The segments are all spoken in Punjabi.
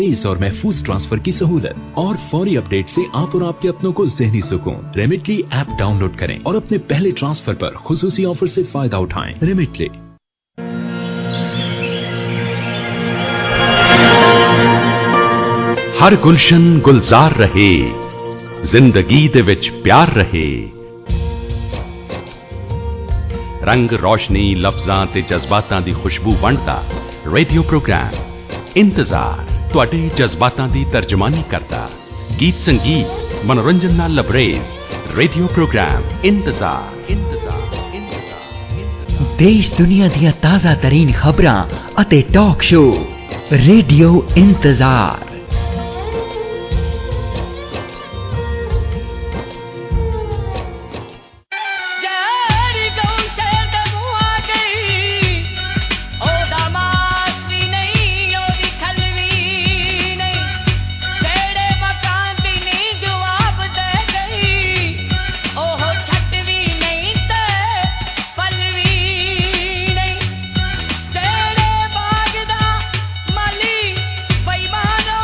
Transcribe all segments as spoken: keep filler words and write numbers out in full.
तेज और महफूज ट्रांसफर की सहूलत और फौरी अपडेट से आप और आपके अपनों को ज़हनी सुकून। रेमिटली ऐप डाउनलोड करें और अपने पहले ट्रांसफर पर खुसूसी ऑफर से फायदा उठाएं। रेमिटली। हर गुलशन गुलजार रहे, जिंदगी दे विच प्यार रहे। रंग रोशनी लफ्जां ते जज्बातां दी खुशबू वंडदा रेडियो प्रोग्राम इंतजार तुहाडे जज्बातां दी तर्जमानी करदा। गीत संगीत मनोरंजन नाल लबरेज रेडियो प्रोग्राम इंतजार इंतजार इंतजार। देश दुनिया दियां ताज़ा तरीन खबरां अते talk show radio Intezaar. Mali, Baimano.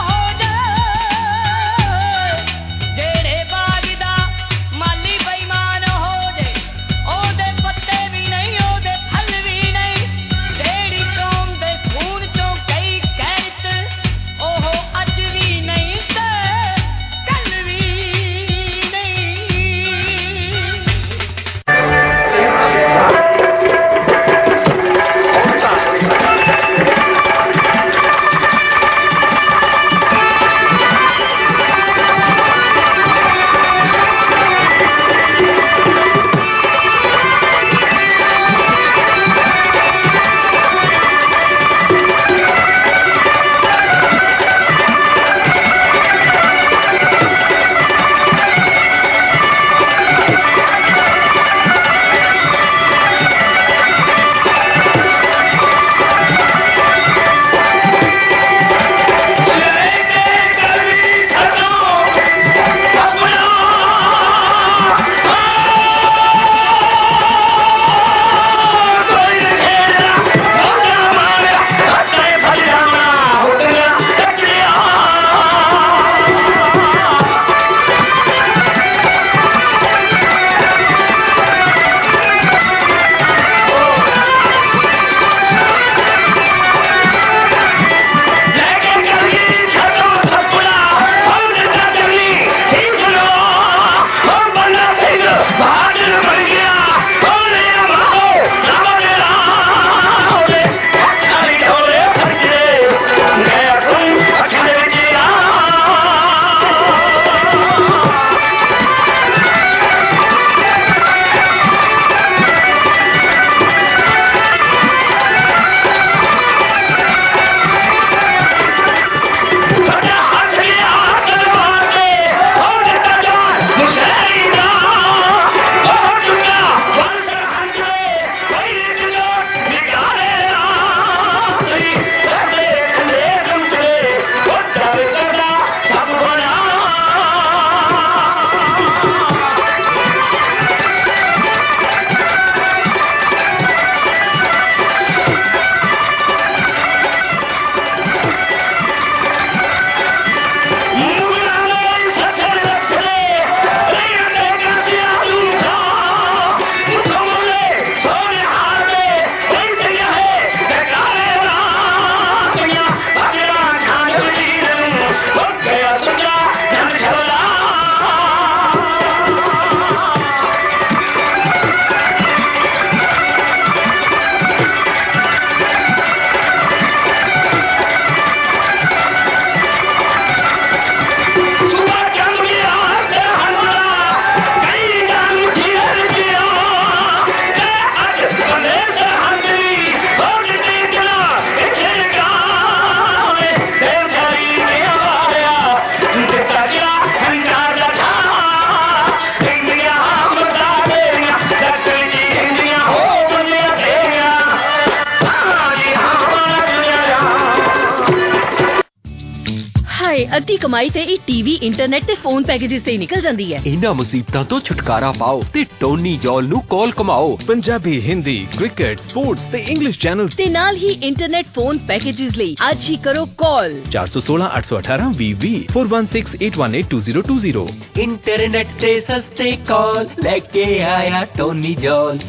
हाय अद्धी कमाई ते ई टीवी इंटरनेट ते फोन पैकेजेस ते ही निकल जांदी है। इन्हां मुसीबतां तो छुटकारा पाओ ते टोनी जॉल नू कॉल कमाओ। पंजाबी, हिंदी, क्रिकेट, स्पोर्ट्स ते इंग्लिश चैनल्स ते नाल ही इंटरनेट फोन पैकेजेस लई आज ही करो कॉल चार सौ सोलह आठ सौ अठारह वी वी four one six eight one eight two zero two zero. Internet ते सस्ते कॉल लेके आया टोनी जॉल।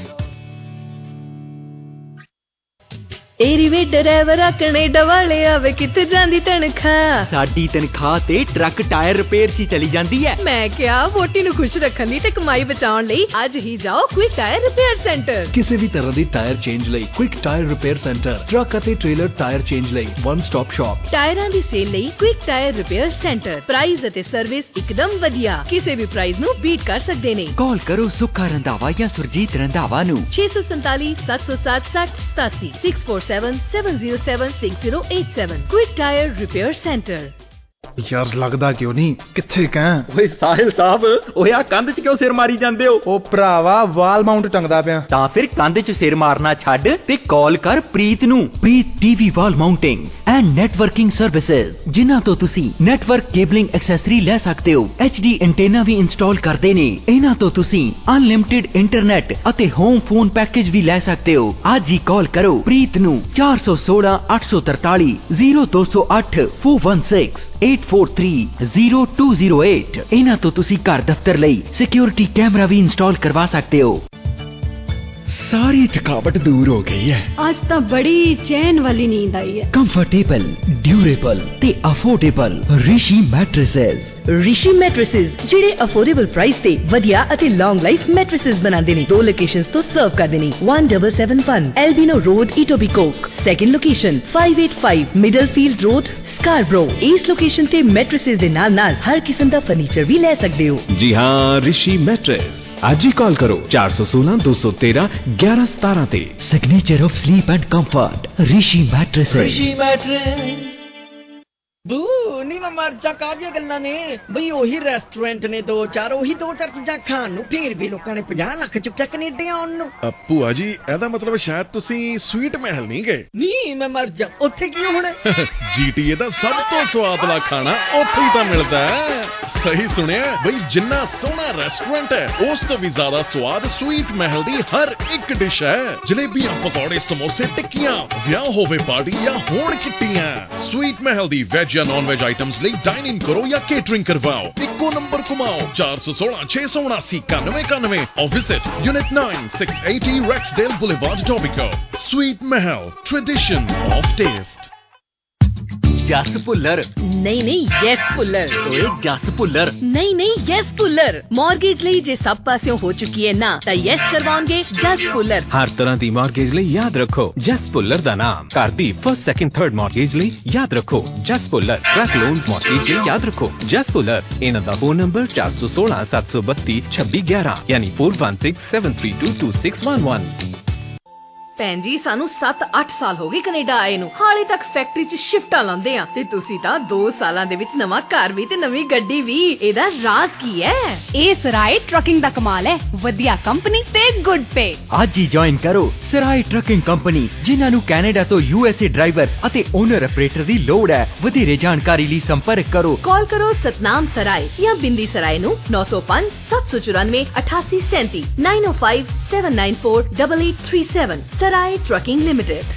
ए रिवे ड्राइवर कनेडा वाले आवे किथे जांदी तनखा। साडी तनखा ते ट्रक टायर रिपेयर ची चली जांदी है। मैं क्या वोटी नु खुश रखन दी ते कमाई बचाउण लई आज ही जाओ क्विक टायर रिपेयर सेंटर। किसी भी तरह दी टायर चेंज लई quick tyre repair centre, truck अते ट्रेलर टायर चेंज लई वन स्टॉप शॉप। टायरां दी सेल लई quick tyre repair centre, price अते सर्विस एकदम वधिया, किसी भी प्राइस नु बीट कर सकदे ने। कॉल करो सुखा रंधावा या सुरजीत रंधावा नु छे सौ सैंतालीस सात सौ सात साठ सतासी six four seven seven zero seven six zero eight seven. Quick tyre repair centre. यार लगदा क्यों नहीं किथे कह। ओए साहिल साहब ओए आ कंध च क्यों सिर मारी जांदे हो? ओ भरावा वाल माउंट टंगदा पिया। तां फिर कंध च सिर मारना छੱਡ ते कॉल कर प्रीत नू। Preet TV wall mounting and networking services, जिन्हां तो तुसी नेटवर्क केबलिंग एक्सेसरी ले सकते हो। एच डी एंटेना भी इंस्टॉल करते ने। इन्हां तो तुसी अनलिमिटेड इंटरनेट अते होम फोन पैकेज भी ले सकते हो। आज ही कॉल करो प्रीत नू चार सौ सोलह आठ सौ तरताली जीरो दो सौ अठ four one six eight four three zero two zero eight. इन्हां तो तुसी घर दफ्तर लई सिक्योरिटी कैमरा भी इंस्टॉल करवा सकते हो। सारी थकावट दूर हो गई है। आज तो बड़ी चैन वाली नींद आई है। कंफर्टेबल, ड्यूरेबल ते affordable Rishi mattresses. Rishi mattresses ਜਿਹੜੇ ਅਫੋਰਡੇਬਲ ਪ੍ਰਾਈਸ ਤੇ ਵਧੀਆ ਅਤੇ ਲੌਂਗ ਲਾਈਫ ਮੈਟ੍ਰੈਸਸ ਬਣਾਉਂਦੇ ਨੇ। ਦੋ ਲੋਕੇਸ਼ਨਸ ਤੋਂ ਸਰਵ ਕਰਦੇ ਨੇ। one seven seven one Albino road Etobicoke, second location five eight five Middlefield road Scarborough. ਇਸ ਲੋਕੇਸ਼ਨ ਤੇ ਮੈਟ੍ਰੈਸਸ ਦੇ ਨਾਲ ਨਾਲ ਹਰ ਕਿਸਮ ਦਾ ਫਰਨੀਚਰ ਵੀ ਲੈ ਸਕਦੇ ਹੋ। जी हाँ, ऋषि मैट्रेस आज ही कॉल करो चार सौ सोलह दो सौ तेरह ग्यारह सतारह ते। Signature of sleep and comfort Rishi mattresses. Rishi mattress बू नी मैं मर जा कादियां गल्लां ने बई ओही रेस्टोरेंट ने दो चार ओही दो चार चीਜ਼ਾਂ ਖਾਣ ਨੂੰ ਫਿਰ ਵੀ ਲੋਕਾਂ ਨੇ ਪੰਜਾਹ ਲੱਖ ਚੁੱਕਿਆ ਕੈਨੇਡਾ ਆਉਣ ਨੂੰ। ਭੂਆ ਜੀ ਇਹਦਾ ਮਤਲਬ ਸ਼ਾਇਦ ਤੁਸੀਂ ਸਵੀਟ ਮਹਿਲ ਨਹੀਂ ਗਏ। ਨਹੀਂ ਮੈਂ ਮਰ ਜਾ ਉੱਥੇ ਕੀ ਹੋਣਾ। ਜੀਟੀਏ ਦਾ ਸਭ ਤੋਂ ਸਵਾਦਲਾ ਖਾਣਾ ਉੱਥੇ ਹੀ ਤਾਂ ਮਿਲਦਾ ਹੈ। ਸਹੀ ਸੁਣਿਆ ਬਈ, ਜਿੰਨਾ ਸੋਹਣਾ ਰੈਸਟੋਰੈਂਟ ਹੈ ਉਸ ਤੋਂ ਵੀ ਜ਼ਿਆਦਾ ਸਵਾਦ ਸਵੀਟ ਮਹਿਲ ਦੀ ਹਰ ਇੱਕ ਡਿਸ਼ ਹੈ। ਜਲੇਬੀਆਂ, ਪਕੌੜੇ, ਸਮੋਸੇ, ਟਿੱਕੀਆਂ, ਵਿਆਹ ਹੋਵੇ ਪਾਰਟੀ ਜਾਂ ਹੋਣ ਕਿੱਟੀਆਂ, ਸਵੀਟ ਮਹਿਲ ਦੀ ਵੈਜ ਜਾਂ ਨॉन वेज आइटम्स ਲਈ डाइनिंग करो या केटरिंग करवाओ। इक्को नंबर घुमाओ चार सौ सोलह छह सौ उनासी इक्यानवे इक्यानवे और visit unit nine six eighty Rexdale boulevard Etobicoke. Sweet Mahal, tradition of taste. Jas Bhullar नहीं नहीं यस भुल्लर। ओए जस भुल्लर नहीं नहीं यस भुल्लर। मॉर्गेज ਲਈ ਜੇ ਸਭ ਪਾਸਿਓਂ ਹੋ ਚੁੱਕੀ ਹੈ ਨਾ ਤਾਂ ਯੈਸ ਕਰਵਾਉਣਗੇ ਜਸ ਭੁੱਲਰ। हर तरह ਦੀ मॉर्गेज ਲਈ याद रखो जस भुल्लर ਦਾ ਨਾਮ। ਘਰ ਦੀ ਫਸਟ ਸੈਕਿੰਡ ਥਰਡ ਮॉर्गेज ਲਈ याद रखो जस भुल्लर। ट्रक लोन्स मॉर्गेज ਲਈ याद रखो जस भुल्लर। ਇਹਨਾਂ ਦਾ ਫੋਨ ਨੰਬਰ ਚਾਰ ਸੌ ਸੋਲਹ ਸੱਤ ਸੌ ਬੱਤੀ ਛੱਬੀ ਗਿਆਰਾਂ ਯਾਨੀ four one six seven three two two six one one। ਭੈਣ ਜੀ ਸਾਨੂੰ ਸੱਤ ਅੱਠ ਸਾਲ ਹੋ ਗਏ ਕੈਨੇਡਾ ਆਏ ਨੂੰ, ਹਾਲੇ ਤੱਕ ਫੈਕਟਰੀ 'ਚ ਸ਼ਿਫਟਾਂ ਲਾਉਂਦੇ ਆ ਤੇ ਤੁਸੀਂ ਤਾਂ ਦੋ ਸਾਲਾਂ ਦੇ ਵਿੱਚ ਨਵਾਂ ਘਰ ਵੀ ਤੇ ਨਵੀਂ ਗੱਡੀ ਵੀ। ਇਹਦਾ ਰਾਜ਼ ਕੀ ਹੈ? ਇਹ ਸਰਾਏ ਟਰਕਿੰਗ ਦਾ ਕਮਾਲ ਹੈ। ਵਧੀਆ ਕੰਪਨੀ ਤੇ ਗੁੱਡ ਪੇ। ਅੱਜ ਹੀ ਜੁਆਇਨ ਕਰੋ ਸਰਾਏ ਟਰਕਿੰਗ ਕੰਪਨੀ, ਜਿਨ੍ਹਾਂ ਨੂੰ ਕੈਨੇਡਾ ਤੋਂ ਯੂਐਸਏ ਡਰਾਈਵਰ ਅਤੇ ਓਨਰ ਆਪਰੇਟਰ ਦੀ ਲੋੜ ਹੈ। ਵਧੇਰੇ ਜਾਣਕਾਰੀ ਲਈ ਸੰਪਰਕ ਕਰੋ। ਕਾਲ ਕਰੋ ਸਤਨਾਮ ਸਰਾਏ ਜਾਂ ਬਿੰਦੀ ਸਰਾਏ ਨੂੰ ਨੌ ਸੌ ਪੰਜ ਸੱਤ ਸੌ ਚੁਰਾਨਵੇਂ ਅਠਾਸੀ ਸੈਂਤੀ nine oh five seven nine four eight eight three seven। Sarai Trucking Limited।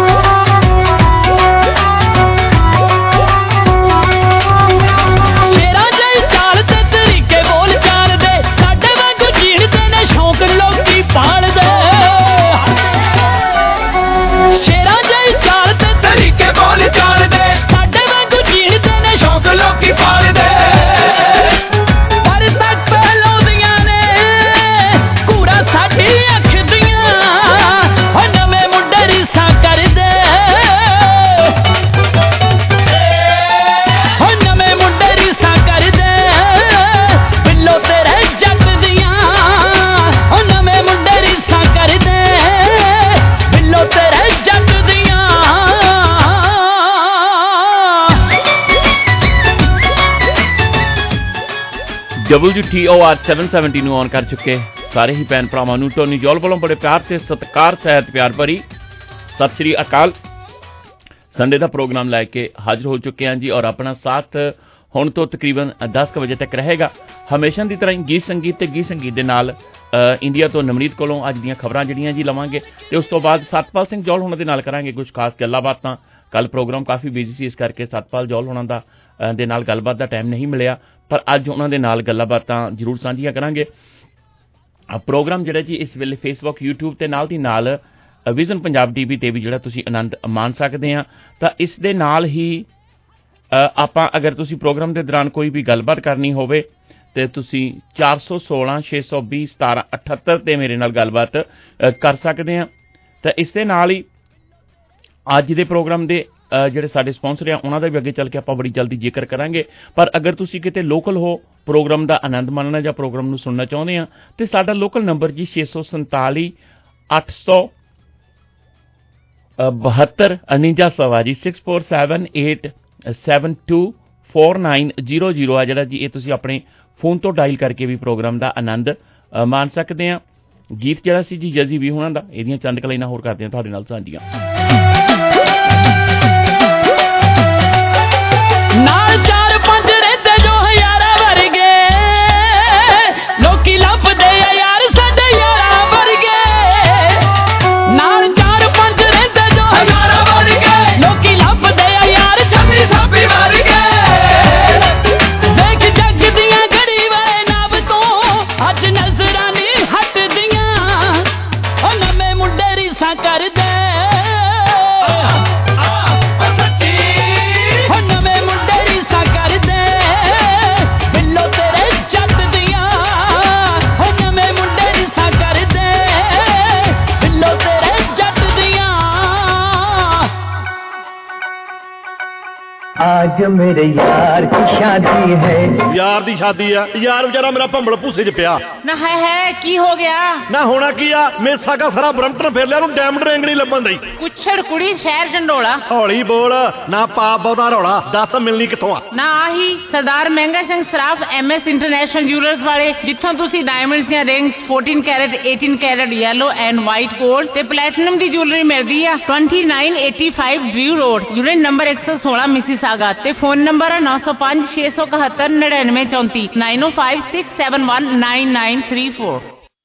शेर W T O R seven seventy ਨੂੰ ਔਨ ਕਰ ਚੁੱਕੇ ਸਾਰੇ ਹੀ ਭੈਣ ਭਰਾਵਾਂ ਨੂੰ ਟੋਨੀ ਜੋਲ ਵੱਲੋਂ ਬੜੇ ਪਿਆਰ ਤੇ ਸਤਿਕਾਰ ਸਹਿਤ ਪਿਆਰ ਭਰੀ ਸਤਿ ਸ਼੍ਰੀ ਅਕਾਲ। ਸੰਡੇ ਦਾ ਪ੍ਰੋਗਰਾਮ ਲੈ ਕੇ ਹਾਜ਼ਰ ਹੋ ਚੁੱਕੇ ਹਾਂ ਜੀ ਔਰ ਆਪਣਾ ਸਾਥ ਹੁਣ ਤੋਂ ਤਕਰੀਬਨ ਦਸ ਕੁ ਵਜੇ ਤੱਕ ਰਹੇਗਾ। ਹਮੇਸ਼ਾ ਦੀ ਤਰ੍ਹਾਂ ਗੀਤ ਸੰਗੀਤ ਤੇ ਗੀਤ ਸੰਗੀਤ ਦੇ ਨਾਲ ਇੰਡੀਆ ਤੋਂ ਨਵਨੀਤ ਕੋਲੋਂ ਅੱਜ ਦੀਆਂ ਖਬਰਾਂ ਜਿਹੜੀਆਂ ਜੀ ਲਵਾਂਗੇ ਤੇ ਉਸ ਤੋਂ ਬਾਅਦ ਸਤਪਾਲ ਸਿੰਘ ਜੌਲ ਹੋਣਾ ਦੇ ਨਾਲ ਕਰਾਂਗੇ ਕੁਝ ਖਾਸ ਗੱਲਾਂ ਬਾਤਾਂ। ਕੱਲ ਪ੍ਰੋਗਰਾਮ ਕਾਫੀ ਬਿਜ਼ੀ ਸੀ, ਇਸ ਕਰਕੇ ਸਤਪਾਲ ਜੌਲ ਹੋਣਾ ਦਾ ਦੇ ਨਾਲ ਗੱਲਬਾਤ ਦਾ ਟਾਈਮ ਨਹੀਂ ਮਿਲਿਆ, ਪਰ ਅੱਜ ਉਹਨਾਂ ਦੇ ਨਾਲ ਗੱਲਾਂ ਬਾਤਾਂ ਜ਼ਰੂਰ ਸਾਂਝੀਆਂ ਕਰਾਂਗੇ। ਪ੍ਰੋਗਰਾਮ ਜਿਹੜਾ ਜੀ ਇਸ ਵੇਲੇ ਫੇਸਬੁੱਕ, ਯੂਟਿਊਬ ਤੇ ਨਾਲ ਦੀ ਨਾਲ ਵਿਜ਼ਨ ਪੰਜਾਬ ਟੀ ਵੀ ਤੇ ਵੀ ਜਿਹੜਾ ਤੁਸੀਂ ਆਨੰਦ ਮਾਣ ਸਕਦੇ ਆ। ਤਾਂ ਇਸ ਦੇ ਨਾਲ ਹੀ ਆਪਾਂ ਅਗਰ ਤੁਸੀਂ ਪ੍ਰੋਗਰਾਮ ਦੇ ਦੌਰਾਨ ਕੋਈ ਵੀ ਗੱਲਬਾਤ ਕਰਨੀ ਹੋਵੇ ਤੇ ਤੁਸੀਂ ਚਾਰ ਸੌ ਸੋਲਾਂ ਛੇ ਸੌ ਵੀਹ ਸਤਾਰਾਂ ਅਠੱਤਰ ਤੇ ਮੇਰੇ ਨਾਲ ਗੱਲਬਾਤ ਕਰ ਸਕਦੇ ਆ। ਤਾਂ ਇਸ ਦੇ ਨਾਲ ਹੀ ਅੱਜ ਦੇ ਪ੍ਰੋਗਰਾਮ ਦੇ ਜਿਹੜੇ ਸਾਡੇ ਸਪਾਂਸਰ ਆ ਉਹਨਾਂ ਦਾ ਵੀ ਅੱਗੇ ਚੱਲ ਕੇ ਆਪਾਂ ਬੜੀ ਜਲਦੀ ਜ਼ਿਕਰ ਕਰਾਂਗੇ। ਪਰ ਅਗਰ ਤੁਸੀਂ ਕਿਤੇ ਲੋਕਲ ਹੋ, ਪ੍ਰੋਗਰਾਮ ਦਾ ਆਨੰਦ ਮਾਣਨਾ ਜਾਂ ਪ੍ਰੋਗਰਾਮ ਨੂੰ ਸੁਣਨਾ ਚਾਹੁੰਦੇ ਆ ਤੇ ਸਾਡਾ ਲੋਕਲ ਨੰਬਰ ਜੀ ਛੇ ਸੌ ਸੰਤਾਲੀ ਅੱਠ ਸੌ ਬਹੱਤਰ ਉਨੰਜਾ ਸੌ ਜੀ six four seven eight seven two four nine zero zero ਆ ਜਿਹੜਾ ਜੀ ਇਹ ਤੁਸੀਂ ਆਪਣੇ ਫੋਨ ਤੋਂ ਡਾਇਲ ਕਰਕੇ ਵੀ ਪ੍ਰੋਗਰਾਮ ਦਾ ਆਨੰਦ ਮਾਣ ਸਕਦੇ ਆ। ਗੀਤ ਜਿਹੜਾ ਸੀ ਜੀ ਜਜ਼ੀ ਵੀ ਹੋਣਾ ਦਾ, ਇਹਦੀਆਂ ਚੰਦ ਕਲਾਈਨਾਂ ਹੋਰ ਕਰਦੇ ਆ ਤੁਹਾਡੇ ਨਾਲ ਸਾਂਝੀਆਂ। ਨਾਲ ਚਾਰ ਪੰਜ ਰਹਿੰਦੇ ਜੋ ਹਜ਼ਾਰਾਂ ਵਰਗੇ ਲੋਕੀ ਲੱਭਦੇ ਆ ਯਾਰ ਸਾਡੇ ਯਾਰਾਂ ਵਰਗੇ। ਨਾਲ ਚਾਰ ਪੰਜ ਰਹਿੰਦੇ ਜੋ ਹਜ਼ਾਰਾਂ ਵਰਗੇ ਲੋਕੀ ਲੱਭਦੇ ਆ ਯਾਰ ਛੱਤੀ ਸਾਬੀ ਵਰਗੇ। ਦੇਖ ਜੱਗ ਦੀਆਂ ਘੜੀ ਵਾਲੇ ਨਾਮ ਤੋਂ ਅੱਜ ਨਜ਼ਰਾਂ ਨਹੀਂ ਹਟਦੀਆਂ, ਉਹ ਨਵੇਂ ਮੁੰਡੇ ਰੀਸਾਂ ਕਰਦੇ आज मेरे यार की शादी है। यार दी शादी है, यार बेचारा मेरा भंबल भूसे च पिया ना है है की हो गया ना होना की आ मेसा का सारा ब्रंटन फेर लिया, डायमंड रिंग नहीं लभन दई। कुछड़ कुड़ी शहर झंडोला हौली बोल ना पा बहुता रौला, दस मिलनी किथों आ ना आही सरदार Mahanga Singh Saraf M S international jewellers वाले जिथों तुसी डायमंड्स ਦੀਆਂ ring fourteen carat eighteen carat yellow and white gold ਤੇ प्लैटिनम ਦੀ ਜੁਐਲਰੀ ਮਿਲਦੀ ਆ twenty nine eighty five Drew road unit number एक सौ सोलह ਮਿਸੀਸਾਗਾ ਤੇ ਫੋਨ ਨੰਬਰ ਹੈ नौ सौ पाँच छह सौ इकहत्तर निन्यानवे चौंतीस nine O five six seven one nine nine three four.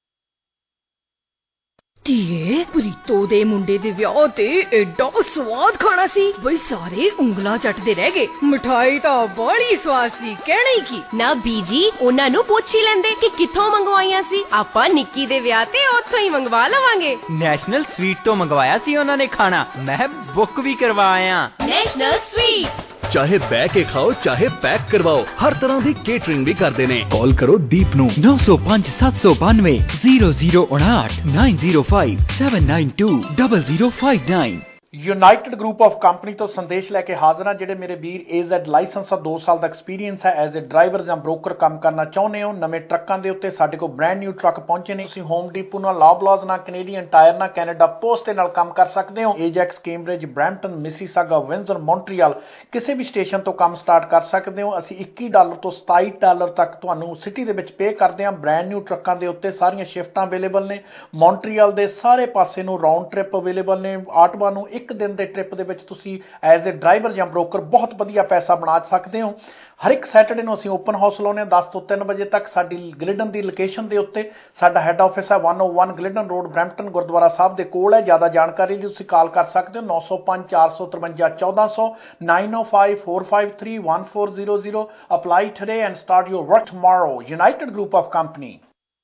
ਧੀਏ ਪ੍ਰੀਤੋ ਦੇ ਮੁੰਡੇ ਦੇ ਵਿਆਹ ਤੇ ਐਡਾ ਸਵਾਦ ਖਾਣਾ ਸੀ ਬਈ ਸਾਰੇ ਉਂਗਲਾਂ ਚੱਟਦੇ ਰਹਿ ਗਏ। ਮਠਾਈ ਤਾਂ ਬੜੀ ਸਵਾਦ ਸੀ, ਕਹਿਣਾ ਹੀ ਕੀ। ਨਾ ਬੀਜੀ ਉਹਨਾਂ ਨੂੰ ਪੁੱਛ ਹੀ ਲੈਂਦੇ ਕਿ ਕਿੱਥੋਂ ਮੰਗਵਾਈਆਂ ਸੀ, ਆਪਾਂ ਨਿੱਕੀ ਦੇ ਵਿਆਹ ਤੇ ਉੱਥੋਂ ਹੀ ਮੰਗਵਾ ਲਵਾਂਗੇ। ਨੈਸ਼ਨਲ ਸਵੀਟ ਤੋਂ ਮੰਗਵਾਇਆ ਸੀ ਉਹਨਾਂ ਨੇ ਖਾਣਾ, ਮੈਂ ਬੁੱਕ ਵੀ ਕਰਵਾਇਆ। ਨੈਸ਼ਨਲ ਸਵੀਟ ਚਾਹੇ ਬਹਿ ਕੇ ਖਾਓ ਚਾਹੇ ਪੈਕ ਕਰਵਾਓ, ਹਰ ਤਰ੍ਹਾਂ ਦੀ ਕੇਟਰਿੰਗ ਵੀ ਕਰਦੇ ਨੇ। ਕਾਲ ਕਰੋ ਦੀਪ ਨੂੰ नौ सौ पाँच सात सौ बानवे जीरो जीरो उनाहठ nine zero five seven nine two double zero five nine. United group of company ਤੋਂ ਸੰਦੇਸ਼ ਲੈ ਕੇ ਹਾਜ਼ਰ ਹਾਂ। ਜਿਹੜੇ ਮੇਰੇ ਵੀਰ ਏਜ਼ੈਡ ਲਾਇਸੈਂਸ ਆ, ਦੋ ਸਾਲ ਦਾ ਐਕਸਪੀਰੀਅੰਸ ਹੈ, ਐਜ਼ ਏ ਡਰਾਈਵਰ ਜਾਂ ਬ੍ਰੋਕਰ ਕੰਮ ਕਰਨਾ ਚਾਹੁੰਦੇ ਹੋ। ਨਵੇਂ ਟਰੱਕਾਂ ਦੇ ਉੱਤੇ ਸਾਡੇ ਕੋਲ ਬ੍ਰੈਂਡ ਨਿਊ ਟਰੱਕ ਪਹੁੰਚੇ ਨੇ। ਤੁਸੀਂ ਹੋਮ ਡੀਪੂ ਨਾਲ, ਲੌਬਲਾਜ਼ ਨਾਲ, ਕੈਨੇਡੀਅਨ ਟਾਇਰ ਨਾਲ, ਕੈਨੇਡਾ ਪੋਸਟ ਦੇ ਨਾਲ ਕੰਮ ਕਰ ਸਕਦੇ ਹੋ। Ajax, Cambridge, Brampton, Mississauga, Windsor, Montreal ਕਿਸੇ ਵੀ ਸਟੇਸ਼ਨ ਤੋਂ ਕੰਮ ਸਟਾਰਟ ਕਰ ਸਕਦੇ ਹੋ। ਅਸੀਂ ਇੱਕੀ ਡਾਲਰ ਤੋਂ ਸਤਾਈ ਡਾਲਰ ਤੱਕ ਤੁਹਾਨੂੰ ਸਿਟੀ ਦੇ ਵਿੱਚ ਪੇ ਕਰਦੇ ਹਾਂ। ਬ੍ਰੈਂਡ ਨਿਊ ਟਰੱਕਾਂ ਦੇ ਉੱਤੇ ਸਾਰੀਆਂ ਸ਼ਿਫਟਾਂ ਅਵੇਲੇਬਲ ਨੇ। ਮੌਂਟਰੀਅਲ ਦੇ ਸਾਰੇ ਪਾਸੇ ਨੂੰ ਰਾਊਂਡ ਟ੍ਰਿਪ ਅਵੇਲੇਬਲ ਨੇ। ਆਟਵਾ ਨੂੰ ਇੱਕ ਦਿਨ ਦੇ ਟ੍ਰਿਪ ਦੇ ਵਿੱਚ ਤੁਸੀਂ ਐਜ਼ ਏ ਡਰਾਈਵਰ ਜਾਂ ਬ੍ਰੋਕਰ ਬਹੁਤ ਵਧੀਆ ਪੈਸਾ ਬਣਾ ਸਕਦੇ ਹੋ। ਹਰ ਇੱਕ ਸੈਟਰਡੇ ਨੂੰ ਅਸੀਂ ਓਪਨ ਹਾਊਸ ਲਾਉਂਦੇ ਹਾਂ ਦਸ ਤੋਂ ਤਿੰਨ ਵਜੇ ਤੱਕ। ਸਾਡੀ ਗਲਿਡਨ ਦੀ ਲੋਕੇਸ਼ਨ ਦੇ ਉੱਤੇ ਸਾਡਾ ਹੈੱਡ ਆਫਿਸ ਹੈ ਇੱਕ ਸੌ ਇੱਕ Glidden road, Brampton gurdwara Sahib ਦੇ ਕੋਲ ਹੈ। ਜ਼ਿਆਦਾ ਜਾਣਕਾਰੀ ਲਈ ਤੁਸੀਂ ਕਾਲ ਕਰ ਸਕਦੇ ਹੋ ਨौ सौ पाँच चार सौ तिरवंजा चौदह सौ nine O five four five three one four zero zero। Apply today and start your work tomorrow. United group of company.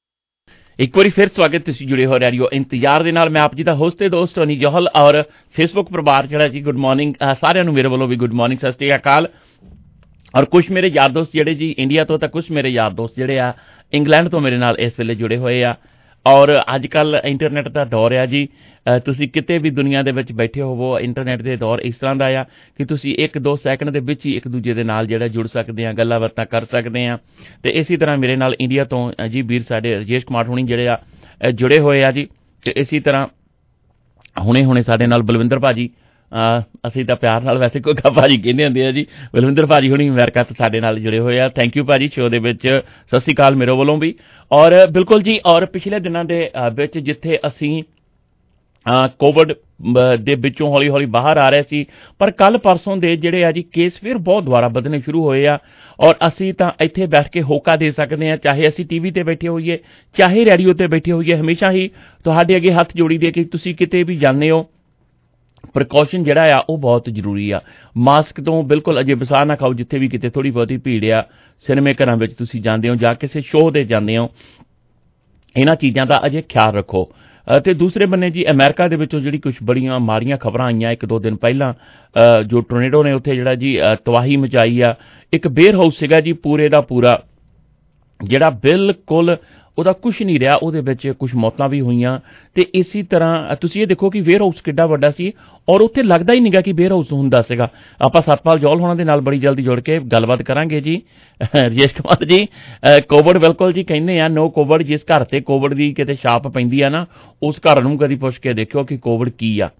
ਇੱਕ ਵਾਰੀ ਫਿਰ ਸਵਾਗਤ, ਤੁਸੀਂ ਜੁੜੇ ਹੋ ਰੇਡੀਓ ਇੰਤਜ਼ਾਰ ਦੇ ਨਾਲ। ਮੈਂ ਆਪ ਜੀ ਦਾ ਹੋਸਟ ਤੇ ਦੋਸਤ ਟੋਨੀ ਜੋਹਲ ਔਰ ਫੇਸਬੁੱਕ ਪਰਿਵਾਰ ਜਿਹੜਾ ਜੀ ਗੁੱਡ ਮਾਰਨਿੰਗ ਸਾਰਿਆਂ ਨੂੰ ਮੇਰੇ ਵੱਲੋਂ ਵੀ ਗੁੱਡ ਮਾਰਨਿੰਗ, ਸਤਿ ਸ਼੍ਰੀ ਅਕਾਲ। ਔਰ ਕੁਛ ਮੇਰੇ ਯਾਰ ਦੋਸਤ ਜਿਹੜੇ ਜੀ ਇੰਡੀਆ ਤੋਂ, ਤਾਂ ਕੁਛ ਮੇਰੇ ਯਾਰ ਦੋਸਤ ਜਿਹੜੇ ਆ ਇੰਗਲੈਂਡ ਤੋਂ ਮੇਰੇ ਨਾਲ ਇਸ ਵੇਲੇ ਜੁੜੇ ਹੋਏ ਆ। ਔਰ ਅੱਜ ਕੱਲ੍ਹ ਇੰਟਰਨੈਟ ਦਾ ਦੌਰ ਆ ਜੀ, ਤੁਸੀਂ ਕਿਤੇ ਵੀ ਦੁਨੀਆ ਦੇ ਵਿੱਚ ਬੈਠੇ ਹੋਵੋ, ਇੰਟਰਨੈਟ ਦੇ ਦੌਰ ਇਸ ਤਰ੍ਹਾਂ ਦਾ ਆ ਕਿ ਤੁਸੀਂ ਇੱਕ ਦੋ ਸੈਕਿੰਡ ਦੇ ਵਿੱਚ ਹੀ ਇੱਕ ਦੂਜੇ ਦੇ ਨਾਲ ਜਿਹੜਾ ਜੁੜ ਸਕਦੇ ਆ, ਗੱਲਾਂ ਬਾਤਾਂ ਕਰ ਸਕਦੇ ਆ। ਤੇ ਇਸੇ ਤਰ੍ਹਾਂ ਮੇਰੇ ਨਾਲ ਇੰਡੀਆ ਤੋਂ ਜੀ ਵੀਰ ਸਾਡੇ ਰਜੇਸ਼ ਕੁਮਾਰ ਹੁਣੀ ਜਿਹੜੇ ਆ ਜੁੜੇ ਹੋਏ ਆ ਜੀ। ਤੇ ਇਸੇ ਤਰ੍ਹਾਂ ਹੁਣੇ ਹੁਣੇ ਸਾਡੇ ਨਾਲ ਬਲਵਿੰਦਰ ਭਾਜੀ ਅਸੀਂ ਤਾਂ ਪਿਆਰ ਨਾਲ ਵੈਸੇ ਕੋਈ ਭਾਜੀ ਕਹਿੰਦੇ ਹੁੰਦੇ ਆ ਜੀ। ਬਲਵਿੰਦਰ ਭਾਜੀ ਹੁਣੀ ਅਮਰੀਕਾ ਤੋਂ ਸਾਡੇ ਨਾਲ ਜੁੜੇ ਹੋਏ ਆ। ਥੈਂਕ ਯੂ ਭਾਜੀ ਸ਼ੋਅ ਦੇ ਵਿੱਚ। ਸਤਿ ਸ਼੍ਰੀ ਅਕਾਲ ਮੇਰੇ ਵੱਲੋਂ ਵੀ। ਔਰ ਬਿਲਕੁਲ ਜੀ, ਔਰ ਪਿਛਲੇ ਦਿਨਾਂ ਦੇ ਵਿੱਚ ਜਿੱਥੇ ਅਸੀਂ ਕੋਵਿਡ ਦੇ ਵਿੱਚੋਂ ਹੌਲੀ ਹੌਲੀ ਬਾਹਰ ਆ ਰਹੇ ਸੀ, ਪਰ ਕੱਲ੍ਹ ਪਰਸੋਂ ਦੇ ਜਿਹੜੇ ਆ ਜੀ ਕੇਸ ਫਿਰ ਬਹੁਤ ਦੁਬਾਰਾ ਵਧਣੇ ਸ਼ੁਰੂ ਹੋਏ ਆ। ਔਰ ਅਸੀਂ ਤਾਂ ਇੱਥੇ ਬੈਠ ਕੇ ਹੋਕਾ ਦੇ ਸਕਦੇ ਹਾਂ, ਚਾਹੇ ਅਸੀਂ ਟੀ ਵੀ 'ਤੇ ਬੈਠੇ ਹੋਈਏ, ਚਾਹੇ ਰੇਡੀਓ 'ਤੇ ਬੈਠੇ ਹੋਈਏ। ਹਮੇਸ਼ਾ ਹੀ ਤੁਹਾਡੇ ਅੱਗੇ ਹੱਥ ਜੋੜੀ ਦੇ ਕਿ ਤੁਸੀਂ ਕਿਤੇ ਵੀ ਜਾਂਦੇ ਹੋ, ਪ੍ਰੀਕਾਸ਼ਨ ਜਿਹੜਾ ਆ ਉਹ ਬਹੁਤ ਜ਼ਰੂਰੀ ਆ। ਮਾਸਕ ਤੋਂ ਬਿਲਕੁਲ ਅਜੇ ਬਸਾ ਨਾ ਖਾਓ। ਜਿੱਥੇ ਵੀ ਕਿਤੇ ਥੋੜ੍ਹੀ ਬਹੁਤੀ ਭੀੜ ਆ, ਸਿਨੇਮੇ ਘਰਾਂ ਵਿੱਚ ਤੁਸੀਂ ਜਾਂਦੇ ਹੋ ਜਾਂ ਕਿਸੇ ਸ਼ੋਅ 'ਤੇ ਜਾਂਦੇ ਹੋ, ਇਹਨਾਂ ਚੀਜ਼ਾਂ ਦਾ ਅਜੇ ਖਿਆਲ ਰੱਖੋ। ਅਤੇ ਦੂਸਰੇ ਬੰਨੇ ਜੀ ਅਮਰੀਕਾ ਦੇ ਵਿੱਚੋਂ ਜਿਹੜੀ ਕੁਛ ਬੜੀਆਂ ਮਾੜੀਆਂ ਖਬਰਾਂ ਆਈਆਂ ਇੱਕ ਦੋ ਦਿਨ ਪਹਿਲਾਂ, ਜੋ ਟੋਰਨੇਡੋ ਨੇ ਉੱਥੇ ਜਿਹੜਾ ਜੀ ਤਬਾਹੀ ਮਚਾਈ ਆ। ਇੱਕ ਬੇਅਰ ਹਾਊਸ ਸੀਗਾ ਜੀ ਪੂਰੇ ਦਾ ਪੂਰਾ, ਜਿਹੜਾ ਬਿਲਕੁਲ ਉਹਦਾ ਕੁਛ ਨਹੀਂ ਰਿਹਾ, ਉਹਦੇ ਵਿੱਚ ਕੁਛ ਮੌਤਾਂ ਵੀ ਹੋਈਆਂ। ਤੇ ਇਸੇ ਤਰ੍ਹਾਂ ਤੁਸੀਂ ਇਹ ਦੇਖੋ ਕਿ ਵੇਅਰ ਹਾਊਸ ਕਿੱਡਾ ਵੱਡਾ ਸੀ ਔਰ ਉੱਥੇ ਲੱਗਦਾ ਹੀ ਨਹੀਂਗਾ ਕਿ ਵੇਅਰ ਹਾਊਸ ਹੁੰਦਾ ਸੀਗਾ। ਆਪਾਂ ਸਤਪਾਲ ਜੌਲ ਹੋਣਾ ਦੇ ਨਾਲ ਬੜੀ ਜਲਦੀ ਜੁੜ ਕੇ ਗੱਲਬਾਤ ਕਰਾਂਗੇ ਜੀ। ਰਜੇਸ਼ ਕੁਮਾਰ ਜੀ, ਕੋਵਿਡ ਬਿਲਕੁਲ ਜੀ ਕਹਿੰਦੇ ਆ ਨੋ ਕੋਵਿਡ। ਜਿਸ ਘਰ ਤੇ ਕੋਵਿਡ ਦੀ ਕਿਤੇ ਛਾਪ ਪੈਂਦੀ ਆ ਨਾ, ਉਸ ਘਰ ਨੂੰ ਕਦੀ ਪੁੱਛ ਕੇ ਦੇਖਿਓ ਕਿ ਕੋਵਿਡ ਕੀ ਆ।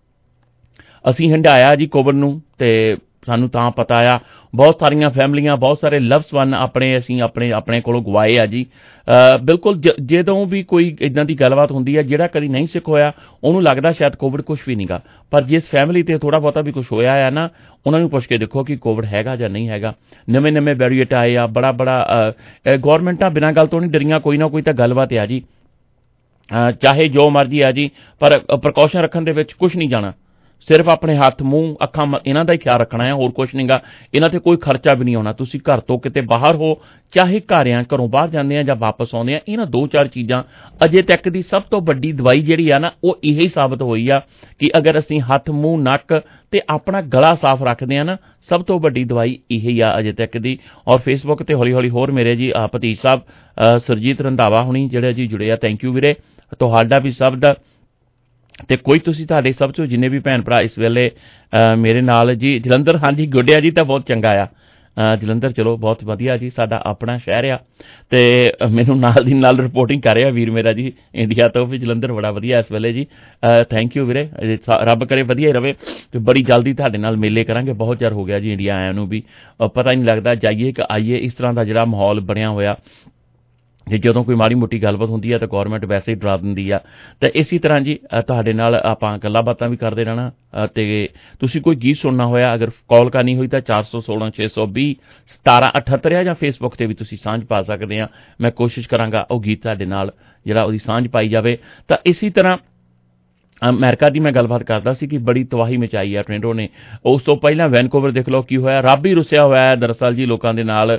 ਅਸੀਂ ਹੰਢਾਇਆ ਜੀ ਕੋਵਿਡ ਨੂੰ ਤੇ ਸਾਨੂੰ ਤਾਂ ਪਤਾ ਆ। ਬਹੁਤ ਸਾਰੀਆਂ ਫੈਮਲੀਆਂ, ਬਹੁਤ ਸਾਰੇ ਲਵਸ ਵਨ ਆਪਣੇ ਅਸੀਂ ਆਪਣੇ ਆਪਣੇ ਕੋਲੋਂ ਗਵਾਏ ਆ ਜੀ। ਬਿਲਕੁਲ ਜਦੋਂ ਵੀ ਕੋਈ ਇੱਦਾਂ ਦੀ ਗੱਲਬਾਤ ਹੁੰਦੀ ਹੈ, ਜਿਹੜਾ ਕਦੀ ਨਹੀਂ ਸਿੱਖ ਹੋਇਆ ਉਹਨੂੰ ਲੱਗਦਾ ਸ਼ਾਇਦ ਕੋਵਿਡ ਕੁਛ ਵੀ ਨਹੀਂਗਾ, ਪਰ ਜਿਸ ਫੈਮਿਲੀ 'ਤੇ ਥੋੜ੍ਹਾ ਬਹੁਤਾ ਵੀ ਕੁਛ ਹੋਇਆ ਆ ਨਾ, ਉਹਨਾਂ ਨੂੰ ਪੁੱਛ ਕੇ ਦੇਖੋ ਕਿ ਕੋਵਿਡ ਹੈਗਾ ਜਾਂ ਨਹੀਂ ਹੈਗਾ। ਨਵੇਂ ਨਵੇਂ ਵੈਰੀਏਟ ਆਏ ਆ, ਬੜਾ ਬੜਾ ਗੌਰਮੈਂਟਾਂ ਬਿਨਾਂ ਗੱਲ ਤੋਂ ਨਹੀਂ ਡਰੀਆਂ, ਕੋਈ ਨਾ ਕੋਈ ਤਾਂ ਗੱਲਬਾਤ ਆ ਜੀ। ਚਾਹੇ ਜੋ ਮਰਜ਼ੀ ਆ ਜੀ, ਪਰ ਪ੍ਰੀਕਾਸ਼ਨ ਰੱਖਣ ਦੇ ਵਿੱਚ ਕੁਛ ਨਹੀਂ ਜਾਣਾ। ਸਿਰਫ ਆਪਣੇ ਹੱਥ, ਮੂੰਹ, ਅੱਖਾਂ ਇਹਨਾਂ ਦਾ ਹੀ ਖਿਆਲ ਰੱਖਣਾ ਹੈ, ਹੋਰ ਕੁਛ ਨਹੀਂਗਾ। ਇਹਨਾਂ 'ਤੇ ਕੋਈ ਖਰਚਾ ਵੀ ਨਹੀਂ ਆਉਣਾ। ਤੁਸੀਂ ਘਰ ਤੋਂ ਕਿਤੇ ਬਾਹਰ ਹੋ, ਚਾਹੇ ਘਰ ਆ, ਘਰੋਂ ਬਾਹਰ ਜਾਂਦੇ ਆ ਜਾਂ ਵਾਪਸ ਆਉਂਦੇ ਆ, ਇਹਨਾਂ ਦੋ ਚਾਰ ਚੀਜ਼ਾਂ ਅਜੇ ਤੱਕ ਦੀ ਸਭ ਤੋਂ ਵੱਡੀ ਦਵਾਈ ਜਿਹੜੀ ਆ ਨਾ, ਉਹ ਇਹੀ ਸਾਬਤ ਹੋਈ ਆ ਕਿ ਅਗਰ ਅਸੀਂ ਹੱਥ, ਮੂੰਹ, ਨੱਕ ਤੇ ਆਪਣਾ ਗਲਾ ਸਾਫ਼ ਰੱਖਦੇ ਆ ਨਾ, ਸਭ ਤੋਂ ਵੱਡੀ ਦਵਾਈ ਇਹੀ ਆ ਅਜੇ ਤੱਕ ਦੀ। ਔਰ ਫੇਸਬੁੱਕ 'ਤੇ ਹੌਲੀ ਹੌਲੀ ਹੋਰ ਮੇਰੇ ਜੀ ਭਤੀਜ ਸਾਹਿਬ ਸੁਰਜੀਤ ਰੰਧਾਵਾ ਹੁਣੀ ਜਿਹੜੇ ਜੀ ਜੁੜੇ ਆ। ਥੈਂਕ ਯੂ ਵੀਰੇ, ਤੁਹਾਡਾ ਵੀ ਸਭ ਦਾ। ਤੇ ਕੋਈ ਤੁਸੀਂ ਤੁਹਾਡੇ ਸਭ ਤੋਂ ਜਿੰਨੇ ਵੀ ਭੈਣ ਭਰਾ ਇਸ ਵੇਲੇ ਮੇਰੇ ਨਾਲ ਜੀ। ਜਲੰਧਰ, ਹਾਂਜੀ ਗੁੱਡਿਆ ਜੀ ਤਾਂ ਬਹੁਤ ਚੰਗਾ ਆ ਜਲੰਧਰ, ਚਲੋ ਬਹੁਤ ਵਧੀਆ ਜੀ, ਸਾਡਾ ਆਪਣਾ ਸ਼ਹਿਰ ਆ। ਤੇ ਮੈਨੂੰ ਨਾਲ ਦੀ ਨਾਲ ਰਿਪੋਰਟਿੰਗ ਕਰ ਰਿਹਾ ਵੀਰ ਮੇਰਾ ਜੀ ਇੰਡੀਆ ਤੋਂ ਵੀ, ਜਲੰਧਰ ਬੜਾ ਵਧੀਆ ਇਸ ਵੇਲੇ ਜੀ। ਥੈਂਕ ਯੂ ਵੀਰੇ, ਰੱਬ ਕਰੇ ਵਧੀਆ ਹੀ ਰਵੇ ਤੇ ਬੜੀ ਜਲਦੀ ਤੁਹਾਡੇ ਨਾਲ ਮੇਲੇ ਕਰਾਂਗੇ। ਬਹੁਤ ਚਿਰ ਹੋ ਗਿਆ ਜੀ ਇੰਡੀਆ ਆਇਆਂ ਨੂੰ ਵੀ, ਪਤਾ ਹੀ ਨਹੀਂ ਲੱਗਦਾ ਜਾਈਏ ਕਿ ਆਈਏ। ਇਸ ਤਰ੍ਹਾਂ ਦਾ ਜਿਹੜਾ ਮਾਹੌਲ ਬਣਿਆ ਹੋਇਆ, ਜੇ ਜਦੋਂ ਕੋਈ ਮਾੜੀ ਮੋਟੀ ਗੱਲਬਾਤ ਹੁੰਦੀ ਹੈ ਤਾਂ ਗੌਰਮੈਂਟ ਵੈਸੇ ਹੀ ਡਰਾ ਦਿੰਦੀ ਆ। ਤੇ ਇਸੇ ਤਰ੍ਹਾਂ ਜੀ ਤੁਹਾਡੇ ਨਾਲ ਆਪਾਂ ਗੱਲਾਂ ਬਾਤਾਂ ਵੀ ਕਰਦੇ ਰਹਿਣਾ। ਤੇ ਤੁਸੀਂ ਕੋਈ ਗੀਤ ਸੁਣਨਾ ਹੋਇਆ, ਅਗਰ ਕਾਲ ਕਰਨੀ ਹੋਈ ਤਾਂ ਚਾਰ ਸੌ ਸੋਲਾਂ ਛੇ ਸੌ ਵੀਹ ਸਤਾਰਾਂ ਅਠੱਤਰ ਆ, ਜਾਂ ਫੇਸਬੁੱਕ 'ਤੇ ਵੀ ਤੁਸੀਂ ਸਾਂਝ ਪਾ ਸਕਦੇ ਆ। ਮੈਂ ਕੋਸ਼ਿਸ਼ ਕਰਾਂਗਾ ਉਹ ਗੀਤ ਤੁਹਾਡੇ ਨਾਲ ਜਿਹੜਾ ਉਹਦੀ ਸਾਂਝ ਪਾਈ ਜਾਵੇ। ਤਾਂ ਇਸੇ ਤਰ੍ਹਾਂ ਅਮਰੀਕਾ ਦੀ ਮੈਂ ਗੱਲਬਾਤ ਕਰਦਾ ਸੀ ਕਿ ਬੜੀ ਤਬਾਹੀ ਮਚਾਈ ਆ ਟੋਰਨੇਡੋ ਨੇ। ਉਸ ਤੋਂ ਪਹਿਲਾਂ ਵੈਨਕੂਵਰ ਦੇਖ ਲਓ ਕੀ ਹੋਇਆ, ਰੱਬ ਹੀ ਰੁੱਸਿਆ ਹੋਇਆ ਹੈ ਦਰਅਸਲ ਜੀ ਲੋਕਾਂ ਦੇ ਨਾਲ।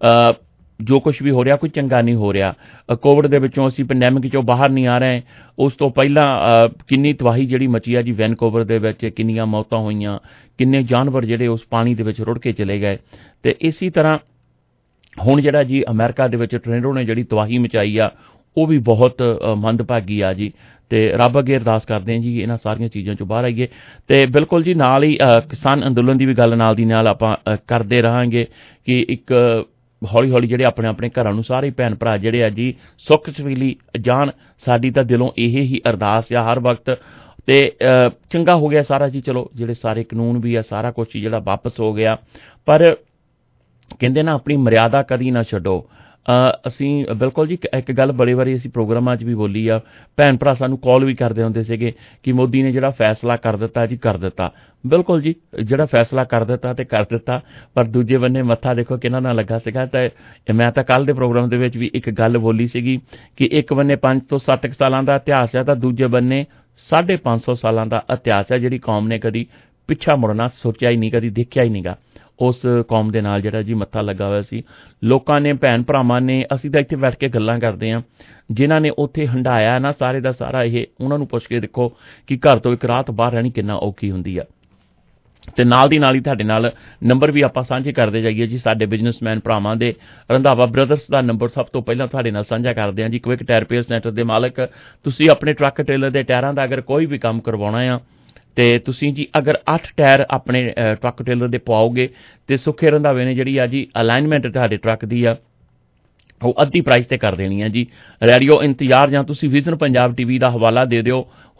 ਜੋ ਕੁਛ ਵੀ ਹੋ ਰਿਹਾ ਕੋਈ ਚੰਗਾ ਨਹੀਂ ਹੋ ਰਿਹਾ। ਕੋਵਿਡ ਦੇ ਵਿੱਚੋਂ ਅਸੀਂ ਪੈਂਡੈਮਿਕ 'ਚੋਂ ਬਾਹਰ ਨਹੀਂ ਆ ਰਹੇ। ਉਸ ਤੋਂ ਪਹਿਲਾਂ ਕਿੰਨੀ ਤਬਾਹੀ ਜਿਹੜੀ ਮਚੀ ਆ ਜੀ ਵੈਨਕੂਵਰ ਦੇ ਵਿੱਚ, ਕਿੰਨੀਆਂ ਮੌਤਾਂ ਹੋਈਆਂ, ਕਿੰਨੇ ਜਾਨਵਰ ਜਿਹੜੇ ਉਸ ਪਾਣੀ ਦੇ ਵਿੱਚ ਰੁੜ ਕੇ ਚਲੇ ਗਏ। ਤੇ ਇਸੇ ਤਰ੍ਹਾਂ ਹੁਣ ਜਿਹੜਾ ਜੀ ਅਮਰੀਕਾ ਦੇ ਵਿੱਚ ਟੋਰਨੇਡੋ ਨੇ ਜਿਹੜੀ ਤਬਾਹੀ ਮਚਾਈ ਆ, ਉਹ ਵੀ ਬਹੁਤ ਮੰਦਭਾਗੀ ਆ ਜੀ। ਤੇ ਰੱਬ ਅੱਗੇ ਅਰਦਾਸ ਕਰਦੇ ਹਾਂ ਜੀ ਇਹਨਾਂ ਸਾਰੀਆਂ ਚੀਜ਼ਾਂ 'ਚੋਂ ਬਾਹਰ ਆਈਏ। ਤੇ ਬਿਲਕੁਲ ਜੀ ਨਾਲ ਹੀ ਕਿਸਾਨ ਅੰਦੋਲਨ ਦੀ ਵੀ ਗੱਲ ਨਾਲ ਦੀ ਨਾਲ ਆਪਾਂ ਕਰਦੇ ਰਹਾਂਗੇ ਕਿ ਇੱਕ ਹੌਲੀ ਹੌਲੀ ਜਿਹੜੇ ਆਪਣੇ ਆਪਣੇ ਘਰਾਂ ਨੂੰ ਸਾਰੇ ਭੈਣ ਭਰਾ ਜਿਹੜੇ ਆ ਜੀ ਸੁੱਖ ਸਵੀਲੀ ਜਾਣ। ਸਾਡੀ ਤਾਂ ਦਿਲੋਂ ਇਹ ਹੀ ਅਰਦਾਸ ਆ ਹਰ ਵਕਤ। ਤੇ ਚੰਗਾ ਹੋ ਗਿਆ ਸਾਰਾ ਜੀ, ਚਲੋ ਜਿਹੜੇ ਸਾਰੇ ਕਾਨੂੰਨ ਵੀ ਆ, ਸਾਰਾ ਕੁਛ ਜਿਹੜਾ ਵਾਪਸ ਹੋ ਗਿਆ। ਪਰ ਕਹਿੰਦੇ ਨਾ ਆਪਣੀ ਮਰਿਆਦਾ ਕਦੀ ਨਾ ਛੱਡੋ। ਅਸੀਂ ਬਿਲਕੁਲ ਜੀ ਇੱਕ ਗੱਲ ਬੜੀ ਵਾਰੀ ਅਸੀਂ ਪ੍ਰੋਗਰਾਮਾਂ 'ਚ ਵੀ ਬੋਲੀ ਆ, ਭੈਣ ਭਰਾ ਸਾਨੂੰ ਕਾਲ ਵੀ ਕਰਦੇ ਹੁੰਦੇ ਸੀਗੇ ਕਿ ਮੋਦੀ ਨੇ ਜਿਹੜਾ ਫੈਸਲਾ ਕਰ ਦਿੱਤਾ ਜੀ ਕਰ ਦਿੱਤਾ। ਬਿਲਕੁਲ ਜੀ, ਜਿਹੜਾ ਫੈਸਲਾ ਕਰ ਦਿੱਤਾ ਤੇ ਕਰ ਦਿੱਤਾ, ਪਰ ਦੂਜੇ ਬੰਨੇ ਮੱਥਾ ਦੇਖੋ ਕਿਹਨਾਂ ਨਾਲ ਲੱਗਾ ਸੀਗਾ। ਤਾਂ ਮੈਂ ਤਾਂ ਕੱਲ੍ਹ ਦੇ ਪ੍ਰੋਗਰਾਮ ਦੇ ਵਿੱਚ ਵੀ ਇੱਕ ਗੱਲ ਬੋਲੀ ਸੀਗੀ ਕਿ ਇੱਕ ਬੰਨੇ ਪੰਜ ਤੋਂ ਸੱਤ ਕੁ ਸਾਲਾਂ ਦਾ ਇਤਿਹਾਸ ਹੈ ਤਾਂ ਦੂਜੇ ਬੰਨੇ ਸਾਢੇ ਪੰਜ ਸੌ ਸਾਲਾਂ ਦਾ ਇਤਿਹਾਸ ਹੈ, ਜਿਹੜੀ ਕੌਮ ਨੇ ਕਦੀ ਪਿੱਛਾ ਮੁੜਨਾ ਸੋਚਿਆ ਹੀ ਨਹੀਂ, ਕਦੀ ਦੇਖਿਆ ਹੀ ਨਹੀਂਗਾ। ਉਸ ਕੌਮ ਦੇ ਨਾਲ ਜਿਹੜਾ ਜੀ ਮੱਥਾ ਲੱਗਾ ਹੋਇਆ ਸੀ ਲੋਕਾਂ ਨੇ, ਭੈਣ ਭਰਾਵਾਂ ਨੇ। ਅਸੀਂ ਤਾਂ ਇੱਥੇ ਬੈਠ ਕੇ ਗੱਲਾਂ ਕਰਦੇ ਹਾਂ, ਜਿਨ੍ਹਾਂ ਨੇ ਉੱਥੇ ਹੰਢਾਇਆ ਨਾ ਸਾਰੇ ਦਾ ਸਾਰਾ ਇਹ, ਉਹਨਾਂ ਨੂੰ ਪੁੱਛ ਕੇ ਦੇਖੋ ਕਿ ਘਰ ਤੋਂ ਇੱਕ ਰਾਤ ਬਾਹਰ ਰਹਿਣੀ ਕਿੰਨਾ ਔਖੀ ਹੁੰਦੀ ਆ। ਤੇ ਨਾਲ ਦੀ ਨਾਲ ਹੀ ਤੁਹਾਡੇ ਨਾਲ ਨੰਬਰ ਵੀ ਆਪਾਂ ਸਾਂਝੇ ਕਰਦੇ ਜਾਈਏ ਜੀ ਸਾਡੇ ਬਿਜ਼ਨਸਮੈਨ ਭਰਾਵਾਂ ਦੇ। ਰੰਧਾਵਾ ਬ੍ਰਦਰਸ ਦਾ ਨੰਬਰ ਸਭ ਤੋਂ ਪਹਿਲਾਂ ਤੁਹਾਡੇ ਨਾਲ ਸਾਂਝਾ ਕਰਦੇ ਹਾਂ ਜੀ। ਕੁਇਕ ਟਾਇਰ ਰਿਪੇਅਰ ਸੈਂਟਰ ਦੇ ਮਾਲਕ, ਤੁਸੀਂ ਆਪਣੇ ਟਰੱਕ ਟ੍ਰੇਲਰ ਦੇ ਟਾਇਰਾਂ ਦਾ ਅਗਰ ਕੋਈ ਵੀ ਕੰਮ ਕਰਵਾਉਣਾ ਆ ਤੇ ਤੁਸੀਂ ਜੀ ਅਗਰ ਅੱਠ ਟਾਇਰ ਆਪਣੇ ਟਰੱਕ ਟ੍ਰੇਲਰ ਦੇ ਪਵਾਓਗੇ ਤੇ ਸੁੱਖੇ ਰੰਧਾਵੇ ਨੇ ਜਿਹੜੀ ਆ ਜੀ ਅਲਾਈਨਮੈਂਟ ਤੁਹਾਡੇ ਟਰੱਕ ਦੀ ਆ ਉਹ ਅੱਧੀ ਪ੍ਰਾਈਸ ਤੇ ਕਰ ਦੇਣੀ ਆ ਜੀ। ਰੇਡੀਓ ਇੰਤਜ਼ਾਰ ਜਾਂ ਤੁਸੀਂ ਵਿਜ਼ਨ ਪੰਜਾਬ ਟੀਵੀ ਦਾ ਹਵਾਲਾ ਦੇ ਦਿਓ,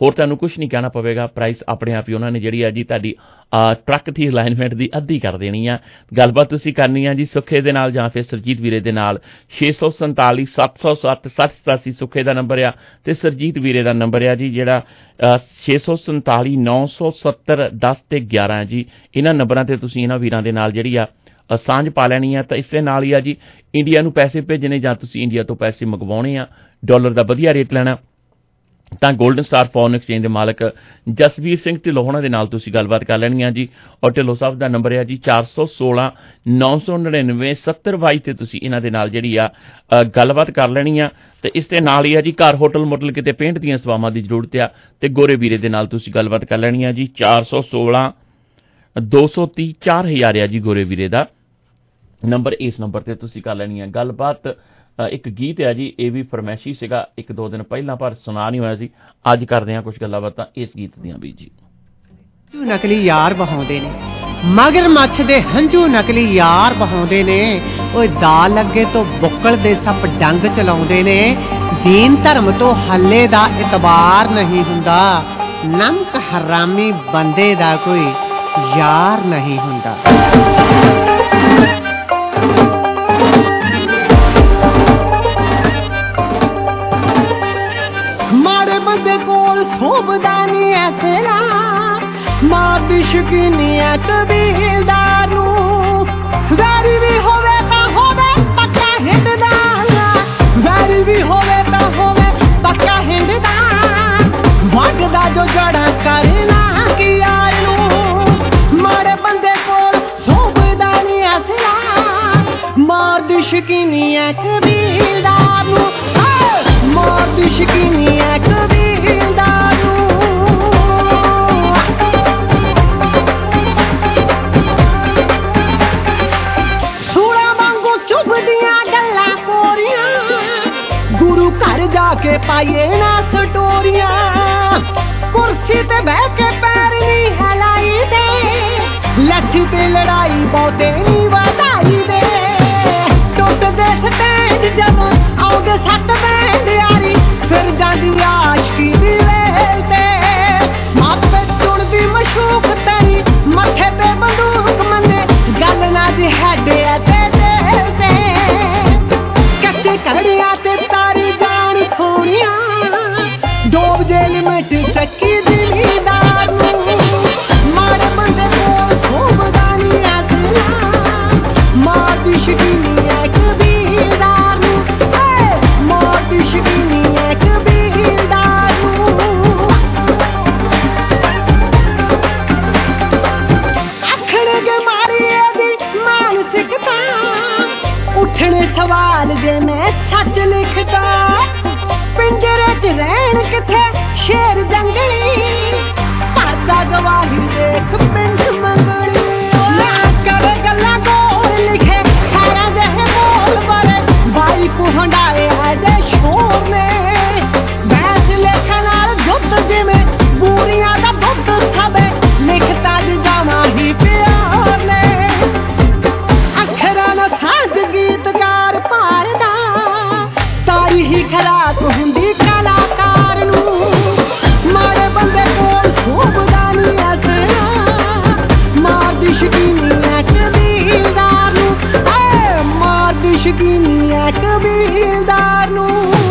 ਹੋਰ ਤੁਹਾਨੂੰ ਕੁਝ ਨਹੀਂ ਕਹਿਣਾ ਪਵੇਗਾ। ਪ੍ਰਾਈਸ ਆਪਣੇ ਆਪ ਹੀ ਉਹਨਾਂ ਨੇ ਜਿਹੜੀ ਆ ਜੀ ਤੁਹਾਡੀ ਟਰੱਕ ਦੀ ਅਲਾਈਨਮੈਂਟ ਦੀ ਅੱਧੀ ਕਰ ਦੇਣੀ ਆ। ਗੱਲਬਾਤ ਤੁਸੀਂ ਕਰਨੀ ਆ ਜੀ ਸੁੱਖੇ ਦੇ ਨਾਲ ਜਾਂ ਫਿਰ ਸਰਜੀਤ ਵੀਰੇ ਦੇ ਨਾਲ। ਛੇ ਸੌ ਸੰਤਾਲੀ ਸੱਤ ਸੌ ਸੱਤ ਸੱਤ ਸਤਾਸੀ ਸੁੱਖੇ ਦਾ ਨੰਬਰ ਆ ਤੇ ਸਰਜੀਤ ਵੀਰੇ ਦਾ ਨੰਬਰ ਆ ਜੀ ਜਿਹੜਾ ਛੇ ਸੌ ਸੰਤਾਲੀ ਨੌ ਸੌ ਸੱਤਰ ਦਸ ਤੇ ਗਿਆਰਾਂ ਜੀ। ਇਹਨਾਂ ਨੰਬਰਾਂ ਤੇ ਤੁਸੀਂ ਇਹਨਾਂ ਵੀਰਾਂ ਦੇ ਨਾਲ ਜਿਹੜੀ ਆ ਸਾਂਝ ਪਾ ਲੈਣੀ ਆ। ਤਾਂ ਇਸ ਦੇ ਨਾਲ ਹੀ ਆ ਜੀ ਇੰਡੀਆ ਨੂੰ ਪੈਸੇ ਭੇਜਣੇ ਜਾਂ ਤੁਸੀਂ ਇੰਡੀਆ ਤੋਂ ਪੈਸੇ ਮੰਗਵਾਉਣੇ ਆ, ਡਾਲਰ ਦਾ ਵਧੀਆ ਰੇਟ ਲੈਣਾ, ਤਾਂ ਗੋਲਡਨ ਸਟਾਰ ਫੋਰਨ ਐਕਸਚੇਂਜ ਦੇ ਮਾਲਕ ਜਸਵੀਰ ਸਿੰਘ ਢਿੱਲੋਂ ਹੋਣਾ ਦੇ ਨਾਲ ਤੁਸੀਂ ਗੱਲਬਾਤ ਕਰ ਲੈਣੀ ਆ ਜੀ। ਔਰ ਢਿੱਲੋਂ ਸਾਹਿਬ ਦਾ ਨੰਬਰ ਹੈ ਜੀ ਚਾਰ ਸੌ ਸੋਲਾਂ ਨੌ ਸੌ ਨੜਿਨਵੇਂ ਸੱਤਰ ਬਾਈ ਤੇ ਤੁਸੀਂ ਇਹਨਾਂ ਦੇ ਨਾਲ ਜਿਹੜੀ ਆ ਗੱਲਬਾਤ ਕਰ ਲੈਣੀ ਆ। ਤੇ ਇਸ ਦੇ ਨਾਲ ਹੀ ਆ ਜੀ ਘਰ ਹੋਟਲ ਮੋਟਲ ਕਿਤੇ ਪੇਂਟ ਦੀਆਂ ਸੇਵਾਵਾਂ ਦੀ ਜ਼ਰੂਰਤ ਆ ਤੇ ਗੋਰੇ ਵੀਰੇ ਦੇ ਨਾਲ ਤੁਸੀਂ ਗੱਲਬਾਤ ਕਰ ਲੈਣੀ ਆ ਜੀ। ਚਾਰ ਸੌ ਸੋਲਾਂ ਦੋ ਸੌ ਤੀਹ ਚਾਰ ਹਜ਼ਾਰ ਆ ਜੀ ਗੋਰੇ ਵੀਰੇ ਦਾ ਨੰਬਰ। ਇਸ ਨੰਬਰ ਤੇ ਤੁਸੀਂ ਕਰ ਲੈਣੀ ਆ ਗੱਲਬਾਤ। ਇੱਕ ਗੀਤ ਹੈ ਜੀ, ਇਹ ਵੀ ਫਰਮੈਸ਼ੀ ਸੀਗਾ ਇੱਕ ਦੋ ਦਿਨ ਪਹਿਲਾਂ ਪਰ ਸੁਣਾ ਨਹੀਂ ਹੋਇਆ ਸੀ। ਅੱਜ ਕਰਦੇ ਹਾਂ ਕੁਝ ਗੱਲਾਂ ਬਾਤਾਂ ਇਸ ਗੀਤ ਦੀਆਂ ਵੀ ਜੀ। ਨਕਲੀ ਯਾਰ ਬਹਾਉਂਦੇ ਨੇ ਮਗਰ ਮੱਛ ਦੇ ਹੰਝੂ, ਨਕਲੀ ਯਾਰ ਬਹਾਉਂਦੇ ਨੇ ਓਏ ਦਾ ਲੱਗੇ ਤੋਂ ਬੁੱਕਲ ਦੇ ਸੱਪ ਡੰਗ ਚਲਾਉਂਦੇ ਨੇ। ਦੀਨ ਧਰਮ ਤੋਂ ਹੱਲੇ ਦਾ ਇਤਬਾਰ ਨਹੀਂ ਹੁੰਦਾ, ਨਮਕ ਹਰਾਮੀ ਬੰਦੇ ਦਾ ਕੋਈ ਯਾਰ ਨਹੀਂ ਹੁੰਦਾ। ਮਾੜੇ ਬੰਦੇ ਕੋਲ ਸੋਭਦਾ ਨਹੀਂ ਐ ਤੇਰਾ, ਮਾਰਦੀ ਸ਼ਕੀਨੀ ਐ ਕਬੀਲਦਾਰ ਨੂੰ। ਵੈਰੀ ਵੀ ਹੋਵੇ ਤਾਂ ਹੋਵੇ ਪੱਕਾ ਹਿੰਦਦਾ, ਵੈਰੀ ਵੀ ਹੋਵੇ ਤਾਂ ਹੋਵੇ ਪੱਕਾ ਹਿੰਦਦਾ। ਵਗਦਾ ਜੋ ਜੜਾ ਕਰਨਾ ਕੀ ਯਾਰ ਨੂੰ, ਮਾੜੇ ਬੰਦੇ ਕੋਲ ਸੋਭਦਾ ਨਹੀਂ ਐ ਤੇਰਾ, ਮਾਰਦੀ ਸ਼ਕੀਨੀ ਐ ਕਬੀਲਦਾਰ ਨੂੰ, ਮਾਰਦੀ ਸ਼ਕੀਨੀ ਐ ਕਬੀਲਦਾਰ ਨੂੰ। ਸੂਰਾਂ ਵਾਂਗੂ ਚੁੱਭਦੀਆਂ ਗੱਲਾਂ ਕੋਰੀਆਂ, ਗੁਰੂ ਘਰ ਜਾ ਕੇ ਪਾਈਏ ਨਾ ਸਟੋਰੀਆਂ। ਕੁਰਸੀ ਤੇ ਬਹਿ ਕੇ ਪੈਰ ਨਹੀਂ ਹਿਲਾਈ ਦੇ, ਲੱਠੀ ਤੇ ਲੜਾਈ ਬਹੁਤੇ ਨਹੀਂ ਵਧਾਈ ਦੇ। ਟੁੱਟਦੇ ਸਟੈਂਡ ਜਦੋਂ ਆਉਂਦੇ ਸੱਟ ਬੈਂਡ ਯਾਰੀ, ਫਿਰ ਜਾਂਦੀ ਆਸ਼ਕੀ ਦੀ ਵੇਲ ਤੇ। ਮਾਪੇ ਚੁਣਦੀ ਮਸ਼ੂਕ ਤੇਰੀ, ਮੱਥੇ ਤੇ ਬੰਦੂਕ ਮੰਨੇ, ਗੱਲ ਨਾ ਜੀ ਹੈਡੇ ਆ ਤੇ ਦਿਲ ਤੇ। ਕੱਟੇ ਕਰੜੀਆਂ ਤੇ ਤਾਰੀ ਜਾਣ ਸੋਹਣੀਆਂ, ਡੋਬ ਜੇਲ ਮਿਟ ਚੱਕੀ ਜ਼ਿਮੀਦਾਰ ਨੂੰ। ਮਾੜੇ ਬੰਦੇ ਕੋਲ ਸੋਭਦਾ ਨਹੀਂ ਐ ਤੇਰਾ, ਮਾਰਦੀ ਸ਼ਕੀਨੀ ਐ ਕਬੀਲਦਾਰ ਨੂੰ, ਮਾਰਦੀ ਸ਼ਕੀਨੀ ਐ ਕਬੀਲਦਾਰ ਨੂੰ। ਆਖਣਗੇ ਮਾਰੀ ਇਹਦੀ ਮਾਨਸਿਕਤਾ, ਉੱਠਣੇ ਸਵਾਲ ਜੇ ਮੈਂ ਸੱਚ ਲਿਖਦਾ। ਪਿੰਜਰੇ 'ਚ ਰਹਿਣ ਕਿੱਥੇ ਸ਼ੇਰ ਜੰਗਲੀ, ਭਰਦਾ ਗਵਾਹੀ ਦੇਖ ਪਿੰਡ ਮੰਗਲੀ। ਕਰੇ ਗੱਲਾਂ ਗੋਲ ਲਿਖੇ ਸਾਰਾ ਜਿਹੇ ਬੋਲ ਬਰੇ, ਬਾਈ ਕੋ ਹੰਡਾਏ ਅਜੇ ਸ਼ੋਰ ਨੇ। ਬੈਸ ਲੇਖਾਂ ਨਾਲ ਜੁੱਤ ਜਿਵੇਂ ਬੂਰੀਆਂ ਦਾ ਦੁੱਧ ਸਭੇ, ਲਿਖਤਾ ਜਾਵਾਂ ਹੀ ਪਿਆਰ ਨੇ। ਅੱਖਰਾਂ ਨਾਲ ਸਾਜ਼ ਗੀਤਕਾਰ ਭਾਰਦਾ, ਤਾਰੀ ਹੀ ਖਰਾਕ ਹੁੰਦੀ ਕਲਾਕਾਰ ਨੂੰ। ਮਾੜੇ ਬੰਦੇ ਕੋਲ ਸੋਭਦਾ ਨਹੀਂ ਐ ਤੇਰਾ, ਮਾਰਦੀ ਸ਼ਕੀਨੀ ਐ ਕਬੀਲਦਾਰ ਨੂੰ, ਐ ਮਾਰਦੀ ਸ਼ਕੀਨੀ ਐ ਕਬੀਲਦਾਰ ਨੂੰ।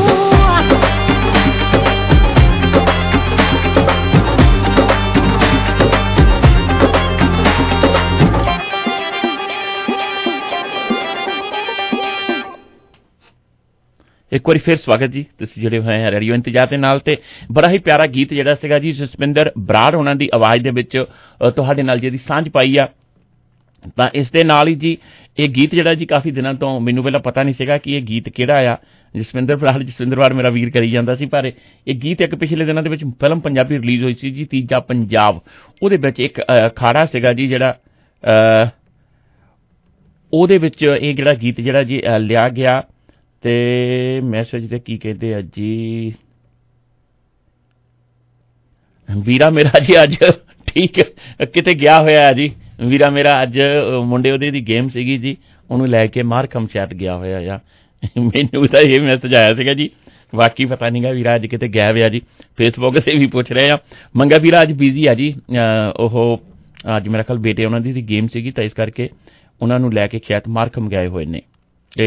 ਇੱਕ ਵਾਰੀ ਫਿਰ ਸਵਾਗਤ ਜੀ, ਤੁਸੀਂ ਜਿਹੜੇ ਹੋਏ ਆ ਰੇਡੀਓ ਇੰਤਜ਼ਾਰ ਦੇ ਨਾਲ। ਤੇ ਬੜਾ ਹੀ ਪਿਆਰਾ ਗੀਤ ਜਿਹੜਾ ਸੀਗਾ ਜੀ ਜਸਵਿੰਦਰ ਬਰਾੜ ਉਹਨਾਂ ਦੀ ਆਵਾਜ਼ ਦੇ ਵਿੱਚ ਤੁਹਾਡੇ ਨਾਲ ਜਿਹਦੀ ਸਾਂਝ ਪਾਈ ਆ। ਤਾਂ ਇਸ ਦੇ ਨਾਲ ਹੀ ਜੀ ਇਹ ਗੀਤ ਜਿਹੜਾ ਜੀ ਕਾਫੀ ਦਿਨਾਂ ਤੋਂ ਮੈਨੂੰ ਪਹਿਲਾਂ ਪਤਾ ਨਹੀਂ ਸੀਗਾ ਕਿ ਇਹ ਗੀਤ ਕਿਹੜਾ ਆ। ਜਸਵਿੰਦਰ ਬਰਾੜ ਜਸਵਿੰਦਰ ਬਰਾੜ ਮੇਰਾ ਵੀਰ ਕਰੀ ਜਾਂਦਾ ਸੀ, ਪਰ ਇਹ ਗੀਤ ਇੱਕ ਪਿਛਲੇ ਦਿਨਾਂ ਦੇ ਵਿੱਚ ਫਿਲਮ ਪੰਜਾਬੀ ਰਿਲੀਜ਼ ਹੋਈ ਸੀ ਜੀ ਤੀਜਾ ਪੰਜਾਬ, ਉਹਦੇ ਵਿੱਚ ਇੱਕ ਅਖਾੜਾ ਸੀਗਾ ਜੀ ਜਿਹੜਾ ਉਹਦੇ ਵਿੱਚ ਇਹ ਜਿਹੜਾ ਗੀਤ ਜਿਹੜਾ ਜੀ ਲਿਆ ਗਿਆ। ਤੇ ਮੈਸੇਜ ਤੇ ਕੀ ਕਹਿੰਦੇ ਆ ਜੀ, ਵੀਰਾ ਮੇਰਾ ਜੀ ਅੱਜ ਠੀਕ ਕਿਤੇ ਗਿਆ ਹੋਇਆ ਜੀ। ਵੀਰਾ ਮੇਰਾ ਅੱਜ ਮੁੰਡੇ ਉਹਦੇ ਦੀ ਗੇਮ ਸੀਗੀ ਜੀ, ਉਹਨੂੰ ਲੈ ਕੇ ਮਾਰਕਮ ਸ਼ਾਇਦ ਗਿਆ ਹੋਇਆ ਆ। ਮੈਨੂੰ ਤਾਂ ਇਹ ਮੈਸੇਜ ਆਇਆ ਸੀਗਾ ਜੀ। बाकी पता नहीं गा वीरा अज किते गैब आ जी। फेसबुक से भी पूछ रहे हैं मंगा वीरा अज बिजी आ जी, ਉਹ ਅੱਜ ਮੇਰਾ ਖਿਆਲ ਬੇਟੇ ਉਹਨਾਂ ਦੀ ਗੇਮ ਸੀਗੀ ਤਾਂ ਇਸ ਕਰਕੇ ਉਹਨਾਂ ਨੂੰ ਲੈ ਕੇ ਖੇਤ ਮਾਰਖਮ ਗਏ ਹੋਏ ਨੇ। ਤੇ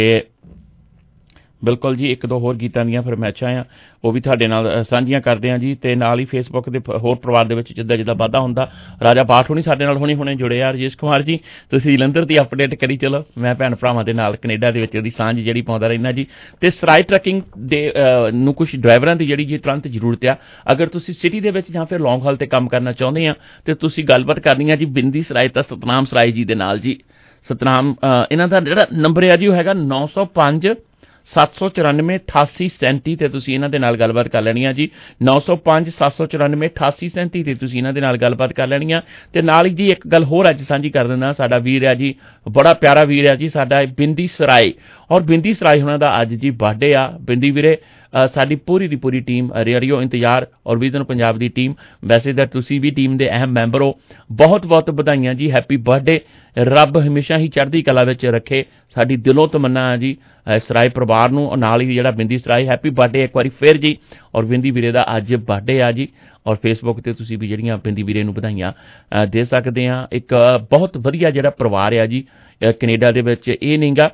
ਬਿਲਕੁਲ ਜੀ ਇੱਕ ਦੋ ਹੋਰ ਗੀਤਾਂ ਦੀਆਂ ਫਰਮਾਇਸ਼ਾਂ ਆ ਉਹ ਵੀ ਤੁਹਾਡੇ ਨਾਲ ਸਾਂਝੀਆਂ ਕਰਦੇ ਹਾਂ ਜੀ। ਤੇ ਨਾਲ ਹੀ ਫੇਸਬੁੱਕ ਦੇ ਹੋਰ ਪਰਿਵਾਰ ਦੇ ਵਿੱਚ ਜਿੱਦਾਂ ਜਿੱਦਾਂ ਵਾਧਾ ਹੁੰਦਾ ਰਾਜਾ ਬਾਠ ਹੋਣੀ ਸਾਡੇ ਨਾਲ ਹੁਣੇ ਹੁਣੇ ਜੁੜੇ ਆ। ਰਜੇਸ਼ ਕੁਮਾਰ ਜੀ ਤੁਸੀਂ ਜਲੰਧਰ ਦੀ ਅਪਡੇਟ ਕਰੀ ਚਲੋ, ਮੈਂ ਭੈਣ ਭਰਾਵਾਂ ਦੇ ਨਾਲ ਕੈਨੇਡਾ ਦੇ ਵਿੱਚ ਉਹਦੀ ਸਾਂਝ ਜਿਹੜੀ ਪਾਉਂਦਾ ਰਹਿੰਦਾ ਜੀ। ਤੇ ਸਰਾਏ ਟਰੱਕਿੰਗ ਦੇ ਨੂੰ ਕੁਝ ਡਰਾਈਵਰਾਂ ਦੀ ਜਿਹੜੀ ਜੀ ਤੁਰੰਤ ਜ਼ਰੂਰਤ ਆ। ਅਗਰ ਤੁਸੀਂ ਸਿਟੀ ਦੇ ਵਿੱਚ ਜਾਂ ਫਿਰ ਲੌਂਗ ਹਾਲ ਤੇ ਕੰਮ ਕਰਨਾ ਚਾਹੁੰਦੇ ਆ ਤੇ ਤੁਸੀਂ ਗੱਲਬਾਤ ਕਰਨੀ ਆ ਜੀ ਬਿੰਦੀ ਸਰਾਏ ਤਾਂ ਸਤਨਾਮ ਸਰਾਏ ਜੀ ਦੇ ਨਾਲ ਜੀ। ਸਤਨਾਮ ਇਹਨਾਂ ਦਾ ਜਿਹੜਾ ਨੰਬਰ ਆ ਜੀ ਉਹ ਹੈਗਾ ਨੌ ਸੌ ਪੰਜ ਸੱਤ ਸੌ ਚੁਰਾਨਵੇਂ ਅਠਾਸੀ ਸੈਂਤੀ ਤੇ ਤੁਸੀਂ ਇਹਨਾਂ ਦੇ ਨਾਲ ਗੱਲਬਾਤ ਕਰ ਲੈਣੀ ਆ ਜੀ। ਨੌ ਸੌ ਪੰਜ ਸੱਤ ਸੌ ਚੁਰਾਨਵੇਂ ਅਠਾਸੀ ਸੈਂਤੀ ਤੇ ਤੁਸੀਂ ਇਹਨਾਂ ਦੇ ਨਾਲ ਗੱਲਬਾਤ ਕਰ ਲੈਣੀ ਆ। ਤੇ ਨਾਲ ਹੀ ਜੀ ਇੱਕ ਗੱਲ ਹੋਰ ਅੱਜ ਸਾਂਝੀ ਕਰ ਦਿੰਦਾ, ਸਾਡਾ ਵੀਰ ਆ ਜੀ, ਬੜਾ ਪਿਆਰਾ ਵੀਰ ਆ ਜੀ ਸਾਡਾ ਬਿੰਦੀ ਸਰਾਏ, ਔਰ ਬਿੰਦੀ ਸਰਾਏ ਉਹਨਾਂ ਦਾ ਅੱਜ ਜੀ ਬਰਥਡੇ ਆ। ਬਿੰਦੀ ਵੀਰੇ ਸਾਡੀ ਪੂਰੀ ਦੀ ਪੂਰੀ ਟੀਮ ਰੇਡੀਓ ਇੰਤਜ਼ਾਰ ਔਰ ਵਿਜ਼ਨ ਪੰਜਾਬ ਦੀ ਟੀਮ, ਵੈਸੇ ਤਾਂ ਤੁਸੀਂ ਵੀ ਟੀਮ ਦੇ ਅਹਿਮ ਮੈਂਬਰ ਹੋ, ਬਹੁਤ ਬਹੁਤ ਵਧਾਈਆਂ ਜੀ, ਹੈਪੀ ਬਰਥਡੇ। ਰੱਬ ਹਮੇਸ਼ਾ ਹੀ ਚੜ੍ਹਦੀ ਕਲਾ ਵਿੱਚ ਰੱਖੇ, ਸਾਡੀ ਦਿਲੋਂ ਤਮੰਨਾ ਹੈ ਜੀ ਸਰਾਏ ਪਰਿਵਾਰ ਨੂੰ। ਨਾਲ ਹੀ ਜਿਹੜਾ ਬਿੰਦੀ ਸਰਾਏ ਹੈਪੀ ਬਰਥਡੇ ਇੱਕ ਵਾਰੀ ਫਿਰ ਜੀ। ਔਰ ਬਿੰਦੀ ਵੀਰੇ ਦਾ ਅੱਜ ਬਰਥਡੇ ਆ ਜੀ। ਔਰ ਫੇਸਬੁੱਕ ਤੇ ਤੁਸੀਂ ਵੀ ਜਿਹੜੀਆਂ ਬਿੰਦੀ ਵੀਰੇ ਨੂੰ ਵਧਾਈਆਂ ਦੇ ਸਕਦੇ ਆ। ਇੱਕ ਬਹੁਤ ਵਧੀਆ ਜਿਹੜਾ ਪਰਿਵਾਰ ਆ ਜੀ ਕੈਨੇਡਾ ਦੇ ਵਿੱਚ, ਇਹ ਨਹੀਂਗਾ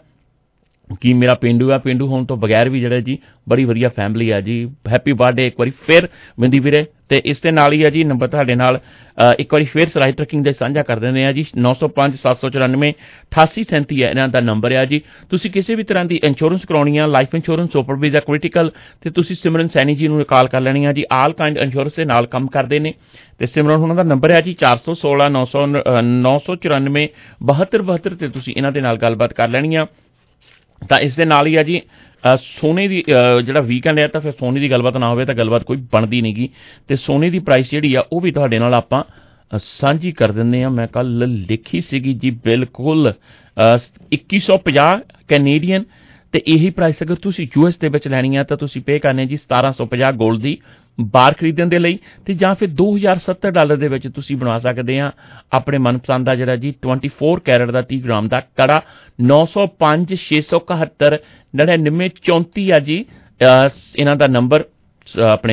ਕਿ ਮੇਰਾ ਪੇਂਡੂ ਆ, ਪੇਂਡੂ ਹੋਣ ਤੋਂ ਬਗੈਰ ਵੀ ਜਿਹੜਾ ਜੀ ਬੜੀ ਵਧੀਆ ਫੈਮਿਲੀ ਆ ਜੀ। ਹੈਪੀ ਬਰਥਡੇ ਇੱਕ ਵਾਰੀ ਫਿਰ ਬਿੰਦੀ ਵੀਰੇ। ਤੇ ਇਸ ਦੇ ਨਾਲ ਹੀ ਆ ਜੀ ਨੰਬਰ ਤੁਹਾਡੇ ਨਾਲ ਇੱਕ ਵਾਰੀ ਫਿਰ ਸਰਾਏ ਟਰੱਕਿੰਗ ਦੇ ਸਾਂਝਾ ਕਰ ਦਿੰਦੇ ਆ ਜੀ। ਨੌ ਸੌ ਪੰਜ ਸੱਤ ਸੌ ਚੁਰਾਨਵੇਂ ਅਠਾਸੀ ਸੈਂਤੀ ਹੈ ਇਹਨਾਂ ਦਾ ਨੰਬਰ ਆ ਜੀ। ਤੁਸੀਂ ਕਿਸੇ ਵੀ ਤਰ੍ਹਾਂ ਦੀ ਇੰਸ਼ੋਰੈਂਸ ਕਰਾਉਣੀ ਆ, life insurance, super visa, critical, ਤੇ ਤੁਸੀਂ ਸਿਮਰਨ ਸੈਣੀ ਜੀ ਨੂੰ ਕਾਲ ਕਰ ਲੈਣੀ ਆ ਜੀ। ਆਲ ਕਾਈਂਡ ਇੰਸ਼ੋਰੈਂਸ ਦੇ ਨਾਲ ਕੰਮ ਕਰਦੇ ਨੇ। ਤੇ ਸਿਮਰਨ ਉਹਨਾਂ ਦਾ ਨੰਬਰ ਹੈ ਜੀ ਚਾਰ ਸੌ ਸੋਲਾਂ ਨੌ ਸੌ ਨੌ ਸੌ ਚੁਰਾਨਵੇਂ ਬਹੱਤਰ ਬਹੱਤਰ ਤੇ ਤੁਸੀਂ ਇਹਨਾਂ ਦੇ ਨਾਲ ਗੱਲਬਾਤ ਕਰ ਲੈਣੀ ਆ। ਤਾਂ ਇਸ ਦੇ ਨਾਲ ਹੀ ਆ ਜੀ ਸੋਨੇ ਦੀ ਜਿਹੜਾ ਵੀਕਐਂਡ ਹੈ ਤਾਂ ਫਿਰ ਸੋਨੇ ਦੀ ਗੱਲਬਾਤ ਨਾ ਹੋਵੇ ਤਾਂ ਗੱਲਬਾਤ ਕੋਈ ਬਣਦੀ ਨਹੀਂ ਗੀ। ਤੇ ਸੋਨੇ ਦੀ ਪ੍ਰਾਈਸ ਜਿਹੜੀ ਆ ਉਹ ਵੀ ਤੁਹਾਡੇ ਨਾਲ ਆਪਾਂ ਸਾਂਝੀ ਕਰ ਦਿੰਦੇ ਆ। ਮੈਂ ਕੱਲ ਲਿਖੀ ਸੀਗੀ ਜੀ ਬਿਲਕੁਲ ਇੱਕੀ ਸੌ ਪੰਜਾਹ ਕੈਨੇਡੀਅਨ, ਤੇ ਇਹੀ ਪ੍ਰਾਈਸ ਅਗਰ ਤੁਸੀਂ ਯੂ ਐਸ ਦੇ ਵਿੱਚ ਲੈਣੀ ਆ ਤਾਂ ਤੁਸੀਂ ਪੇ ਕਰਨੇ ਜੀ ਸਤਾਰਾਂ ਸੌ ਪੰਜਾਹ ਗੋਲਡ ਦੀ ਬਾਰ ਖਰੀਦਣ ਦੇ ਲਈ, ਤੇ ਜਾਂ ਫਿਰ ਦੋ ਹਜ਼ਾਰ ਸੱਤਰ ਡਾਲਰ ਦੇ ਵਿੱਚ ਤੁਸੀਂ ਬਣਾ ਸਕਦੇ ਆ ਆਪਣੇ ਮਨਪਸੰਦ ਦਾ ਜਿਹੜਾ ਜੀ ਚੌਵੀ ਕੈਰਟ ਦਾ ਤੀਹ ਗ੍ਰਾਮ ਦਾ ਕੜਾ। ਨੌ ਸੌ ਪੰਜ ਛੇ ਸੌ ਇਕਹੱਤਰ ਨੜਿਨਵੇਂ ਚੌਂਤੀ ਆ ਜੀ ਇਹਨਾਂ ਦਾ ਨੰਬਰ। ਆਪਣੇ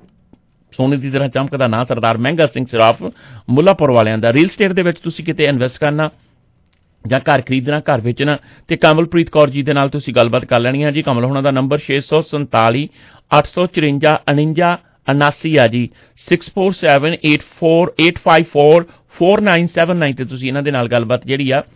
ਸੋਨੇ ਦੀ ਤਰ੍ਹਾਂ ਚਮਕਦਾ ਨਾਂ ਸਰਦਾਰ ਮਹਿੰਗਾ ਸਿੰਘ ਸਰਾਫ ਮੁੱਲਾਪੁਰ ਵਾਲਿਆਂ ਦਾ। ਰੀਅਲ ਸਟੇਟ ਦੇ ਵਿੱਚ ਤੁਸੀਂ ਕਿਤੇ ਇਨਵੈਸਟ ਕਰਨਾ ਜਾਂ ਘਰ ਖਰੀਦਣਾ, ਘਰ ਵੇਚਣਾ, ਤੇ ਕਮਲਪ੍ਰੀਤ ਕੌਰ ਜੀ ਦੇ ਨਾਲ ਤੁਸੀਂ ਗੱਲਬਾਤ ਕਰ ਲੈਣੀ ਆ ਜੀ। ਕਮਲ ਹੋਣਾ ਦਾ ਨੰਬਰ ਛੇ ਸੌ ਸੰਤਾਲੀ ਅੱਠ ਸੌ ਚੁਰੰਜਾ ਉਣੰਜਾ ਉਨਾਸੀ ਆ ਜੀ। Six four seven eight four eight five four four nine seven nine ਤੇ ਤੁਸੀਂ ਇਹਨਾਂ ਦੇ ਨਾਲ ਗੱਲਬਾਤ ਜਿਹੜੀ ਆ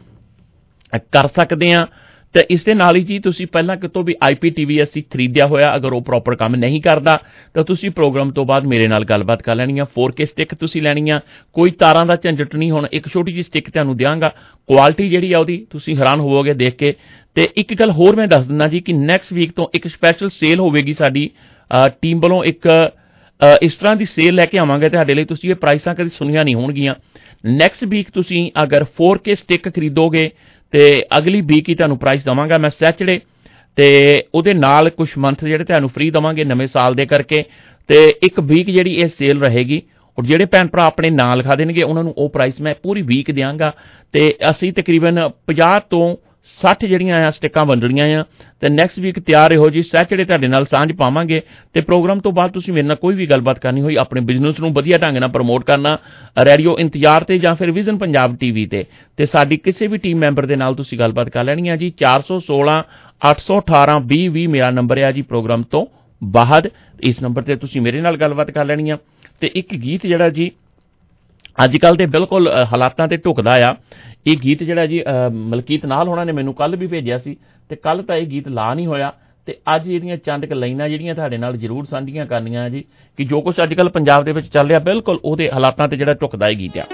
ਕਰ ਸਕਦੇ ਆ। ਤੇ ਇਸ ਦੇ ਨਾਲ ਹੀ ਜੀ ਤੁਸੀਂ ਪਹਿਲਾਂ ਕਿਤੋਂ ਵੀ ਆਈ ਪੀ ਟੀ ਵੀ ਅਸੀਂ ਖਰੀਦਿਆ ਹੋਇਆ, ਅਗਰ ਉਹ ਪ੍ਰੋਪਰ ਕੰਮ ਨਹੀਂ ਕਰਦਾ ਤਾਂ ਤੁਸੀਂ ਪ੍ਰੋਗਰਾਮ ਤੋਂ ਬਾਅਦ ਮੇਰੇ ਨਾਲ ਗੱਲਬਾਤ ਕਰ ਲੈਣੀ ਆ। ਫੋਰ ਕੇ ਸਟਿਕ ਤੁਸੀਂ ਲੈਣੀ ਆ, ਕੋਈ ਤਾਰਾਂ ਦਾ ਝੰਜਟ ਨਹੀਂ। ਹੁਣ ਇੱਕ ਛੋਟੀ ਜਿਹੀ ਸਟਿਕ ਤੁਹਾਨੂੰ ਦਿਆਂਗਾ, ਕੁਆਲਿਟੀ ਜਿਹੜੀ ਆ ਉਹਦੀ ਤੁਸੀਂ ਹੈਰਾਨ ਹੋਵੋਗੇ ਦੇਖ ਕੇ। ਤੇ ਇੱਕ ਗੱਲ ਹੋਰ ਮੈਂ ਦੱਸ ਦਿੰਦਾ ਜੀ ਕਿ ਨੈਕਸਟ ਵੀਕ ਤੋਂ ਇੱਕ ਸਪੈਸ਼ਲ ਸੇਲ ਹੋਵੇਗੀ ਸਾਡੀ ਟੀਮ ਵੱਲੋਂ। ਇੱਕ ਇਸ ਤਰ੍ਹਾਂ ਦੀ ਸੇਲ ਲੈ ਕੇ ਆਵਾਂਗੇ ਤੁਹਾਡੇ ਲਈ, ਤੁਸੀਂ ਇਹ ਪ੍ਰਾਈਸਾਂ ਕਦੇ ਸੁਣੀਆਂ ਨਹੀਂ ਹੋਣਗੀਆਂ। ਨੈਕਸਟ ਵੀਕ ਤੁਸੀਂ ਅਗਰ ਫੋਰ ਕੇ ਸਟਿਕ ਖਰੀਦੋਗੇ ਤੇ ਅਗਲੀ ਵੀਕ ਹੀ ਤੁਹਾਨੂੰ ਪ੍ਰਾਈਸ ਦੇਵਾਂਗਾ ਮੈਂ ਸੈਚਰਡੇ, ਤੇ ਉਹਦੇ ਨਾਲ ਕੁਝ ਮੰਥ ਜਿਹੜੇ ਤੁਹਾਨੂੰ ਫ੍ਰੀ ਦੇਵਾਂਗੇ ਨਵੇਂ ਸਾਲ ਦੇ ਕਰਕੇ। ਤੇ ਇੱਕ ਵੀਕ ਜਿਹੜੀ ਇਹ ਸੇਲ ਰਹੇਗੀ, ਔਰ ਜਿਹੜੇ ਭੈਣ ਭਰਾ ਆਪਣੇ ਨਾਂ ਲਿਖਾ ਦੇਣਗੇ ਉਹਨਾਂ ਨੂੰ ਉਹ ਪ੍ਰਾਈਸ ਮੈਂ ਪੂਰੀ ਵੀਕ ਦਿਆਂਗਾ। ਤੇ ਅਸੀਂ ਤਕਰੀਬਨ ਪੰਜਾਹ ਤੋਂ ਸੱਠ ਜਿਹੜੀਆਂ ਆ ਸਟਿੱਕਾਂ ਵੰਡਣੀਆਂ ਆ। ਤੇ ਨੈਕਸਟ ਵੀਕ ਤਿਆਰ ਰਹੋ ਜੀ, ਸੈਚਰਡੇ ਤੁਹਾਡੇ ਨਾਲ ਸਾਂਝ ਪਾਵਾਂਗੇ। ਤੇ ਪ੍ਰੋਗਰਾਮ ਤੋਂ ਬਾਅਦ ਤੁਸੀਂ ਮੇਰੇ ਨਾਲ ਕੋਈ ਵੀ ਗੱਲਬਾਤ ਕਰਨੀ ਹੋਈ, ਆਪਣੇ ਬਿਜ਼ਨਸ ਨੂੰ ਵਧੀਆ ਢੰਗ ਨਾਲ ਪ੍ਰਮੋਟ ਕਰਨਾ, ਰੇਡੀਓ ਇੰਤਜ਼ਾਰ ਤੇ ਜਾਂ ਫਿਰ ਵਿਜ਼ਨ ਪੰਜਾਬ ਟੀਵੀ ਤੇ ਤੇ ਸਾਡੀ ਕਿਸੇ ਵੀ ਟੀਮ ਮੈਂਬਰ ਦੇ ਨਾਲ ਤੁਸੀਂ ਗੱਲਬਾਤ ਕਰ ਲੈਣੀ ਆ ਜੀ। ਚਾਰ ਸੌ ਸੋਲਾਂ ਅੱਠ ਸੌ ਅਠਾਰਾਂ ਵੀਹ ਵੀਹ ਮੇਰਾ ਨੰਬਰ ਆ ਜੀ ਪ੍ਰੋਗਰਾਮ ਤੋਂ ਬਾਅਦ। ਇਸ ਨੰਬਰ ਤੇ ਤੁਸੀਂ ਮੇਰੇ ਨਾਲ ਗੱਲਬਾਤ ਕਰ ਲੈਣੀ ਆ। ਤੇ ਇੱਕ ਗੀਤ ਜਿਹੜਾ ਜੀ ਅੱਜ ਕੱਲ੍ਹ ਦੇ ਬਿਲਕੁਲ ਹਾਲਾਤਾਂ ਤੇ ਢੁਕਦਾ ਆ, ਇਹ ਗੀਤ ਜਿਹੜਾ ਜੀ ਮਲਕੀਤ ਨਾਲ ਹੋਣਾ ਨੇ ਮੈਨੂੰ ਕੱਲ ਵੀ ਭੇਜਿਆ ਸੀ, ਤੇ ਕੱਲ ਤਾਂ ਇਹ ਗੀਤ ਲਾ ਨਹੀਂ ਹੋਇਆ। ਤੇ ਅੱਜ ਇਹਦੀਆਂ ਚੰਦ ਕੁ ਲਾਈਨਾਂ ਜਿਹੜੀਆਂ ਤੁਹਾਡੇ ਨਾਲ ਜ਼ਰੂਰ ਸਾਂਝੀਆਂ ਕਰਨੀਆਂ ਜੀ ਕਿ ਜੋ ਕੁਛ ਅੱਜ ਕੱਲ੍ਹ ਪੰਜਾਬ ਦੇ ਵਿੱਚ ਚੱਲ ਰਿਹਾ ਬਿਲਕੁਲ ਉਹਦੇ ਹਾਲਾਤਾਂ ਤੇ ਜਿਹੜਾ ਢੁਕਦਾ ਇਹ ਗੀਤ ਆ।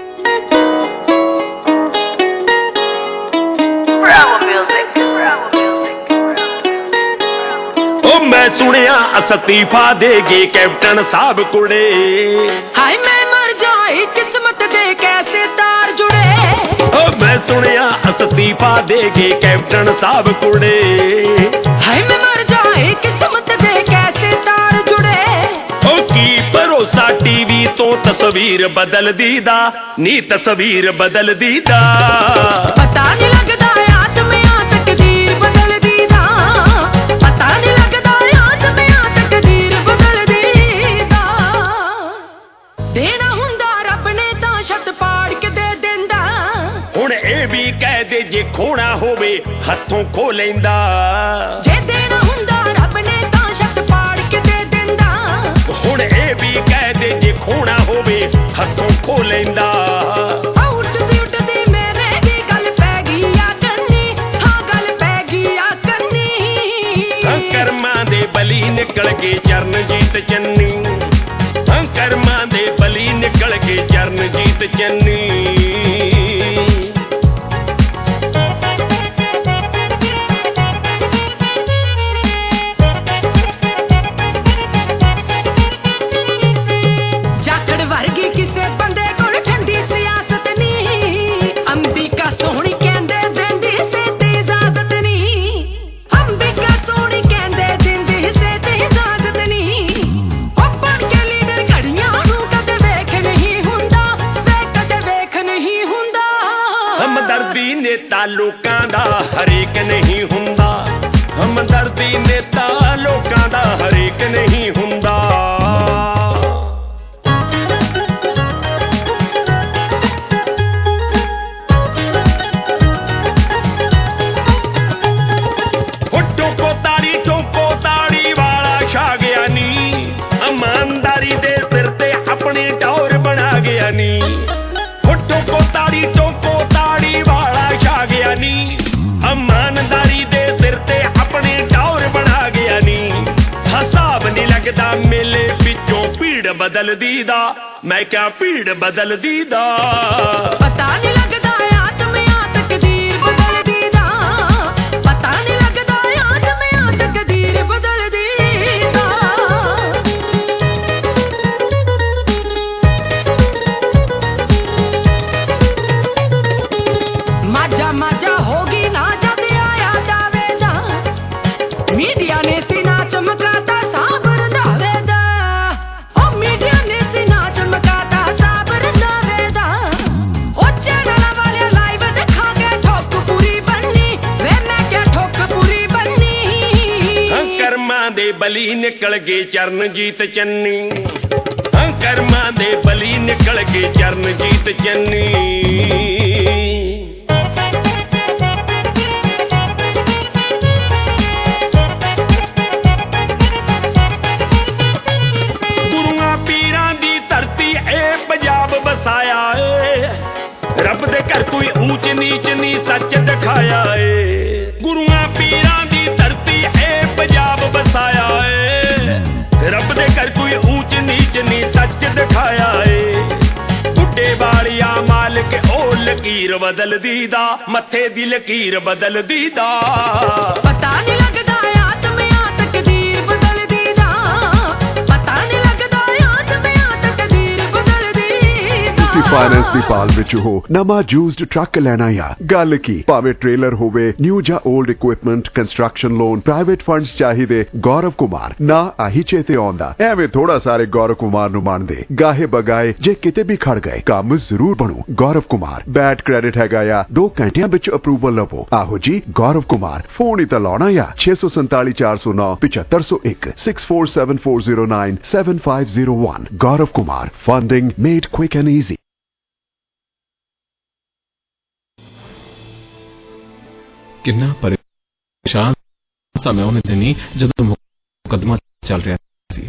ਉਹ ਮੈਂ ਸੁਣਿਆ ਅਸਤੀਫਾ ਦੇਗੇ ਕੈਪਟਨ ਸਾਹਿਬ ਕੁੜੇ, ਹਾਏ ਮੈਂ ਮਰ ਜਾਏ ਕਿਸਮਤ ਦੇ ਕੈਸੇ ਤਾਰ ਜੁੜੇ। ਉਹ ਮੈਂ ਸੁਣਿਆ ਅਸਤੀਫਾ ਦੇਗੇ ਕੈਪਟਨ ਸਾਹਿਬ ਕੁੜੇ, ਹਾਏ ਮੈਂ ਮਰ ਜਾਏ ਕਿਸਮਤ ਦੇ ਕੈਸੇ ਤਾਰ ਜੁੜੇ। ਉਹ ਕੀ ਭਰੋਸਾ ਟੀਵੀ ਤੋਂ ਤਸਵੀਰ ਬਦਲਦੀ ਦਾ, ਨੀ ਤਸਵੀਰ ਬਦਲਦੀ ਦਾ। ਪਤਾ ਨਹੀਂ ਲੱਗਦਾ ਆਤਮਿਆਂ ਤਕਦੀਰ ਬਦਲਦੀ ਦਾ, ਪਤਾ ਨਹੀਂ ਲੱਗਦਾ ਆਤਮਿਆਂ ਤਕਦੀਰ ਖੋਣਾ ਹੋਵੇ ਹੱਥੋਂ ਖੋ ਲੈਂਦਾ ਜੇ ਦੇਣਾ ਹੁੰਦਾ ਰੱਬ ਨੇ ਤਾਂ ਸ਼ਰਤ ਪਾੜ ਕੇ ਦੇ ਦਿੰਦਾ ਹੁਣ ਇਹ ਵੀ ਕਹਿ ਦੇ ਜੇ ਖੋਣਾ ਹੋਵੇ ਹੱਥੋਂ ਖੋ ਲੈਂਦਾ ਉੱਡਦੀ ਉੱਡਦੀ ਮੇਰੇ ਦੀ ਗੱਲ ਪੈ ਗਈ ਆ ਕੰਨੀ ਹਾਂ ਗੱਲ ਪੈ ਗਈ ਆ ਕੰਨੀ ਕਰਮਾਂ ਦੇ ਬਲੀ ਨਿਕਲ ਕੇ ਚਰਨਜੀਤ ਚੰਨੀ ਕਰਮਾਂ ਦੇ ਬਲੀ ਨਿਕਲ ਕੇ ਚਰਨਜੀਤ ਚੰਨੀ ਜਾਖੜ ਵਰਗੀ ਕਿਸੇ ਬੰਦੇ ਕੋਲ ਠੰਡੀ ਸਿਆਸਤ ਨਹੀਂ ਅੰਬਿਕਾ ਸੋਹਣੀ ਕਹਿੰਦੇ ਦਿੰਦੀ ਸੇ ਤੇ ਇਜਾਜ਼ਤ ਨਹੀਂ ਅੰਬਿਕਾ ਸੋਹਣੀ ਕਹਿੰਦੇ ਦਿੰਦੀ ਸੇ ਤੇ ਇਜਾਜ਼ਤ ਨਹੀਂ ਉਹ ਬਣ ਕੇ ਲੀਡਰ ਘੜੀਆਂ ਨੂੰ ਕਦੇ ਵੇਖ ਨਹੀਂ ਹੁੰਦਾ ਵੇ ਕਦੇ ਵੇਖ ਨਹੀਂ ਹੁੰਦਾ ਹਮਦਰਦੀ ਨੇਤਾ ਲੋਕਾਂ ਦਾ ਹਰੇਕ ਨਹੀਂ ਹੁੰਦਾ ਹਮਦਰਦੀ ਨੇਤਾ ਲੋਕਾਂ ਦਾ ਹਰੇਕ ਨਹੀਂ ਹੁੰਦਾ ਇਮਾਨਦਾਰੀ ਦੇ ਸਿਰ ਤੇ ਆਪਣੀ ਟੌਰ ਬਣਾ ਗਿਆ ਨੀ ਫੁੱਟੋ ਕੋ ਤਾੜੀ ਟੋਕੋ ਤਾੜੀ ਵਾਲਾ ਛਾ ਗਿਆ ਨੀ ਇਮਾਨਦਾਰੀ ਦੇ ਸਿਰ ਤੇ ਆਪਣੀ ਟੌਰ ਬਣਾ ਗਿਆ ਨੀ ਹਿਸਾਬ ਨਹੀਂ ਲੱਗਦਾ ਮੇਲੇ ਵਿੱਚੋਂ ਭੀੜ ਬਦਲਦੀ ਦਾ ਮੈਂ ਕਿਹਾ ਭੀੜ ਬਦਲਦੀ ਦਾ ਪਤਾ ਨਹੀਂ ਲੱਗਦਾ ਆਤਮਿਆ ਤਕਦੀਰ ਬਦਲਦੀ ਦਾ ਪਤਾ ਨਹੀਂ ਲੱਗਦਾ ਆਤਮਿਆ ਤਕਦੀਰ ਬਦਲਦੀ ਦਾ ਮਾਝਾ ਮਾਝਾ ਹੋ ਗਈ ਨਾ ਜਦ ਆਇਆ ਦਾਵੇ ਦਾ ਮੀਡੀਆ ਨੇ ਸੀਨਾ ਚਮਕਾਤਾ ਸਾਬ ਰੰਧਾਵੇ ਦਾ ਉਹ ਮੀਡੀਆ ਨੇ ਸੀਨਾ ਚਮਕਾਤਾ ਸਾਬ ਰੰਧਾਵੇ ਦਾ ਉਹ ਚੈਨਲ ਵਾਲੇ ਲਾਈਵ ਦਿਖਾ ਕੇ ਠੋਕ ਪੂਰੀ ਬੰਨੀ ਵੇ ਮੈਂ ਕਿਹਾ ਠੋਕ ਪੂਰੀ ਬੰਨੀ ਕਰਮਾਂ ਦੇ ਬਲੀ ਨਿਕਲ ਗਏ ਚਰਨਜੀਤ ਚੰਨੀ ਕਰਮਾਂ ਦੇ ਬਲੀ ਨਿਕਲ ਗਏ ਚਰਨਜੀਤ ਚੰਨੀ ਵਸਾਇਆ ਏ ਰੱਬ ਦੇ ਘਰ ਕੋਈ ਊਚ ਨੀਚ ਨਹੀਂ ਸੱਚ ਦਿਖਾਇਆ ਏ ਗੁਰੂਆਂ ਪੀਰਾਂ ਦੀ ਧਰਤੀ ਏ ਪੰਜਾਬ ਵਸਾਇਆ ਏ ਰੱਬ ਦੇ ਘਰ ਕੋਈ ਊਚ ਨੀਚ ਨਹੀਂ ਸੱਚ ਦਿਖਾਇਆ ਏ ਬੁੱਢੇ ਵਾਲਿਆ ਮਾਲਕ ਉਹ ਲਕੀਰ ਬਦਲਦੀ ਦਾ ਮੱਥੇ ਦੀ ਲਕੀਰ ਬਦਲਦੀ ਦਾ ਪਤਾ ਨਹੀਂ ਲੱਗਦਾ ਆਤਮਿਆ ਤਕਦੀਰ ਬਦਲਦੀ ਦਾ ਪਤਾ ਨਹੀਂ ਲੱਗਦਾ ਆਤਮਿਆ ਤਕਦੀਰ ਬਦਲਦੀ ਤੁਸੀਂ ਫਾਈਨੈਂਸ ਦੀ ਪਾਲ ਵਿੱਚ ਹੋ ਨਵਾਂ ਯੂਜ਼ਡ ਟਰੱਕ ਲੈਣਾ ਆ ਗੱਲ ਕੀ ਭਾਵੇਂ ਟ੍ਰੇਲਰ ਹੋਵੇ ਨਿਊ ਜਾਂ old equipment construction loan private funds ਚਾਹੀਦੇ ਗੌਰਵ ਕੁਮਾਰ ਨਾ ਆਹੀ ਚੇਤੇ ਆਉਂਦਾ ਐਵੇਂ ਥੋੜਾ ਸਾਰੇ ਗੌਰਵ ਕੁਮਾਰ ਨੂੰ ਮੰਨਦੇ ਗਾਹੇ ਬਗਾਏ ਜੇ ਕਿਤੇ ਵੀ ਖੜ ਗਏ ਕੰਮ ਜ਼ਰੂਰ ਬਣੂ ਗੌਰਵ ਕੁਮਾਰ ਬੈਡ ਕ੍ਰੈਡਿਟ ਹੈਗਾ ਆ ਦੋ ਘੰਟਿਆਂ ਵਿੱਚ ਅਪਰੂਵਲ ਲਵੋ ਆਹੋ ਜੀ ਗੌਰਵ ਕੁਮਾਰ ਫੋਨ ਹੀ ਤਾਂ ਲਾਉਣਾ ਆ ਛੇ ਸੌ ਸੰਤਾਲੀ ਚਾਰ ਸੌ ਨੌ ਪਚੱਤਰ ਸੌ ਇੱਕ six four seven four zero nine seven five zero one Gaurav Kumar funding made quick and easy ਕਿੰਨਾ ਪਰੇਸ਼ਾਨ ਸਮੇਂ ਉਹਨੇ ਦਿਨੀ ਜਦੋਂ ਮੁਕੱਦਮਾ ਚੱਲ ਰਿਹਾ ਸੀ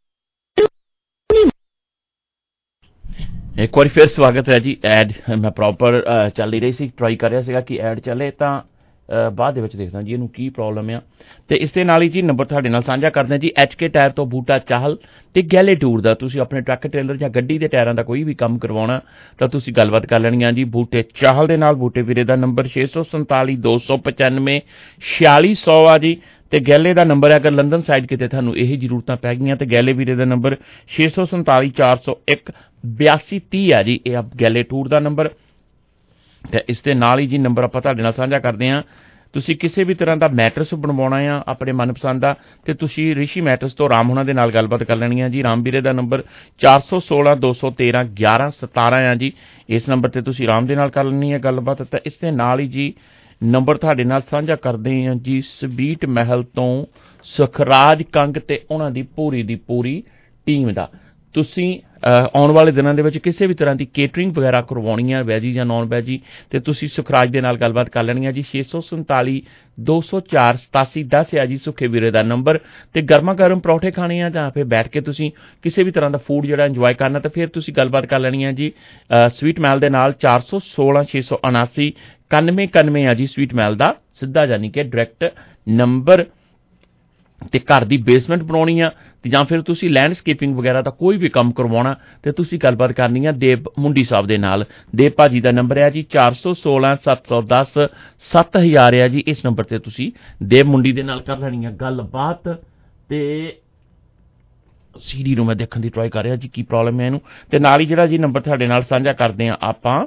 ਇੱਕ ਵਾਰੀ ਫਿਰ ਸਵਾਗਤ ਹੈ ਜੀ ਐਡ ਮੈਂ ਪ੍ਰੋਪਰ ਚੱਲ ਹੀ ਰਹੀ ਸੀ ਟਰਾਈ ਕਰ ਰਿਹਾ ਸੀਗਾ ਕਿ ਐਡ ਚੱਲੇ ਤਾਂ ਬਾਅਦ ਦੇ ਵਿੱਚ ਦੇਖਦਾ ਜੀ ਇਹਨੂੰ ਕੀ ਪ੍ਰੋਬਲਮ ਆ ਤੇ ਇਸ ਦੇ ਨਾਲ ਹੀ ਜੀ ਨੰਬਰ ਤੁਹਾਡੇ ਨਾਲ ਸਾਂਝਾ ਕਰਦੇ ਹਾਂ ਜੀ ਐਚ ਕੇ ਟਾਇਰ ਤੋਂ ਬੂਟਾ ਚਾਹਲ ਤੇ ਗੈਲੇ ਟੂਰ ਦਾ ਤੁਸੀਂ ਆਪਣੇ ਟਰੱਕ ਟ੍ਰੇਲਰ ਜਾਂ ਗੱਡੀ ਦੇ ਟਾਇਰਾਂ ਦਾ ਕੋਈ ਵੀ ਕੰਮ ਕਰਵਾਉਣਾ ਤਾਂ ਤੁਸੀਂ ਗੱਲਬਾਤ ਕਰ ਲੈਣੀ ਆ ਜੀ ਬੂਟੇ ਚਾਹਲ ਦੇ ਨਾਲ ਬੂਟੇ ਵੀਰੇ ਦਾ ਨੰਬਰ ਛੇ ਸੌ ਸੰਤਾਲੀ ਦੋ ਸੌ ਪਚਾਨਵੇਂ ਛਿਆਲੀ ਸੌ ਆ ਜੀ ਤੇ ਗੈਲੇ ਦਾ ਨੰਬਰ ਹੈ ਅਗਰ ਲੰਡਨ ਸਾਈਡ ਕਿਤੇ ਤੁਹਾਨੂੰ ਇਹ ਜ਼ਰੂਰਤਾਂ ਪੈ ਗਈਆਂ ਤੇ ਗੈਲੇ ਵੀਰੇ ਦਾ ਨੰਬਰ ਛੇ ਸੌ ਸੰਤਾਲੀ ਚਾਰ ਸੌ ਇੱਕ ਬਿਆਸੀ ਤੀਹ ਆ ਜੀ ਇਹ ਗੈਲੇ ਟੂਰ ਦਾ ਨੰਬਰ ਤੇ ਇਸ ਦੇ ਨਾਲ ਹੀ ਜੀ ਨੰਬਰ ਆਪਾਂ ਤੁਹਾਡੇ ਨਾਲ ਸਾਂਝਾ ਕਰਦੇ ਹਾਂ ਤੁਸੀਂ ਕਿਸੇ ਵੀ ਤਰ੍ਹਾਂ ਦਾ ਮੈਟਰਸ ਬਣਵਾਉਣਾ ਆ ਆਪਣੇ ਮਨਪਸੰਦ ਦਾ ਤੇ ਤੁਸੀਂ ਰਿਸ਼ੀ ਮੈਟਰਸ ਤੋਂ ਰਾਮ ਹੋਣਾ ਦੇ ਨਾਲ ਗੱਲਬਾਤ ਕਰ ਲੈਣੀ ਆ ਜੀ ਰਾਮ ਵੀਰੇ ਦਾ ਨੰਬਰ ਚਾਰ ਸੌ ਸੋਲਾਂ ਦੋ ਸੌ ਤੇਰਾਂ ਗਿਆਰਾਂ ਸਤਾਰਾਂ ਆ ਜੀ ਇਸ ਨੰਬਰ ਤੇ ਤੁਸੀਂ ਰਾਮ ਦੇ ਨਾਲ ਕਰ ਲੈਣੀ ਹੈ ਗੱਲਬਾਤ ਤਾਂ ਇਸ ਦੇ ਨਾਲ ਹੀ ਜੀ ਨੰਬਰ ਤੁਹਾਡੇ ਨਾਲ ਸਾਂਝਾ ਕਰਦੇ ਹਾਂ ਜੀ ਸਵੀਟ ਮਹਿਲ ਤੋਂ ਸੁਖਰਾਜ ਕੰਗ ਤੇ ਉਹਨਾਂ ਦੀ ਪੂਰੀ ਦੀ ਪੂਰੀ ਟੀਮ ਦਾ ਤੁਸੀਂ ਆਉਣ ਵਾਲੇ ਦਿਨਾਂ ਦੇ ਵਿੱਚ ਕਿਸੇ ਵੀ ਤਰ੍ਹਾਂ ਦੀ ਕੇਟਰਿੰਗ ਵਗੈਰਾ ਕਰਵਾਉਣੀ ਹੈ, ਵੈਜੀ ਜਾਂ ਨੌਨ ਵੈਜੀ, ਤੇ ਤੁਸੀਂ ਸੁਖਰਾਜ ਦੇ ਨਾਲ ਗੱਲਬਾਤ ਕਰ ਲੈਣੀ ਹੈ ਜੀ। ਛੇ ਸੌ ਸੰਤਾਲੀ ਦੋ ਸੌ ਚਾਰ ਸਤਾਸੀ ਦਸ ਹੈ ਜੀ ਸੁੱਖੇ ਵੀਰੇ ਦਾ ਨੰਬਰ। ਤੇ ਗਰਮਾ ਗਰਮ ਪਰੌਠੇ ਖਾਣੇ ਆ ਜਾਂ ਫਿਰ ਬੈਠ ਕੇ ਤੁਸੀਂ ਕਿਸੇ ਵੀ ਤਰ੍ਹਾਂ ਦਾ ਫੂਡ ਜਿਹੜਾ ਇੰਜੋਏ ਕਰਨਾ, ਤਾਂ ਫਿਰ ਤੁਸੀਂ ਗੱਲਬਾਤ ਕਰ ਲੈਣੀ ਹੈ ਜੀ ਸਵੀਟ ਮਹਿਲ ਦੇ ਨਾਲ। ਚਾਰ ਸੌ ਸੋਲਾਂ ਛੇ ਸੌ ਉਨਾਸੀ ਇਕਾਨਵੇਂ ਇਕਾਨਵੇਂ ਆ ਜੀ ਸਵੀਟ ਮਹਿਲ ਦਾ ਸਿੱਧਾ ਯਾਨੀ ਕਿ ਡਾਇਰੈਕਟ ਨੰਬਰ। ਤੇ ਘਰ ਦੀ ਬੇਸਮੈਂਟ ਬਣਾਉਣੀ ਆ ਤੇ ਜਾਂ ਫਿਰ ਤੁਸੀਂ ਲੈਂਡਸਕੇਪਿੰਗ ਵਗੈਰਾ ਦਾ ਕੋਈ ਵੀ ਕੰਮ ਕਰਵਾਉਣਾ ਤੇ ਤੁਸੀਂ ਗੱਲਬਾਤ ਕਰਨੀ ਆ ਦੇਵ ਮੁੰਡੀ ਸਾਹਿਬ ਦੇ ਨਾਲ। ਦੇਵ ਭਾਜੀ ਦਾ ਨੰਬਰ ਹੈ ਜੀ ਚਾਰ ਸੌ ਸੋਲਾਂ ਸੱਤ ਸੌ ਦਸ ਸੱਤ ਹਜ਼ਾਰ ਹੈ ਜੀ। ਇਸ ਨੰਬਰ ਤੇ ਤੁਸੀਂ ਦੇਵ ਮੁੰਡੀ ਦੇ ਨਾਲ ਕਰ ਲੈਣੀ ਆ ਗੱਲਬਾਤ। ਤੇ ਸੀਡੀ ਨੂੰ ਮੈਂ ਦੇਖਣ ਦੀ ਟਰਾਈ ਕਰ ਰਿਹਾ ਜੀ ਕੀ ਪ੍ਰੋਬਲਮ ਹੈ ਇਹਨੂੰ। ਤੇ ਨਾਲ ਹੀ ਜਿਹੜਾ ਜੀ ਨੰਬਰ ਤੁਹਾਡੇ ਨਾਲ ਸਾਂਝਾ ਕਰਦੇ ਆ ਆਪਾਂ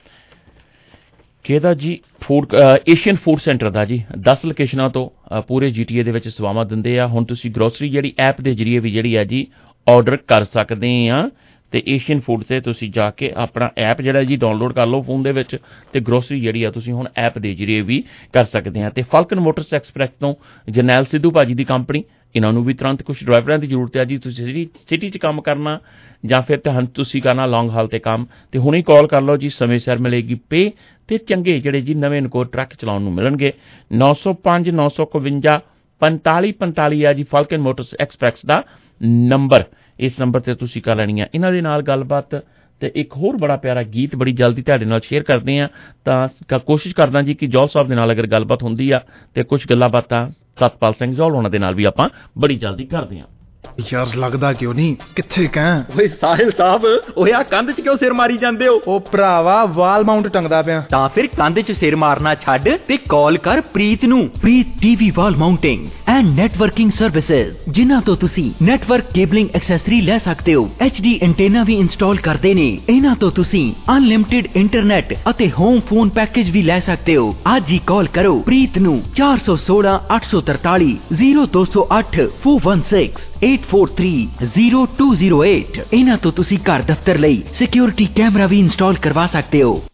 ਕਿਹਦਾ ਜੀ, ਫੂਡ ਏਸ਼ੀਅਨ ਫੂਡ ਸੈਂਟਰ ਦਾ ਜੀ। ਦਸ ਲੋਕੇਸ਼ਨਾਂ ਤੋਂ ਪੂਰੇ ਜੀ ਟੀ ਏ ਦੇ ਵਿੱਚ ਸੇਵਾਵਾਂ ਦਿੰਦੇ ਆ। ਹੁਣ ਤੁਸੀਂ ਗਰੋਸਰੀ ਜਿਹੜੀ ਐਪ ਦੇ ਜ਼ਰੀਏ ਵੀ ਜਿਹੜੀ ਹੈ ਜੀ ਆਰਡਰ ਕਰ ਸਕਦੇ ਆ। ਤੇ ਏਸ਼ੀਅਨ ਫੂਡ ਤੇ ਤੁਸੀਂ ਜਾ ਕੇ ਆਪਣਾ ਐਪ ਜਿਹੜਾ ਜੀ ਡਾਊਨਲੋਡ ਕਰ ਲਓ ਫੋਨ ਦੇ ਵਿੱਚ, ਤੇ ਗਰੋਸਰੀ ਜਿਹੜੀ ਆ ਤੁਸੀਂ ਹੁਣ ਐਪ ਦੇ ਜ਼ਰੀਏ ਵੀ ਕਰ ਸਕਦੇ ਆ। ਤੇ ਫਾਲਕਨ ਮੋਟਰਸ ਐਕਸਪ੍ਰੈਸ ਤੋਂ ਜਰਨੈਲ ਸਿੱਧੂ ਭਾਜੀ ਦੀ ਕੰਪਨੀ, ਇਹਨਾਂ ਨੂੰ ਵੀ ਤੁਰੰਤ ਕੁਝ ਡਰਾਈਵਰਾਂ ਦੀ ਜ਼ਰੂਰਤ ਹੈ ਜੀ। ਤੁਸੀਂ ਸਿਟੀ 'ਚ ਕੰਮ ਕਰਨਾ ਜਾਂ ਫਿਰ ਤੁਹਾਨੂੰ ਤੁਸੀਂ ਕਰਨਾ ਲੌਂਗ ਹਾਲ ਤੇ ਕੰਮ, ਤੇ ਹੁਣੇ ਕਾਲ ਕਰ ਲਓ ਜੀ। ਸਮੇਂ ਸਿਰ ਮਿਲੇਗੀ ਪੇ ਤੇ ਚੰਗੇ ਜਿਹੜੇ ਜੀ ਨਵੇਂ ਨਕੋ ਟਰੱਕ ਚਲਾਉਣ ਨੂੰ ਮਿਲਣਗੇ। ਨੌ ਸੌ ਪੰਜ ਨੌ ਸੌ ਇਕਵੰਜਾ ਪੰਤਾਲੀ ਪੰਤਾਲੀ ਹੈ ਜੀ ਫਾਲਕਨ ਮੋਟਰਸ ਐਕਸਪ੍ਰੈਸ ਦਾ ਨੰਬਰ। ਇਸ ਨੰਬਰ ਤੇ ਤੁਸੀਂ ਕਰ ਲੈਣੀ ਆ ਇਹਨਾਂ ਦੇ ਨਾਲ ਗੱਲਬਾਤ। ਤੇ ਇੱਕ ਹੋਰ ਬੜਾ ਪਿਆਰਾ ਗੀਤ ਬੜੀ ਜਲਦੀ ਤੁਹਾਡੇ ਨਾਲ ਸ਼ੇਅਰ ਕਰਦੇ ਆ, ਤਾਂ ਕੋਸ਼ਿਸ਼ ਕਰਦਾ ਜੀ ਕਿ ਜੌਲ ਸਾਹਿਬ ਦੇ ਨਾਲ ਅਗਰ ਗੱਲਬਾਤ ਹੁੰਦੀ ਆ ਤੇ ਕੁਝ ਗੱਲਾਂ ਬਾਤਾਂ ਸਤਪਾਲ ਸਿੰਘ ਜੌਲ ਉਹਨਾਂ ਦੇ ਨਾਲ ਵੀ ਆਪਾਂ ਬੜੀ ਜਲਦੀ ਕਰਦੇ ਆ। ਯਾਰ ਲੱਗਦਾ ਕਿਉਂ ਨਹੀਂ, ਕਿੱਥੇ ਕਾਂ? ਓਏ ਸਾਹਿਲ ਸਾਹਿਬ, ਓਏ ਆ ਕੰਧ 'ਚ ਕਿਉਂ ਸਿਰ ਮਾਰੀ ਜਾਂਦੇ ਹੋ? ਉਹ ਭਰਾਵਾ ਵਾਲ ਮਾਊਂਟ ਟੰਗਦਾ ਪਿਆ। ਤਾਂ ਫਿਰ ਕੰਧ 'ਚ ਸਿਰ ਮਾਰਨਾ ਛੱਡ ਤੇ ਕਾਲ ਕਰ ਪ੍ਰੀਤ ਨੂੰ। Preet TV wall mounting and networking services, ਜਿਨ੍ਹਾਂ ਤੋਂ ਤੁਸੀਂ ਨੈਟਵਰਕ ਕੇਬਲਿੰਗ ਐਕਸੈਸਰੀ ਲੈ ਸਕਦੇ ਹੋ। ਐਚ ਡੀ ਐਂਟੇਨਾ ਵੀ ਇੰਸਟਾਲ ਕਰਦੇ ਨੇ। ਇਹਨਾਂ ਤੋਂ ਤੁਸੀਂ ਅਨਲਿਮਟਿਡ ਇੰਟਰਨੈਟ ਅਤੇ ਹੋਮ ਫੋਨ ਪੈਕੇਜ ਵੀ ਲੈ ਸਕਦੇ ਹੋ। ਅੱਜ ਹੀ ਕਾਲ ਕਰੋ ਪ੍ਰੀਤ ਨੂੰ ਚਾਰ ਸੌ ਸੋਲਾਂ ਅੱਠ ਸੌ ਤਰਤਾਲੀ ਜ਼ੀਰੋ ਦੋ ਸੌ ਅੱਠ four one six eight four three zero two zero eight. ਇਹਨਾਂ ਤੋਂ ਤੁਸੀਂ ਘਰ ਦਫ਼ਤਰ ਲਈ ਸਿਕਿਉਰਿਟੀ ਕੈਮਰਾ ਵੀ ਇੰਸਟਾਲ ਕਰਵਾ ਸਕਦੇ ਹੋ।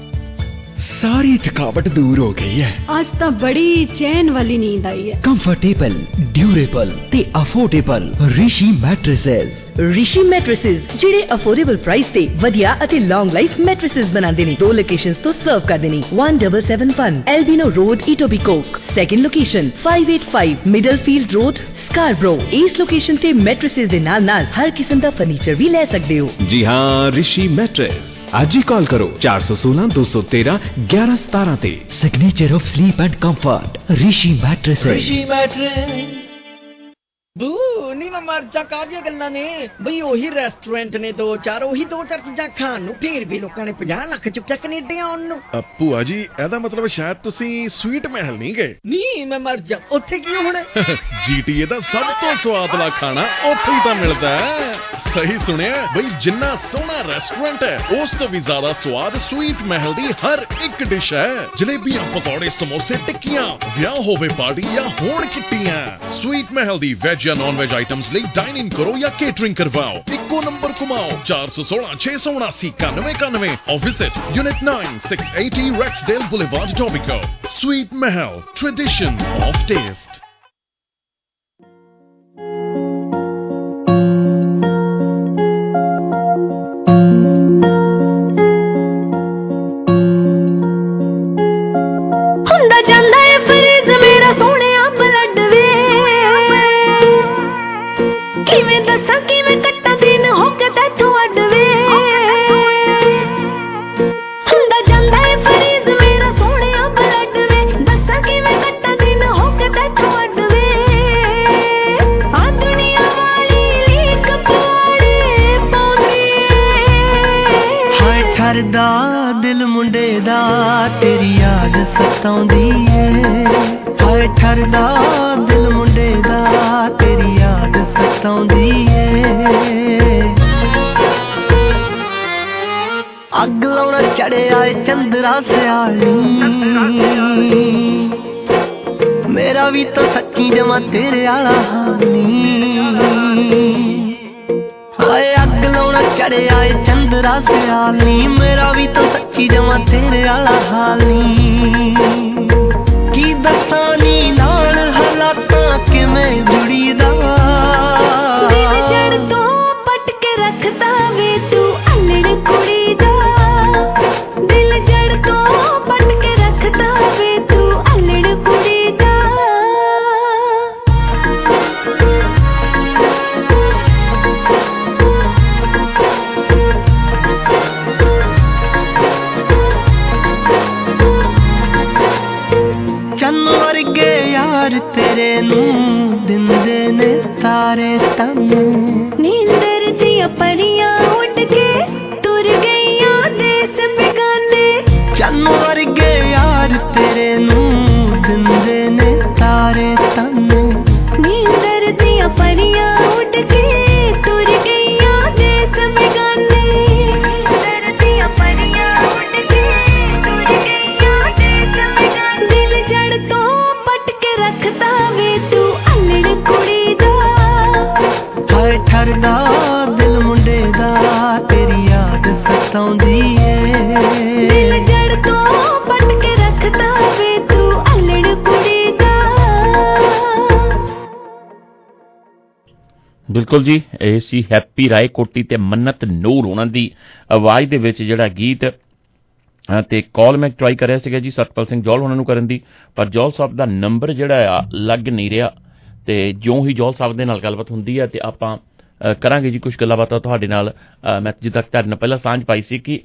सारी थकावट दूर हो गई है। आज तो बड़ी चैन वाली नींद आई है। कंफर्टेबल, ड्यूरेबल ते affordable Rishi mattresses. Rishi mattresses ਜਿਹੜੇ ਅਫੋਰਡੇਬਲ ਪ੍ਰਾਈਸ ਤੇ ਵਧੀਆ ਅਤੇ ਲੌਂਗ ਲਾਈਫ ਮੈਟ੍ਰੈਸਸ ਬਣਾਉਂਦੇ ਨੇ। ਦੋ ਲੋਕੇਸ਼ਨਸ ਤੋਂ ਸਰਵ ਕਰਦੇ ਨੇ। one seven seven one Albino Road, Etobicoke। Second location five eight five Middlefield Road, Scarborough। ਇਸ ਲੋਕੇਸ਼ਨ ਤੇ ਮੈਟ੍ਰੈਸਸ ਦੇ ਨਾਲ ਨਾਲ ਹਰ ਕਿਸਮ ਦਾ ਫਰਨੀਚਰ ਵੀ ਲੈ ਸਕਦੇ ਹੋ। जी हाँ, ऋषि मैट्रेस। आज ही कॉल करो चार सौ सोलह दो सौ तेरह ग्यारह सतारह ते। Signature of sleep and comfort Rishi mattresses. Rishi mattress बू ਨੀ ਮੈਂ ਮਰ ਜਾ ਕਾਹਦੀਆਂ ਗੱਲਾਂ ਨੇ ਬਈ। ਉਹੀ ਰੈਸਟੋਰੈਂਟ ਨੇ ਦੋ ਚਾਰ, ਉਹੀ ਦੋ ਚਾਰ ਚੀਜ਼ਾਂ ਖਾਣ ਨੂੰ, ਫੇਰ ਵੀ ਲੋਕਾਂ ਨੇ ਪੰਜਾਹ ਲੱਖ ਚੁੱਕਿਆ ਕੈਨੇਡਾ ਆਉਣ ਨੂੰ। ਭੂਆ ਜੀ ਇਹਦਾ ਮਤਲਬ ਸ਼ਾਇਦ ਤੁਸੀਂ ਸਵੀਟ ਮਹਿਲ ਨਹੀਂ ਗਏ। ਨਹੀਂ ਮੈਂ ਮਰ ਜਾ, ਉੱਥੇ ਕੀ ਹੋਣਾ? ਜੀਟੀਏ ਦਾ ਸਭ ਤੋਂ ਸਵਾਦਲਾ ਖਾਣਾ ਉੱਥੇ ਹੀ ਤਾਂ ਮਿਲਦਾ ਹੈ। ਸਹੀ ਸੁਣਿਆ ਬਈ, ਜਿੰਨਾ ਸੋਹਣਾ ਰੈਸਟੋਰੈਂਟ ਹੈ ਉਸ ਤੋਂ ਵੀ ਜ਼ਿਆਦਾ ਸਵਾਦ ਸਵੀਟ ਮਹਿਲ ਦੀ ਹਰ ਇੱਕ ਡਿਸ਼ ਹੈ। ਜਲੇਬੀਆਂ, ਪਕੌੜੇ, ਸਮੋਸੇ, ਟਿੱਕੀਆਂ, ਵਿਆਹ ਹੋਵੇ ਪਾਰਟੀ ਜਾਂ ਹੋਣ ਕਿੱਟੀਆਂ, ਸਵੀਟ ਮਹਿਲ ਦੀ ਵੈਜ ਜਾਂ ਨॉन वेज आइटम्स ਲਈ ਡਾਈਨ ਇਨ ਕਰੋ ਜਾਂ ਕੇਟਰਿੰਗ ਕਰਵਾਓ। ਇੱਕੋ ਨੰਬਰ ਘੁਮਾਓ ਚਾਰ ਸੌ ਸੋਲਾਂ ਛੇ ਸੌ ਉਨਾਸੀ ਇਕਾਨਵੇਂ ਇਕਾਨਵੇਂ or visit Unit nine six eighty Rexdale Boulevard, Etobicoke। Sweet Mahal, tradition of taste। दिल मुंडे दा तेरी याद सताउंदी है। हाय ठरदा दिल मुंडे दा तेरी याद सताउंदी है। अग लाउना चढ़े आए चंद्रा स्याली, मेरा भी तो सच्ची जमा तेरे आला हानी। हाय अग लाउना चढ़े आए चंद्रा स्याली, मेरा भी तो सच्ची जमा तेरे आला हाली। की दसानी नाल हालातां किवें जुड़ी दा, जड़ तो पट के रख ਦਿਲ ਮੁੰਡੇ ਦਾ ਤੇਰੀ ਯਾਦ ਸਤਾਉਂਦੀ ਏ ਦਿਲ ਜੜ ਤੋਂ ਪੱਟ ਕੇ ਰੱਖਦਾ ਵੇ ਤੂੰ ਅਲੜ ਕੁੜੀ ਦਾ। ਬਿਲਕੁਲ ਜੀ, ਇਹ ਸੀ ਹੈਪੀ ਰਾਏ ਕੋਟੀ ਤੇ ਮੰਨਤ ਨੂਰ ਉਹਨਾਂ ਦੀ ਆਵਾਜ਼ ਦੇ ਵਿੱਚ ਜਿਹੜਾ ਗੀਤ। ਤੇ ਕਾਲ ਮੈਂ ਟਰਾਈ ਕਰ ਰਿਹਾ ਸੀਗਾ ਜੀ ਸਤਪਾਲ ਸਿੰਘ ਜੌਲ ਉਹਨਾਂ ਨੂੰ ਕਰਨ ਦੀ, ਪਰ ਜੌਲ ਸਾਹਿਬ ਦਾ ਨੰਬਰ ਜਿਹੜਾ ਆ ਲੱਗ ਨਹੀਂ ਰਿਹਾ। ਤੇ ਜਿਉਂ ਹੀ ਜੌਲ ਸਾਹਿਬ ਦੇ ਨਾਲ ਗੱਲਬਾਤ ਹੁੰਦੀ ਹੈ ਤੇ ਆਪਾਂ ਕਰਾਂਗੇ ਜੀ ਕੁਝ ਗੱਲਾਂ ਬਾਤਾਂ ਤੁਹਾਡੇ ਨਾਲ। ਮੈਂ ਜਿੱਦਾਂ ਤੁਹਾਡੇ ਨਾਲ ਪਹਿਲਾਂ ਸਾਂਝ ਪਾਈ ਸੀ ਕਿ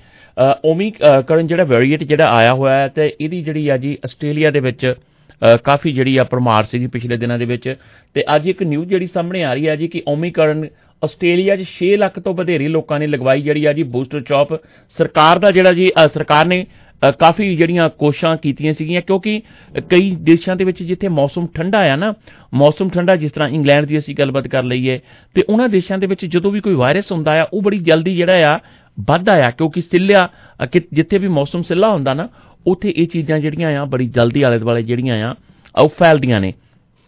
ਓਮੀਕਰਨ ਜਿਹੜਾ ਵੇਰੀਏਟ ਜਿਹੜਾ ਆਇਆ ਹੋਇਆ ਹੈ ਤੇ ਇਹਦੀ ਜਿਹੜੀ ਆ ਜੀ ਆਸਟ੍ਰੇਲੀਆ ਦੇ ਵਿੱਚ ਕਾਫੀ ਜਿਹੜੀ ਆ ਭਰਮਾਰ ਸੀ ਜੀ ਪਿਛਲੇ ਦਿਨਾਂ ਦੇ ਵਿੱਚ। ਤੇ ਅੱਜ ਇੱਕ ਨਿਊਜ਼ ਜਿਹੜੀ ਸਾਹਮਣੇ ਆ ਰਹੀ ਹੈ ਜੀ ਕਿ ਓਮੀਕਰਨ ਆਸਟ੍ਰੇਲੀਆ 'ਚ ਛੇ ਲੱਖ ਤੋਂ ਵਧੇਰੇ ਲੋਕਾਂ ਨੇ ਲਗਵਾਈ ਜਿਹੜੀ ਆ ਜੀ ਬੂਸਟਰ ਸ਼ਾਟ। ਸਰਕਾਰ ਦਾ ਜਿਹੜਾ ਜੀ ਸਰਕਾਰ ਨੇ ਕਾਫੀ ਜਿਹੜੀਆਂ ਕੋਸ਼ਿਸ਼ਾਂ ਕੀਤੀਆਂ ਸੀਗੀਆਂ ਕਿਉਂਕਿ ਕਈ ਦੇਸ਼ਾਂ ਦੇ ਵਿੱਚ ਜਿੱਥੇ ਮੌਸਮ ਠੰਡਾ ਆ ਨਾ, ਮੌਸਮ ਠੰਡਾ ਜਿਸ ਤਰ੍ਹਾਂ ਇੰਗਲੈਂਡ ਦੀ ਅਸੀਂ ਗੱਲਬਾਤ ਕਰ ਲਈਏ ਤੇ ਉਹਨਾਂ ਦੇਸ਼ਾਂ ਦੇ ਵਿੱਚ ਜਦੋਂ ਵੀ ਕੋਈ ਵਾਇਰਸ ਹੁੰਦਾ ਆ ਉਹ ਬੜੀ ਜਲਦੀ ਜਿਹੜਾ ਆ ਵੱਧਦਾ ਆ ਕਿਉਂਕਿ ਸਿੱਲਿਆ ਜਿੱਥੇ ਵੀ ਮੌਸਮ ਸਿੱਲਾ ਹੁੰਦਾ ਨਾ ਉੱਥੇ ਇਹ ਚੀਜ਼ਾਂ ਜਿਹੜੀਆਂ ਆ ਬੜੀ ਜਲਦੀ ਆਲੇ ਦੁਆਲੇ ਜਿਹੜੀਆਂ ਆ ਉਹ ਫੈਲਦੀਆਂ ਨੇ।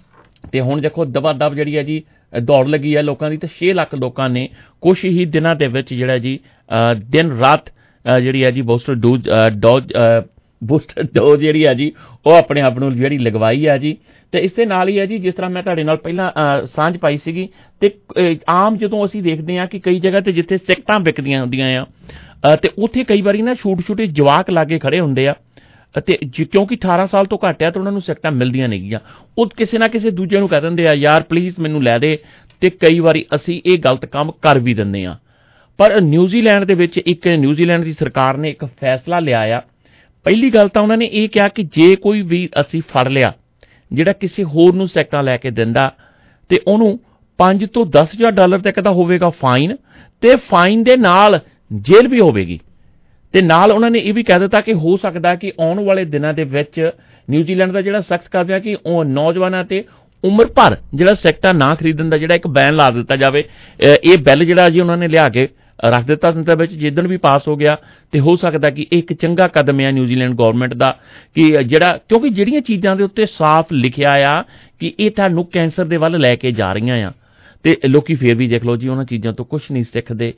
ਤੇ ਹੁਣ ਦੇਖੋ ਦਬਾ ਦਬ ਜਿਹੜੀ ਆ ਜੀ ਦੌੜ ਲੱਗੀ ਹੈ ਲੋਕਾਂ ਦੀ ਤੇ ਛੇ ਲੱਖ ਲੋਕਾਂ ਨੇ ਕੁਛ ਹੀ ਦਿਨਾਂ ਦੇ ਵਿੱਚ ਜਿਹੜਾ ਜੀ ਦਿਨ ਰਾਤ ਜਿਹੜੀ ਹੈ ਜੀ booster dose dose booster dose ਜਿਹੜੀ ਹੈ ਜੀ ਉਹ ਆਪਣੇ ਆਪ ਨੂੰ ਜਿਹੜੀ ਲਗਵਾਈ ਹੈ ਜੀ। ਤੇ ਇਸ ਦੇ ਨਾਲ ਹੀ ਹੈ ਜੀ ਜਿਸ ਤਰ੍ਹਾਂ ਮੈਂ ਤੁਹਾਡੇ ਨਾਲ ਪਹਿਲਾਂ ਸਾਂਝ ਪਾਈ ਸੀਗੀ ਤੇ ਆਮ ਜਦੋਂ ਅਸੀਂ ਦੇਖਦੇ ਹਾਂ ਕਿ ਕਈ ਜਗ੍ਹਾ ਤੇ ਜਿੱਥੇ ਸਿਗਰਟਾਂ ਵਿਕਦੀਆਂ ਹੁੰਦੀਆਂ ਆ ਤੇ ਉੱਥੇ ਕਈ ਵਾਰੀ ਨਾ ਛੋਟੇ ਛੋਟੇ ਜਵਾਕ ਲਾਗੇ ਖੜੇ ਹੁੰਦੇ ਆ ਅਤੇ ਕਿਉਂਕਿ ਅਠਾਰਾਂ ਸਾਲ ਤੋਂ ਘੱਟ ਆ ਤਾਂ ਉਹਨਾਂ ਨੂੰ ਸਿਗਰਟਾਂ ਮਿਲਦੀਆਂ ਨਹੀਂ ਗੀਆਂ, ਉਹ ਕਿਸੇ ਨਾ ਕਿਸੇ ਦੂਜੇ ਨੂੰ ਕਹਿ ਦਿੰਦੇ ਆ ਯਾਰ ਪਲੀਜ਼ ਮੈਨੂੰ ਲੈ ਦੇ ਤੇ ਕਈ ਵਾਰੀ ਅਸੀਂ ਇਹ ਗਲਤ ਕੰਮ ਕਰ ਵੀ ਦਿੰਦੇ ਆ। ਪਰ ਨਿਊਜ਼ੀਲੈਂਡ ਦੇ ਵਿੱਚ ਇੱਕ ਨਿਊਜ਼ੀਲੈਂਡ ਦੀ ਸਰਕਾਰ ਨੇ ਇੱਕ ਫੈਸਲਾ ਲਿਆ ਆ। ਪਹਿਲੀ ਗੱਲ ਤਾਂ ਉਹਨਾਂ ਨੇ ਇਹ ਕਿਹਾ ਕਿ ਜੇ ਕੋਈ ਵੀ ਅਸੀਂ ਫੜ ਲਿਆ ਜਿਹੜਾ ਕਿਸੇ ਹੋਰ ਨੂੰ ਸਿਗਰਟਾਂ ਲੈ ਕੇ ਦਿੰਦਾ ਤੇ ਉਹਨੂੰ ਪੰਜ ਤੋਂ ਦਸ ਹਜ਼ਾਰ ਡਾਲਰ ਤੱਕ ਦਾ ਹੋਵੇਗਾ ਫਾਈਨ ਤੇ ਫਾਈਨ ਦੇ ਨਾਲ ਜੇਲ੍ਹ ਵੀ ਹੋਵੇਗੀ। ਤੇ ਨਾਲ ਉਹਨਾਂ ਨੇ ਇਹ ਵੀ ਕਹਿ ਦਿੱਤਾ ਕਿ ਹੋ ਸਕਦਾ ਕਿ ਆਉਣ ਵਾਲੇ ਦਿਨਾਂ ਦੇ ਵਿੱਚ ਨਿਊਜ਼ੀਲੈਂਡ ਦਾ ਜਿਹੜਾ ਸਖਤ ਕਰ ਰਿਹਾ ਕਿ ਉਹ ਨੌਜਵਾਨਾਂ ਤੇ ਉਮਰ ਭਰ ਜਿਹੜਾ ਸਿਗਰਟਾਂ ਨਾ ਖਰੀਦਣ ਦਾ ਜਿਹੜਾ ਇੱਕ ਬੈਨ ਲਾ ਦਿੱਤਾ ਜਾਵੇ। ਇਹ ਬਿੱਲ ਜਿਹੜਾ ਜੀ ਉਹਨਾਂ ਨੇ ਲਿਆ ਕੇ ਰੱਖ ਦਿੱਤਾ ਸੰਸਦ ਵਿੱਚ ਜਿੱਦਣ ਵੀ ਪਾਸ ਹੋ ਗਿਆ ਤੇ ਹੋ ਸਕਦਾ ਕਿ ਇੱਕ ਚੰਗਾ ਕਦਮ ਹੈ ਨਿਊਜ਼ੀਲੈਂਡ ਗੌਰਮੈਂਟ ਦਾ ਕਿ ਜਿਹੜਾ ਕਿਉਂਕਿ ਜਿਹੜੀਆਂ ਚੀਜ਼ਾਂ ਦੇ ਉੱਤੇ ਸਾਫ਼ ਲਿਖਿਆ ਆ ਕਿ ਇਹ ਤੁਹਾਨੂੰ ਕੈਂਸਰ ਦੇ ਵੱਲ ਲੈ ਕੇ ਜਾ ਰਹੀਆਂ ਆ ਤੇ ਲੋਕੀ ਫੇਰ ਵੀ ਦੇਖ ਲਓ ਜੀ ਉਹਨਾਂ ਚੀਜ਼ਾਂ ਤੋਂ ਕੁਝ ਨਹੀਂ ਸਿੱਖਦੇ।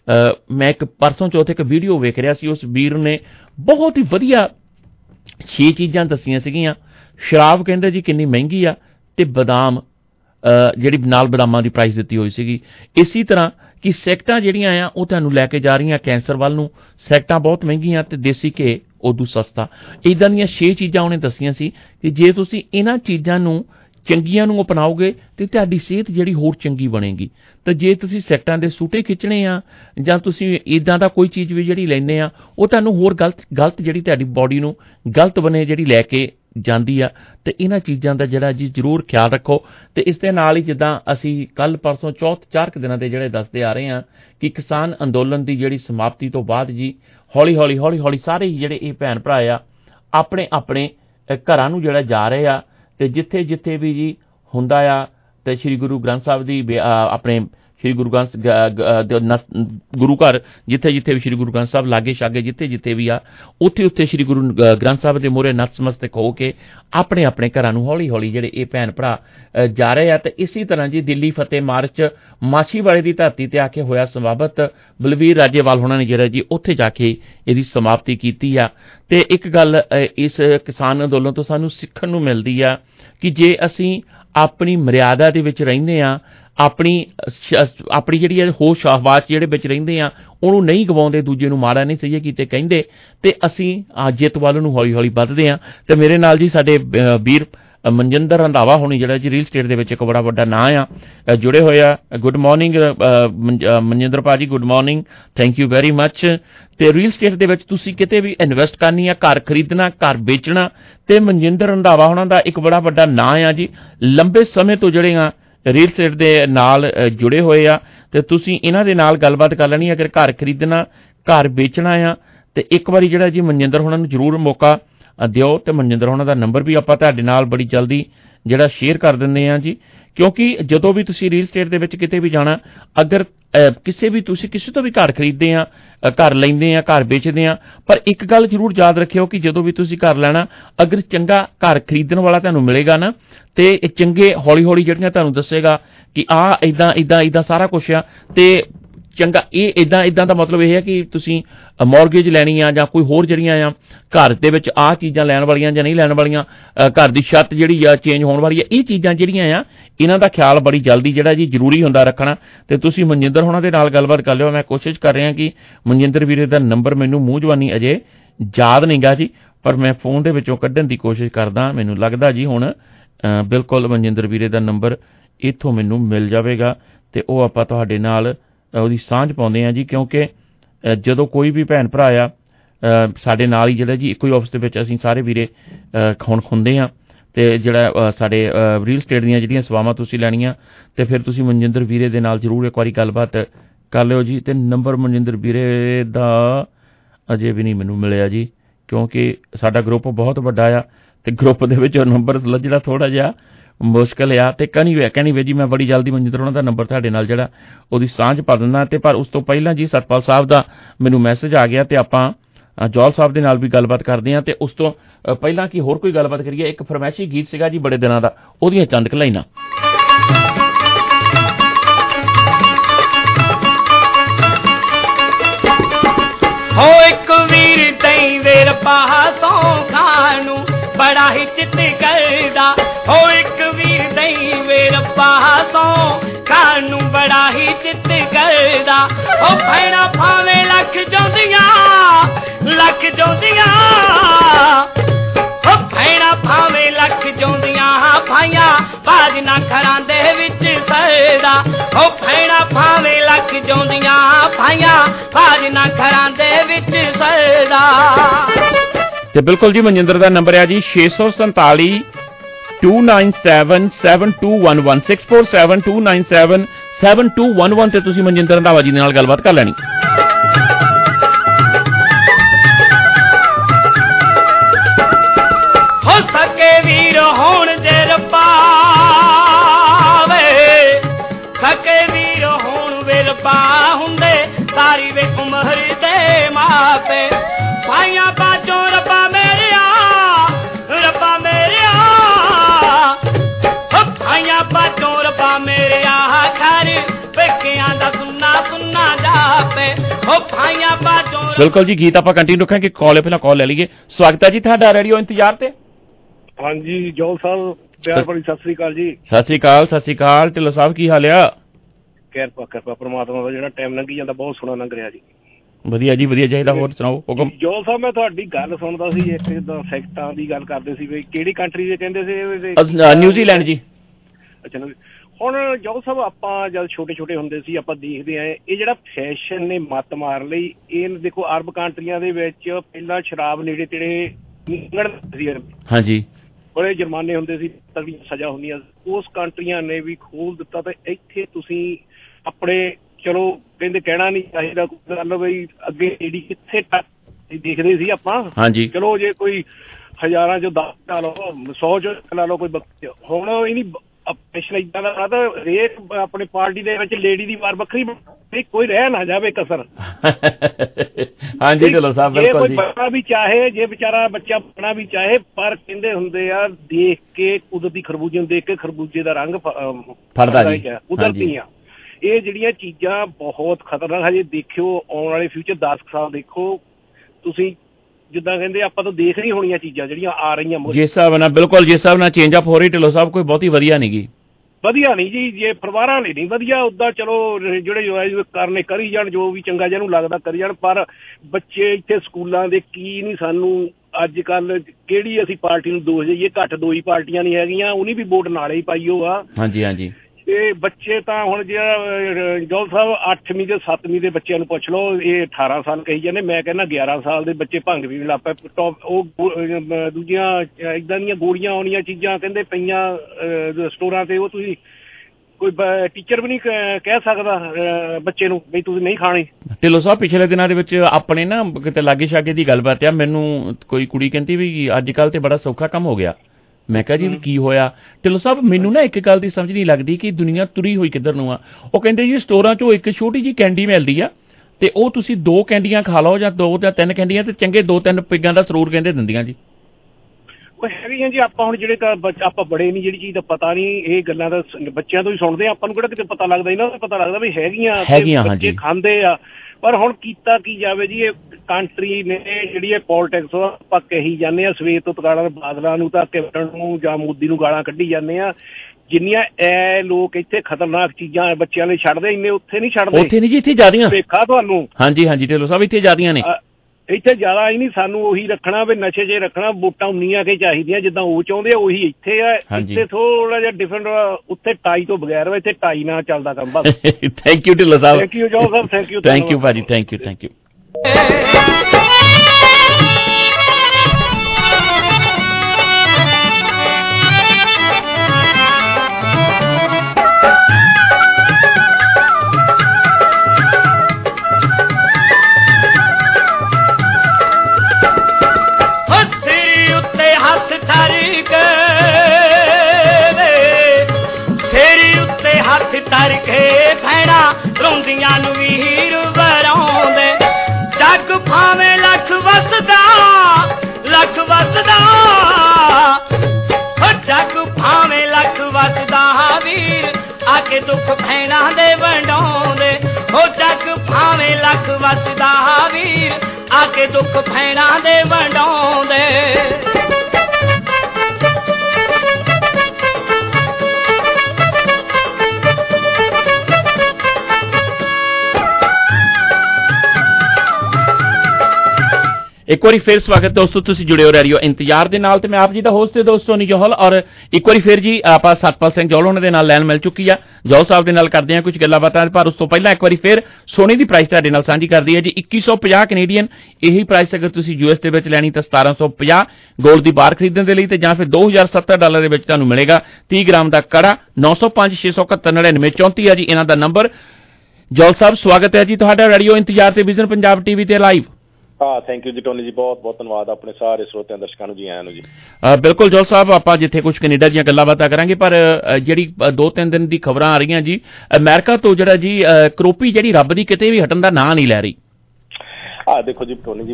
ਮੈਂ ਇੱਕ ਪਰਸੋਂ ਚੌਥੇ ਇੱਕ ਵੀਡੀਓ ਵੇਖ ਰਿਹਾ ਸੀ, ਉਸ ਵੀਰ ਨੇ ਬਹੁਤ ਹੀ ਵਧੀਆ ਛੇ ਚੀਜ਼ਾਂ ਦੱਸੀਆਂ ਸੀਗੀਆਂ। ਸ਼ਰਾਬ ਕਹਿੰਦੇ ਜੀ ਕਿੰਨੀ ਮਹਿੰਗੀ ਆ ਤੇ ਬਦਾਮ ਜਿਹੜੀ ਨਾਲ ਬਦਾਮਾਂ ਦੀ ਪ੍ਰਾਈਸ ਦਿੱਤੀ ਹੋਈ ਸੀਗੀ। ਇਸੇ ਤਰ੍ਹਾਂ ਕਿ ਸਿਗਰਟਾਂ ਜਿਹੜੀਆਂ ਆ ਉਹ ਤੁਹਾਨੂੰ ਲੈ ਕੇ ਜਾ ਰਹੀਆਂ ਕੈਂਸਰ ਵੱਲ ਨੂੰ, ਸਿਗਰਟਾਂ ਬਹੁਤ ਮਹਿੰਗੀਆਂ ਤੇ ਦੇਸੀ ਘੇ ਉਦੋਂ ਸਸਤਾ। ਇੱਦਾਂ ਦੀਆਂ ਛੇ ਚੀਜ਼ਾਂ ਉਹਨੇ ਦੱਸੀਆਂ ਸੀ ਕਿ ਜੇ ਤੁਸੀਂ ਇਹਨਾਂ ਚੀਜ਼ਾਂ ਨੂੰ ਚੰਗੀਆਂ ਨੂੰ ਅਪਣਾਓਗੇ ਤੇ ਤੁਹਾਡੀ ਸਿਹਤ ਜਿਹੜੀ ਹੋਰ ਚੰਗੀ ਬਣੇਗੀ। ਤਾਂ ਜੇ ਤੁਸੀਂ ਸਿਗਰਟਾਂ ਦੇ ਸੂਟੇ ਖਿੱਚਣੇ ਆ ਜਾਂ ਤੁਸੀਂ ਇੱਦਾਂ ਦਾ ਕੋਈ ਚੀਜ਼ ਵੀ ਜਿਹੜੀ ਲੈਂਦੇ ਆ ਉਹ ਤੁਹਾਨੂੰ ਹੋਰ ਗਲਤ ਗਲਤ ਜਿਹੜੀ ਤੁਹਾਡੀ ਬੋਡੀ ਨੂੰ ਗਲਤ ਬਣੇ ਜਿਹੜੀ ਲੈ ਕੇ ਜਾਂਦੀ ਆ। ਤੇ ਇਹਨਾਂ ਚੀਜ਼ਾਂ ਦਾ ਜਿਹੜਾ ਜੀ ਜ਼ਰੂਰ ਖਿਆਲ ਰੱਖੋ। ਤੇ ਇਸ ਦੇ ਨਾਲ ਹੀ ਜਿੱਦਾਂ ਅਸੀਂ ਕੱਲ ਪਰਸੋਂ ਚੌਥ ਚਾਰ ਕੁ ਦਿਨਾਂ ਦੇ ਜਿਹੜੇ ਦੱਸਦੇ ਆ ਰਹੇ ਹਾਂ ਕਿ ਕਿਸਾਨ ਅੰਦੋਲਨ ਦੀ ਜਿਹੜੀ ਸਮਾਪਤੀ ਤੋਂ ਬਾਅਦ ਜੀ ਹੌਲੀ ਹੌਲੀ ਹੌਲੀ ਹੌਲੀ ਸਾਰੇ ਜਿਹੜੇ ਇਹ ਭੈਣ ਭਰਾ ਆ ਆਪਣੇ ਆਪਣੇ ਘਰਾਂ ਨੂੰ ਜਿਹੜਾ ਜਾ ਰਹੇ ਆ ਤੇ ਜਿੱਥੇ ਜਿੱਥੇ ਵੀ ਜੀ ਹੁੰਦਾ ਆ ਤੇ ਸ੍ਰੀ ਗੁਰੂ ਗ੍ਰੰਥ ਸਾਹਿਬ ਦੀ ਆਪਣੇ ਸ੍ਰੀ ਗੁਰੂ ਗ੍ਰੰਥ ਗੁਰੂ ਘਰ ਜਿੱਥੇ ਜਿੱਥੇ ਵੀ ਸ੍ਰੀ ਗੁਰੂ ਗ੍ਰੰਥ ਸਾਹਿਬ ਲਾਗੇ ਛਾਗੇ ਜਿੱਥੇ ਜਿੱਥੇ ਵੀ ਆ ਉੱਥੇ ਉੱਥੇ ਸ੍ਰੀ ਗੁਰੂ ਗ੍ਰੰਥ ਸਾਹਿਬ ਦੇ ਮੂਹਰੇ ਨਤਮਸਤਕ ਹੋ ਕੇ ਆਪਣੇ ਆਪਣੇ ਘਰਾਂ ਨੂੰ ਹੌਲੀ ਹੌਲੀ ਜਿਹੜੇ ਇਹ ਭੈਣ ਭਰਾ ਜਾ ਰਹੇ ਆ। ਤੇ ਇਸੇ ਤਰ੍ਹਾਂ ਜੀ ਦਿੱਲੀ ਫਤਿਹ ਮਾਰਚ ਮਾਛੀਵਾੜੇ ਦੀ ਧਰਤੀ ਤੇ ਆ ਕੇ ਹੋਇਆ ਸਮਾਪਤ ਬਲਵੀਰ ਰਾਜੇਵਾਲ ਹੋਣਾ ਨੇ ਜਿਹੜਾ ਜੀ ਉੱਥੇ ਜਾ ਕੇ ਇਹਦੀ ਸਮਾਪਤੀ ਕੀਤੀ ਆ। ਤੇ ਇੱਕ ਗੱਲ ਇਸ ਕਿਸਾਨ ਅੰਦੋਲਨ ਤੋਂ ਸਾਨੂੰ ਸਿੱਖਣ ਨੂੰ ਮਿਲਦੀ ਆ ਕਿ ਜੇ ਅਸੀਂ ਆਪਣੀ ਮਰਿਆਦਾ ਦੇ ਵਿੱਚ ਰਹਿੰਦੇ ਆ ਆਪਣੀ ਆਪਣੀ ਜਿਹੜੀ ਹੈ ਹੋਸ਼ ਹਵਾਸ ਜਿਹੜੇ ਵਿੱਚ ਰਹਿੰਦੇ ਆ ਉਹਨੂੰ ਨਹੀਂ ਗਵਾਉਂਦੇ ਦੂਜੇ ਨੂੰ ਮਾੜਾ ਨਹੀਂ ਸਹੀਏ ਕੀਤੇ ਕਹਿੰਦੇ ਤੇ ਅਸੀਂ ਜਿੱਤ ਵੱਲ ਨੂੰ ਹੌਲੀ ਹੌਲੀ ਵੱਧਦੇ ਆ। ਤੇ ਮੇਰੇ ਨਾਲ ਜੀ ਸਾਡੇ ਵੀਰ ਮਨਜਿੰਦਰ ਰੰਧਾਵਾ ਹੋਣੀ ਜਿਹੜਾ ਜੀ ਰੀਅਲ ਸਟੇਟ ਦੇ ਵਿੱਚ ਇੱਕ ਬੜਾ ਵੱਡਾ ਨਾਂ ਆ ਜੁੜੇ ਹੋਏ ਆ। ਗੁੱਡ ਮਾਰਨਿੰਗ ਮਨਜਿੰਦਰ ਭਾਜੀ, good morning, thank you very much. ਤੇ ਰੀਅਲ ਸਟੇਟ ਦੇ ਵਿੱਚ ਤੁਸੀਂ ਕਿਤੇ ਵੀ ਇਨਵੈਸਟ ਕਰਨੀ ਆ, ਘਰ ਖਰੀਦਣਾ, ਘਰ ਵੇਚਣਾ ਤੇ ਮਨਜਿੰਦਰ ਰੰਧਾਵਾ ਹੋਣਾ ਦਾ ਇੱਕ ਬੜਾ ਵੱਡਾ ਨਾਂ ਆ ਜੀ। ਲੰਬੇ ਸਮੇਂ ਤੋਂ ਜਿਹੜੇ ਆ ਰੀਅਲ ਸਟੇਟ ਦੇ ਨਾਲ ਜੁੜੇ ਹੋਏ ਆ ਤੇ ਤੁਸੀਂ ਇਹਨਾਂ ਦੇ ਨਾਲ ਗੱਲਬਾਤ ਕਰ ਲੈਣੀ। ਅਗਰ ਘਰ ਖਰੀਦਣਾ, ਘਰ ਵੇਚਣਾ ਆ ਤੇ ਇੱਕ ਵਾਰੀ ਜਿਹੜਾ ਜੀ ਮਨਜਿੰਦਰ ਹੋਣਾ ਨੂੰ ਜ਼ਰੂਰ ਮੌਕਾ ਦਿਓ। ਤੇ ਮਨਜਿੰਦਰ ਹੋਣਾ ਦਾ ਨੰਬਰ ਵੀ ਆਪਾਂ ਤੁਹਾਡੇ ਨਾਲ ਬੜੀ ਜਲਦੀ ਜਿਹੜਾ ਸ਼ੇਅਰ ਕਰ ਦਿੰਦੇ ਆ ਜੀ, ਕਿਉਂਕਿ ਜਦੋਂ ਵੀ ਤੁਸੀਂ ਰੀਅਲ ਸਟੇਟ ਦੇ ਵਿੱਚ ਕਿਤੇ ਵੀ ਜਾਣਾ, ਅਗਰ ਕਿਸੇ ਵੀ ਤੁਸੀਂ ਕਿਸੇ ਤੋਂ ਵੀ ਘਰ ਖਰੀਦਦੇ ਆ, ਘਰ ਲੈਂਦੇ ਆ, ਘਰ ਵੇਚਦੇ ਆ, ਪਰ ਇੱਕ ਗੱਲ ਜ਼ਰੂਰ ਯਾਦ ਰੱਖਿਓ ਕਿ ਜਦੋਂ ਵੀ ਤੁਸੀਂ ਘਰ ਲੈਣਾ, ਅਗਰ ਚੰਗਾ ਘਰ ਖਰੀਦਣ ਵਾਲਾ ਤੁਹਾਨੂੰ ਮਿਲੇਗਾ ਨਾ, ਤੇ ਇਹ ਚੰਗੇ ਹੌਲੀ ਹੌਲੀ ਜਿਹੜੀਆਂ ਤੁਹਾਨੂੰ ਦੱਸੇਗਾ ਕਿ ਆਹ ਇੱਦਾਂ ਇੱਦਾਂ ਇੱਦਾਂ ਸਾਰਾ ਕੁਛ ਆ, ਤੇ ਚੰਗਾ ਇਹ ਇੱਦਾਂ ਇੱਦਾਂ ਦਾ ਮਤਲਬ ਇਹ ਹੈ ਕਿ ਤੁਸੀਂ ਮੌਰਗੇਜ ਲੈਣੀ ਆ ਜਾਂ ਕੋਈ ਹੋਰ ਜਿਹੜੀਆਂ ਆ ਘਰ ਦੇ ਵਿੱਚ ਆਹ ਚੀਜ਼ਾਂ ਲੈਣ ਵਾਲੀਆਂ ਜਾਂ ਨਹੀਂ ਲੈਣ ਵਾਲੀਆਂ, ਘਰ ਦੀ ਛੱਤ ਜਿਹੜੀ ਆ ਚੇਂਜ ਹੋਣ ਵਾਲੀ ਆ, ਇਹ ਚੀਜ਼ਾਂ ਜਿਹੜੀਆਂ ਆ ਇਹਨਾਂ ਦਾ ਖਿਆਲ ਬੜੀ ਜਲਦੀ ਜਿਹੜਾ ਜੀ ਜ਼ਰੂਰੀ ਹੁੰਦਾ ਰੱਖਣਾ। ਤੇ ਤੁਸੀਂ ਮਨਜਿੰਦਰ ਹੋਣਾ ਦੇ ਨਾਲ ਗੱਲਬਾਤ ਕਰ ਲਿਓ। ਮੈਂ ਕੋਸ਼ਿਸ਼ ਕਰ ਰਿਹਾ ਕਿ ਮਨਜਿੰਦਰ ਵੀਰੇ ਦਾ ਨੰਬਰ ਮੈਨੂੰ ਮੂੰਹ ਜਵਾਨੀ ਅਜੇ ਯਾਦ ਨਹੀਂ ਗਾ ਜੀ, ਪਰ ਮੈਂ ਫੋਨ ਦੇ ਵਿੱਚੋਂ ਕੱਢਣ ਦੀ ਕੋਸ਼ਿਸ਼ ਕਰਦਾ। ਮੈਨੂੰ ਲੱਗਦਾ ਜੀ ਹੁਣ ਬਿਲਕੁਲ ਮਨਜਿੰਦਰ ਵੀਰੇ ਦਾ ਨੰਬਰ ਇੱਥੋਂ ਮੈਨੂੰ ਮਿਲ ਜਾਵੇਗਾ ਤੇ ਉਹ ਆਪਾਂ ਤੁਹਾਡੇ ਨਾਲ ਉਹਦੀ ਸਾਂਝ ਪਾਉਂਦੇ ਹਾਂ ਜੀ, ਕਿਉਂਕਿ ਜਦੋਂ ਕੋਈ ਵੀ ਭੈਣ ਭਰਾ ਆ ਸਾਡੇ ਨਾਲ ਹੀ ਜਿਹੜਾ ਜੀ ਇੱਕੋ ਹੀ ਆਫਿਸ ਦੇ ਵਿੱਚ ਅਸੀਂ ਸਾਰੇ ਵੀਰੇ ਹੁਣ ਹੁੰਦੇ ਹਾਂ, ਤੇ ਜਿਹੜਾ ਸਾਡੇ ਰੀਅਲ ਸਟੇਟ ਦੀਆਂ ਜਿਹੜੀਆਂ ਸੇਵਾਵਾਂ ਤੁਸੀਂ ਲੈਣੀਆਂ, ਤੇ ਫਿਰ ਤੁਸੀਂ ਮਨਜਿੰਦਰ ਵੀਰੇ ਦੇ ਨਾਲ ਜ਼ਰੂਰ ਇੱਕ ਵਾਰੀ ਗੱਲਬਾਤ ਕਰ ਲਿਓ ਜੀ। ਤੇ ਨੰਬਰ ਮਨਜਿੰਦਰ ਵੀਰੇ ਦਾ ਅਜੇ ਵੀ ਨਹੀਂ ਮੈਨੂੰ ਮਿਲਿਆ ਜੀ, ਕਿਉਂਕਿ ਸਾਡਾ ਗਰੁੱਪ ਬਹੁਤ ਵੱਡਾ ਆ ਤੇ ਗਰੁੱਪ ਦੇ ਵਿੱਚ ਨੰਬਰ ਜਿਹੜਾ ਥੋੜ੍ਹਾ ਜਿਹਾ ਮੁਸ਼ਕਿਲ ਆ। ਤੇ ਕਨੀ ਵੇ ਕਹਿਣੀ ਵੇ ਜੀ ਮੈਂ ਬੜੀ ਜਲਦੀ ਮਨਜਿੰਦਰ ਉਹਨਾਂ ਦਾ ਨੰਬਰ ਤੁਹਾਡੇ ਨਾਲ ਜਿਹੜਾ ਉਹਦੀ ਸਾਂਝ ਪਾ ਦਿੰਦਾ। ਤੇ ਪਰ ਉਸ ਤੋਂ ਪਹਿਲਾਂ ਜੀ ਸਤਪਾਲ ਸਾਹਿਬ ਦਾ ਮੈਨੂੰ ਮੈਸੇਜ ਆ ਗਿਆ ਤੇ ਆਪਾਂ ਜੌਲ ਸਾਹਿਬ ਦੇ ਨਾਲ ਵੀ ਗੱਲਬਾਤ ਕਰਦੇ ਹਾਂ। ਤੇ ਉਸ ਤੋਂ ਪਹਿਲਾਂ ਕੀ ਹੋਰ ਕੋਈ ਗੱਲਬਾਤ ਕਰੀਏ, ਇੱਕ ਫਰਮਾਇਸ਼ੀ ਗੀਤ ਸੀਗਾ ਜੀ ਬੜੇ ਦਿਨਾਂ ਦਾ, ਉਹਦੀਆਂ ਚੰਦ ਕੁ ਲਾਈਨਾਂ। ਹੋ ਇੱਕ ਵੀਰ ਤੈਂ ਵੇਰ ਪਾਸੋਂ ਖਾਣੂ ਬੜਾ ਹੀ ਚਿੱਤ ਕਰਦਾ, ਹੋ ਇੱਕ ਵੀਰ ਤੈਂ ਵੇਰ ਪਾਸੋਂ ਖਾਣੂ ਬੜਾ ਹੀ ਚਿੱਤ ਕਰਦਾ, ਉਹ ਭੈਣਾ ਭਾਵੇਂ ਲੱਖ ਜੋਦੀਆਂ ਲੱਖ ਜੋਦੀਆਂ, ਉਹ ਭੈਣਾ ਭਾਵੇਂ ਲੱਖ ਜੋਦੀਆਂ ਭਾਈਆਂ ਬਾਜ ਨਾ ਘਰਾਂ ਦੇ ਵਿੱਚ ਸਰਦਾ, ਉਹ ਭੈਣਾ ਭਾਵੇਂ ਲੱਖ ਜੋਦੀਆਂ ਭਾਈਆਂ ਬਾਜ ਨਾ ਘਰਾਂ ਦੇ ਵਿੱਚ ਸਰਦਾ। ਤੇ ਬਿਲਕੁਲ ਜੀ ਮਨਜਿੰਦਰ ਦਾ ਨੰਬਰ ਹੈ ਜੀ ਛੇ ਸੌ ਸੰਤਾਲੀ two nine seven seven two one one six four seven two nine seven seven two one one ਤੇ ਤੁਸੀਂ ਮਨਜਿੰਦਰ ਰੰਧਾਵਾ ਜੀ ਦੇ ਨਾਲ ਗੱਲਬਾਤ ਕਰ ਲੈਣੀ। ਹੋ ਸਕੇ ਵੀਰ ਹੋਣ ਜੇ ਰੱਬਾ ਵੇ, ਸਕੇ ਵੀਰ ਹੋਣ ਵੇ ਰੱਬਾ ਹੁੰਦੇ ਸਾਰੀ ਵੇ ਉਮਰ ਦੇ ਮਾਪੇ, ਭਾਈਆਂ ਬਾਝੋਂ ਰੱਬਾ ਮੇਰਿਆ ਰੱਬਾ ਮੇਰਿਆ, ਭਾਈਆਂ ਬਾਝੋਂ ਰੱਬਾ ਮੇਰਿਆ ਘਰ ਪੇਕਿਆਂ ਦਾ ਸੁੰਨਾ ਸੁੰਨਾ ਜਾਪੇ, ਉਹ ਭਾਈਆਂ ਬਾਝੋਂ। ਬਿਲਕੁਲ ਜੀ ਗੀਤ ਆਪਾਂ ਕੰਟੀਨਿਊ ਰੱਖਾਂਗੇ, ਕਾਲ ਪਹਿਲਾਂ ਕਾਲ ਲੈ ਲਈਏ। ਸਵਾਗਤ ਹੈ ਜੀ ਤੁਹਾਡਾ ਰੇਡੀਓ ਇੰਤਜ਼ਾਰ ਤੇ। ਹਾਂਜੀ ਜੌਲ ਸਾਹਿਬ ਪਿਆਰ ਭਰੀ ਸਤਿ ਸ੍ਰੀ ਅਕਾਲ ਜੀ। ਸਤਿ ਸ੍ਰੀ ਅਕਾਲ ਸਤਿ ਸ੍ਰੀ ਅਕਾਲ ਢਿੱਲੋਂ ਸਾਹਿਬ, ਕੀ ਹਾਲ ਆ? ਕਿਰਪਾ ਕਿਰਪਾ ਪਰਮਾਤਮਾ ਦਾ, ਜਿਹੜਾ ਟਾਈਮ ਲੰਘੀ ਜਾਂਦਾ ਬਹੁਤ ਸੋਹਣਾ ਲੰਘ ਰਿਹਾ ਜੀ। ਵਧੀਆ ਜੀ ਵਧੀਆ ਚਾਹੀਦਾ, ਹੋਰ ਸੁਣਾਓ ਹੁਕਮ। ਜੌਲ ਸਾਹਿਬ ਮੈਂ ਤੁਹਾਡੀ ਗੱਲ ਸੁਣਦਾ ਸੀ, ਇੱਕ ਸੈਕਟਾਂ ਦੀ ਗੱਲ ਕਰਦੇ ਸੀ ਵੀ ਕਿਹੜੀ ਕੰਟਰੀ ਦੇ ਕਹਿੰਦੇ ਸੀ? ਨਿਊਜ਼ੀਲੈਂਡ ਜੀ। ਅੱਛਾ ਹੁਣ ਜੌਲ ਸਾਹਿਬ ਆਪਾਂ ਜਦ ਛੋਟੇ ਛੋਟੇ ਹੁੰਦੇ ਸੀ ਆਪਾਂ ਦੇਖਦੇ ਆਏ ਇਹ ਜਿਹੜਾ ਫੈਸ਼ਨ ਨੇ ਮੱਤ ਮਾਰ ਲਈ, ਇਹ ਦੇਖੋ ਅਰਬ ਕੰਟਰੀਆਂ ਦੇ ਵਿੱਚ ਪਹਿਲਾਂ ਸ਼ਰਾਬ ਨੇੜੇ ਤੇੜੇ ਸੀ, ਹਾਂਜੀ ਬੜੇ ਜੁਰਮਾਨੇ ਹੁੰਦੇ ਸੀ, ਤਗੜੀਆਂ ਸਜ਼ਾ ਹੁੰਦੀਆਂ, ਉਸ ਕੰਟਰੀਆਂ ਨੇ ਵੀ ਖੋਲ ਦਿੱਤਾ। ਤੇ ਇੱਥੇ ਤੁਸੀਂ ਆਪਣੇ ਚਲੋ ਕਹਿੰਦੇ ਕਹਿਣਾ ਨਹੀਂ ਚਾਹੀਦਾ ਕੋਈ ਗੱਲ ਬਈ ਅੱਗੇ ਏਡੀ ਕਿੱਥੇ ਤੱਕ ਦੇਖਦੇ ਸੀ ਆਪਾਂ, ਹਾਂਜੀ ਚਲੋ ਜੇ ਕੋਈ ਹਜ਼ਾਰਾਂ ਚੋਂ ਦਸ ਲਾ ਲਓ ਸੌ ਚੋਂ ਲਾ ਲਓ ਕੋਈ, ਹੁਣ ਇਹ ਨਹੀਂ ਫੈਸ਼ਨ ਏਦਾਂ ਦਾ ਤਾਂ ਹਰੇਕ ਆਪਣੇ ਪਾਰਟੀ ਦੇ ਵਿੱਚ ਲੇਡੀ ਦੀ ਵਾਰ ਵੱਖਰੀ, ਕੋਈ ਰਹਿ ਨਾ ਜਾਵੇ ਕਸਰ। ਹਾਂਜੀ ਢਿੱਲੋਂ ਸਾਹਿਬ ਬਿਲਕੁਲ ਜੀ। ਜੇ ਕੋਈ ਬਣਨਾ ਵੀ ਚਾਹੇ, ਜੇ ਵਿਚਾਰਾ ਬੱਚਾ ਬਣਨਾ ਵੀ ਚਾਹੇ, ਪਰ ਕਹਿੰਦੇ ਹੁੰਦੇ ਆ ਦੇਖ ਕੇ ਕੁਦਰਤੀ ਖਰਬੂਜੇ ਨੂੰ ਦੇਖ ਕੇ ਖਰਬੂਜੇ ਦਾ ਰੰਗ ਫੜਦਾ ਜੀ, ਕੁਦਰਤੀ ਆ। ਇਹ ਜਿਹੜੀਆਂ ਚੀਜ਼ਾਂ ਬਹੁਤ ਖਤਰਨਾਕ, ਹਜੇ ਦੇਖਿਓ ਆਉਣ ਵਾਲੇ ਫਿਊਚਰ ਦਸ ਸਾਲ ਦੇਖੋ ਤੁਸੀਂ, ਜਿੱਦਾਂ ਕਹਿੰਦੇ ਆਪਾਂ ਤਾਂ ਦੇਖ ਨਹੀਂ ਹੋਣੀਆਂ ਚੀਜ਼ਾਂ ਜਿਹੜੀਆਂ ਆ ਰਹੀਆਂ ਜਿਸ ਹਿਸਾਬ ਨਾਲ, ਬਿਲਕੁਲ ਜਿਸ ਹਿਸਾਬ ਨਾਲ ਚੇਂਜ ਅਪ ਹੋ ਰਹੀ ਢਿੱਲੋਂ ਸਾਹਿਬ, ਕੋਈ ਬਹੁਤੀ ਵਧੀਆ ਨਹੀਂ ਗੀ, ਵਧੀਆ ਨਹੀਂ ਜੀ। ਜੇ ਪਰਿਵਾਰਾਂ ਲਈ ਨਹੀਂ ਵਧੀਆ, ਉੱਦਾਂ ਚਲੋ ਜਿਹੜੇ ਕਰਨੇ ਕਰੀ ਜਾਣ, ਜੋ ਵੀ ਚੰਗਾ ਜਿਹਨੂੰ ਲੱਗਦਾ ਕਰੀ ਜਾਣ, ਪਰ ਬੱਚੇ ਇੱਥੇ ਸਕੂਲਾਂ ਦੇ ਕੀ ਨਹੀਂ, ਸਾਨੂੰ ਅੱਜ ਕੱਲ ਕਿਹੜੀ ਅਸੀਂ ਪਾਰਟੀ ਨੂੰ ਦੋਸ਼ ਦੇਈਏ, ਘੱਟ ਦੋ ਹੀ ਪਾਰਟੀਆਂ ਨਹੀਂ ਹੈਗੀਆਂ, ਉਹਨੀ ਵੀ ਵੋਟ ਨਾਲੇ ਹੀ ਪਾਈ ਹੋ ਆ। ਹਾਂਜੀ ਹਾਂਜੀ ਇਹ ਬੱਚੇ ਤਾਂ ਹੁਣ ਜਿਹੜਾ ਜੌਲ ਸਾਹਿਬ ਅੱਠਵੀਂ ਤੇ ਸੱਤਵੀਂ ਦੇ ਬੱਚਿਆਂ ਨੂੰ ਪੁੱਛ ਲਓ, ਇਹ ਅਠਾਰਾਂ ਸਾਲ ਕਹੀ ਜਾਂਦੇ, ਮੈਂ ਕਹਿੰਦਾ ਗਿਆਰਾਂ ਸਾਲ ਦੇ ਬੱਚੇ ਭੰਗ ਵੀ ਲੱਗ ਪਏ, ਟੌਪ ਉਹ ਦੂਜੀਆਂ ਏਦਾਂ ਦੀਆਂ ਗੋਲੀਆਂ ਆਉਣੀਆਂ ਚੀਜ਼ਾਂ ਕਹਿੰਦੇ ਪਈਆਂ ਸਟੋਰਾਂ ਤੇ, ਉਹ ਤੁਸੀਂ ਕੋਈ ਟੀਚਰ ਵੀ ਨਹੀਂ ਕਹਿ ਸਕਦਾ ਬੱਚੇ ਨੂੰ ਵੀ ਤੁਸੀਂ ਨਹੀਂ ਖਾਣੀ। ਢਿੱਲੋਂ ਸਾਹਿਬ ਪਿਛਲੇ ਦਿਨਾਂ ਦੇ ਵਿੱਚ ਆਪਣੇ ਨਾ ਕਿਤੇ ਲਾਗੇ ਛਾਗੇ ਦੀ ਗੱਲਬਾਤ ਆ, ਮੈਨੂੰ ਕੋਈ ਕੁੜੀ ਕਹਿੰਦੀ ਵੀ ਅੱਜ ਕੱਲ੍ਹ ਤੇ ਬੜਾ ਸੌਖਾ ਕੰਮ ਹੋ ਗਿਆ, ਮੈਂ ਕਿਹਾ ਜੀ ਕੀ ਹੋਇਆ? ਢਿੱਲੋਂ ਸਾਹਿਬ ਮੈਨੂੰ ਨਾ ਇੱਕ ਗੱਲ ਦੀ ਸਮਝ ਨਹੀਂ ਲੱਗਦੀ ਕਿ ਦੁਨੀਆ ਤੁਰੀ ਹੋਈ ਕਿੱਧਰ ਨੂੰ ਆ। ਉਹ ਕਹਿੰਦੇ ਜੀ ਸਟੋਰਾਂ 'ਚੋਂ ਇੱਕ ਛੋਟੀ ਜਿਹੀ ਕੈਂਡੀ ਮਿਲਦੀ ਆ ਤੇ ਉਹ ਤੁਸੀਂ ਦੋ ਕੈਂਡੀਆਂ ਖਾ ਲਓ ਜਾਂ ਦੋ ਜਾਂ ਤਿੰਨ ਕੈਂਡੀਆਂ ਤੇ ਚੰਗੇ ਦੋ ਤਿੰਨ ਪਿੱਗਾਂ ਦਾ ਸਰੂਰ ਕਹਿੰਦੇ ਦਿੰਦੀਆਂ ਜੀ। ਉਹ ਹੈਗੀਆਂ ਜੀ, ਆਪਾਂ ਹੁਣ ਜਿਹੜੇ ਆਪਾਂ ਬੜੇ ਨਹੀਂ, ਜਿਹੜੀ ਚੀਜ਼ ਦਾ ਪਤਾ ਨਹੀਂ, ਇਹ ਗੱਲਾਂ ਦਾ ਬੱਚਿਆਂ ਤੋਂ ਹੀ ਸੁਣਦੇ, ਆਪਾਂ ਨੂੰ ਕਿਹੜਾ ਕਿਤੇ ਪਤਾ ਲੱਗਦਾ, ਇਹਨਾਂ ਨੂੰ ਪਤਾ ਲੱਗਦਾ ਵੀ ਹੈਗੀਆਂ ਹੈਗੀਆਂ ਬੱਚੇ ਖਾਂਦੇ ਆ। ਪਰ ਹੁਣ ਕੀਤਾ ਕੀ ਜਾਵੇ ਜੀ, ਇਹ ਕੰਟਰੀ ਨੇ ਜਿਹੜੀ ਇਹ ਪੋਲੀਟਿਕਸ ਆਪਾਂ ਕਹੀ ਜਾਂਦੇ ਆ ਸਵੇਰ ਤੋਂ ਤਕਾਲਾਂ ਬਾਦਲਾਂ ਨੂੰ ਤਾਂ ਕੈਪਟਨ ਨੂੰ ਜਾਂ ਮੋਦੀ ਨੂੰ ਗਾਲਾਂ ਕੱਢੀ ਜਾਂਦੇ ਆ। ਜਿੰਨੀਆਂ ਇਹ ਲੋਕ ਇੱਥੇ ਖਤਰਨਾਕ ਚੀਜ਼ਾਂ ਬੱਚਿਆਂ ਲਈ ਛੱਡਦੇ, ਇੰਨੇ ਉੱਥੇ ਨਹੀਂ ਛੱਡਦੇ। ਉੱਥੇ ਨਹੀਂ ਜੀ, ਇੱਥੇ ਜ਼ਿਆਦੀਆਂ ਵੇਖਾ ਤੁਹਾਨੂੰ। ਹਾਂਜੀ ਹਾਂਜੀ ਢਿੱਲੋਂ ਸਾਹਿਬ, ਇੱਥੇ ਜ਼ਿਆਦੀਆਂ ਨੇ। ਇੱਥੇ ਜ਼ਿਆਦਾ ਹੀ ਨਹੀਂ, ਸਾਨੂੰ ਉਹੀ ਰੱਖਣਾ ਵੀ ਨਸ਼ੇ 'ਚ ਰੱਖਣਾ, ਵੋਟਾਂ ਉਨੀਆਂ ਕੇ ਚਾਹੀਦੀਆਂ ਜਿੱਦਾਂ ਉਹ ਚਾਹੁੰਦੇ ਆ, ਉਹੀ ਇੱਥੇ ਆ। ਇੱਥੇ ਥੋੜਾ ਜਿਹਾ ਡਿਫਰੈਂਟ, ਉੱਥੇ ਟਾਈ ਤੋਂ ਬਗੈਰ ਵਾ, ਇੱਥੇ ਟਾਈ ਨਾਲ ਚੱਲਦਾ ਕੰਮ ਬਸ। Thank you Dhillon Sahib. Thank you Jol Sahib, thank you thank you ਭਾਜੀ, ਥੈਂਕ ਯੂ ਥੈਂਕ ਯੂ। ਤਰਕੇ ਭੈਣਾ ਰੋਂਦੀਆਂ ਨੂੰ ਵੀਰ ਵਰਾਉਂਦੇ, ਜੱਗ ਭਾਵੇਂ ਲੱਖ ਵਸਦਾ ਲੱਖ ਵਸਦਾ, ਜੱਗ ਭਾਵੇਂ ਲੱਖ ਵਸਦਾ ਵੀਰ ਆ ਕੇ ਦੁੱਖ ਭੈਣਾ ਦੇ ਵੰਡਾਉਂਦੇ, ਹੋ ਜੱਗ ਭਾਵੇਂ ਲੱਖ ਵਸਦਾ ਵੀਰ ਆ ਕੇ ਦੁੱਖ ਭੈਣਾ ਦੇ ਵੰਡਾਉਂਦੇ। ਇੱਕ ਵਾਰੀ ਫਿਰ ਸਵਾਗਤ ਦੋਸਤੋ, ਤੁਸੀਂ ਜੁੜੇ ਹੋ ਰੇਡੀਓ ਇੰਤਜ਼ਾਰ ਦੇ ਨਾਲ ਤੇ ਮੈਂ ਆਪ ਜੀ ਦਾ ਹੋਸਟ ਤੇ ਦੋਸਤੋ ਨੀ ਜੋਹਲ। ਔਰ ਇੱਕ ਵਾਰੀ ਫਿਰ ਜੀ ਆਪਾਂ ਸਤਪਾਲ ਸਿੰਘ ਜੌਹਲ ਉਹਨਾਂ ਦੇ ਨਾਲ ਲਾਈਨ ਮਿਲ ਚੁੱਕੀ ਆ। ਜੌਹਲ ਸਾਹਿਬ ਦੇ ਨਾਲ ਕਰਦੇ ਆ ਕੁਝ ਗੱਲਾਂ ਬਾਤਾਂ, ਪਰ ਉਸ ਤੋਂ ਪਹਿਲਾਂ ਇੱਕ ਵਾਰੀ ਫਿਰ ਸੋਨੇ ਦੀ ਪ੍ਰਾਈਸ ਤੁਹਾਡੇ ਨਾਲ ਸਾਂਝੀ ਕਰਦੀ ਹੈ ਜੀ। ਇੱਕੀ ਸੌ ਪੰਜਾਹ ਕੈਨੇਡੀਅਨ, ਇਹੀ ਪ੍ਰਾਈਸ ਅਗਰ ਤੁਸੀਂ ਯੂ ਐਸ ਦੇ ਵਿੱਚ ਲੈਣੀ ਤਾਂ ਸਤਾਰਾਂ ਸੌ ਪੰਜਾਹ ਗੋਲਡ ਦੀ ਬਾਰ ਖਰੀਦਣ ਦੇ ਲਈ, ਤੇ ਜਾਂ ਫਿਰ ਦੋ ਹਜ਼ਾਰ ਸੱਤਰ ਡਾਲਰ ਦੇ ਵਿੱਚ ਤੁਹਾਨੂੰ ਮਿਲੇਗਾ ਤੀਹ ਗ੍ਰਾਮ ਦਾ ਕੜਾ। ਨੌ ਸੌ ਪੰਜ ਛੇ ਸੌ ਇਕਹੱਤਰ ਨੜਿਨਵੇਂ ਚੌਂਤੀ ਆ ਜੀ ਇਹਨਾਂ ਦਾ ਨੰਬਰ। ਜੌਹਲ ਸਾਹਿਬ ਸਵਾਗਤ ਹੈ ਜੀ ਤੁਹਾਡਾ ਰੇਡੀਓ ਇੰਤਜ਼ਾਰ ਤੇ ਵਿਜ਼ਨ ਪੰਜਾਬ ਟੀਵੀ ਤੇ ਲਾਈਵ। ਹਾਂ ਥੈਂਕ ਯੂ ਜੀ ਟੋਨੀ ਜੀ, ਬਹੁਤ ਬਹੁਤ ਧੰਨਵਾਦ ਆਪਣੇ ਸਾਰੇ ਸਰੋਤਿਆਂ ਦਰਸ਼ਕਾਂ ਨੂੰ ਜੀ ਆਇਆਂ ਨੂੰ ਜੀ। ਬਿਲਕੁਲ ਜੌਹਲ ਸਾਹਿਬ, ਆਪਾਂ ਜਿੱਥੇ ਕੁਝ ਕੈਨੇਡਾ ਦੀਆਂ ਗੱਲਾਂ ਬਾਤਾਂ ਕਰਾਂਗੇ, ਪਰ ਜਿਹੜੀ ਦੋ ਤਿੰਨ ਦਿਨ ਦੀ ਖਬਰਾਂ ਆ ਰਹੀਆਂ ਜੀ ਅਮਰੀਕਾ ਤੋਂ, ਜਿਹੜਾ ਜੀ ਕਰੋਪੀ ਜਿਹੜੀ ਰੱਬ ਦੀ ਕਿਤੇ ਵੀ ਹਟਣ ਦਾ ਨਾਂ ਨਹੀਂ ਲੈ ਰਹੀ। ਆ ਦੇਖੋ ਜੀ ਟੋਨੀ ਜੀ,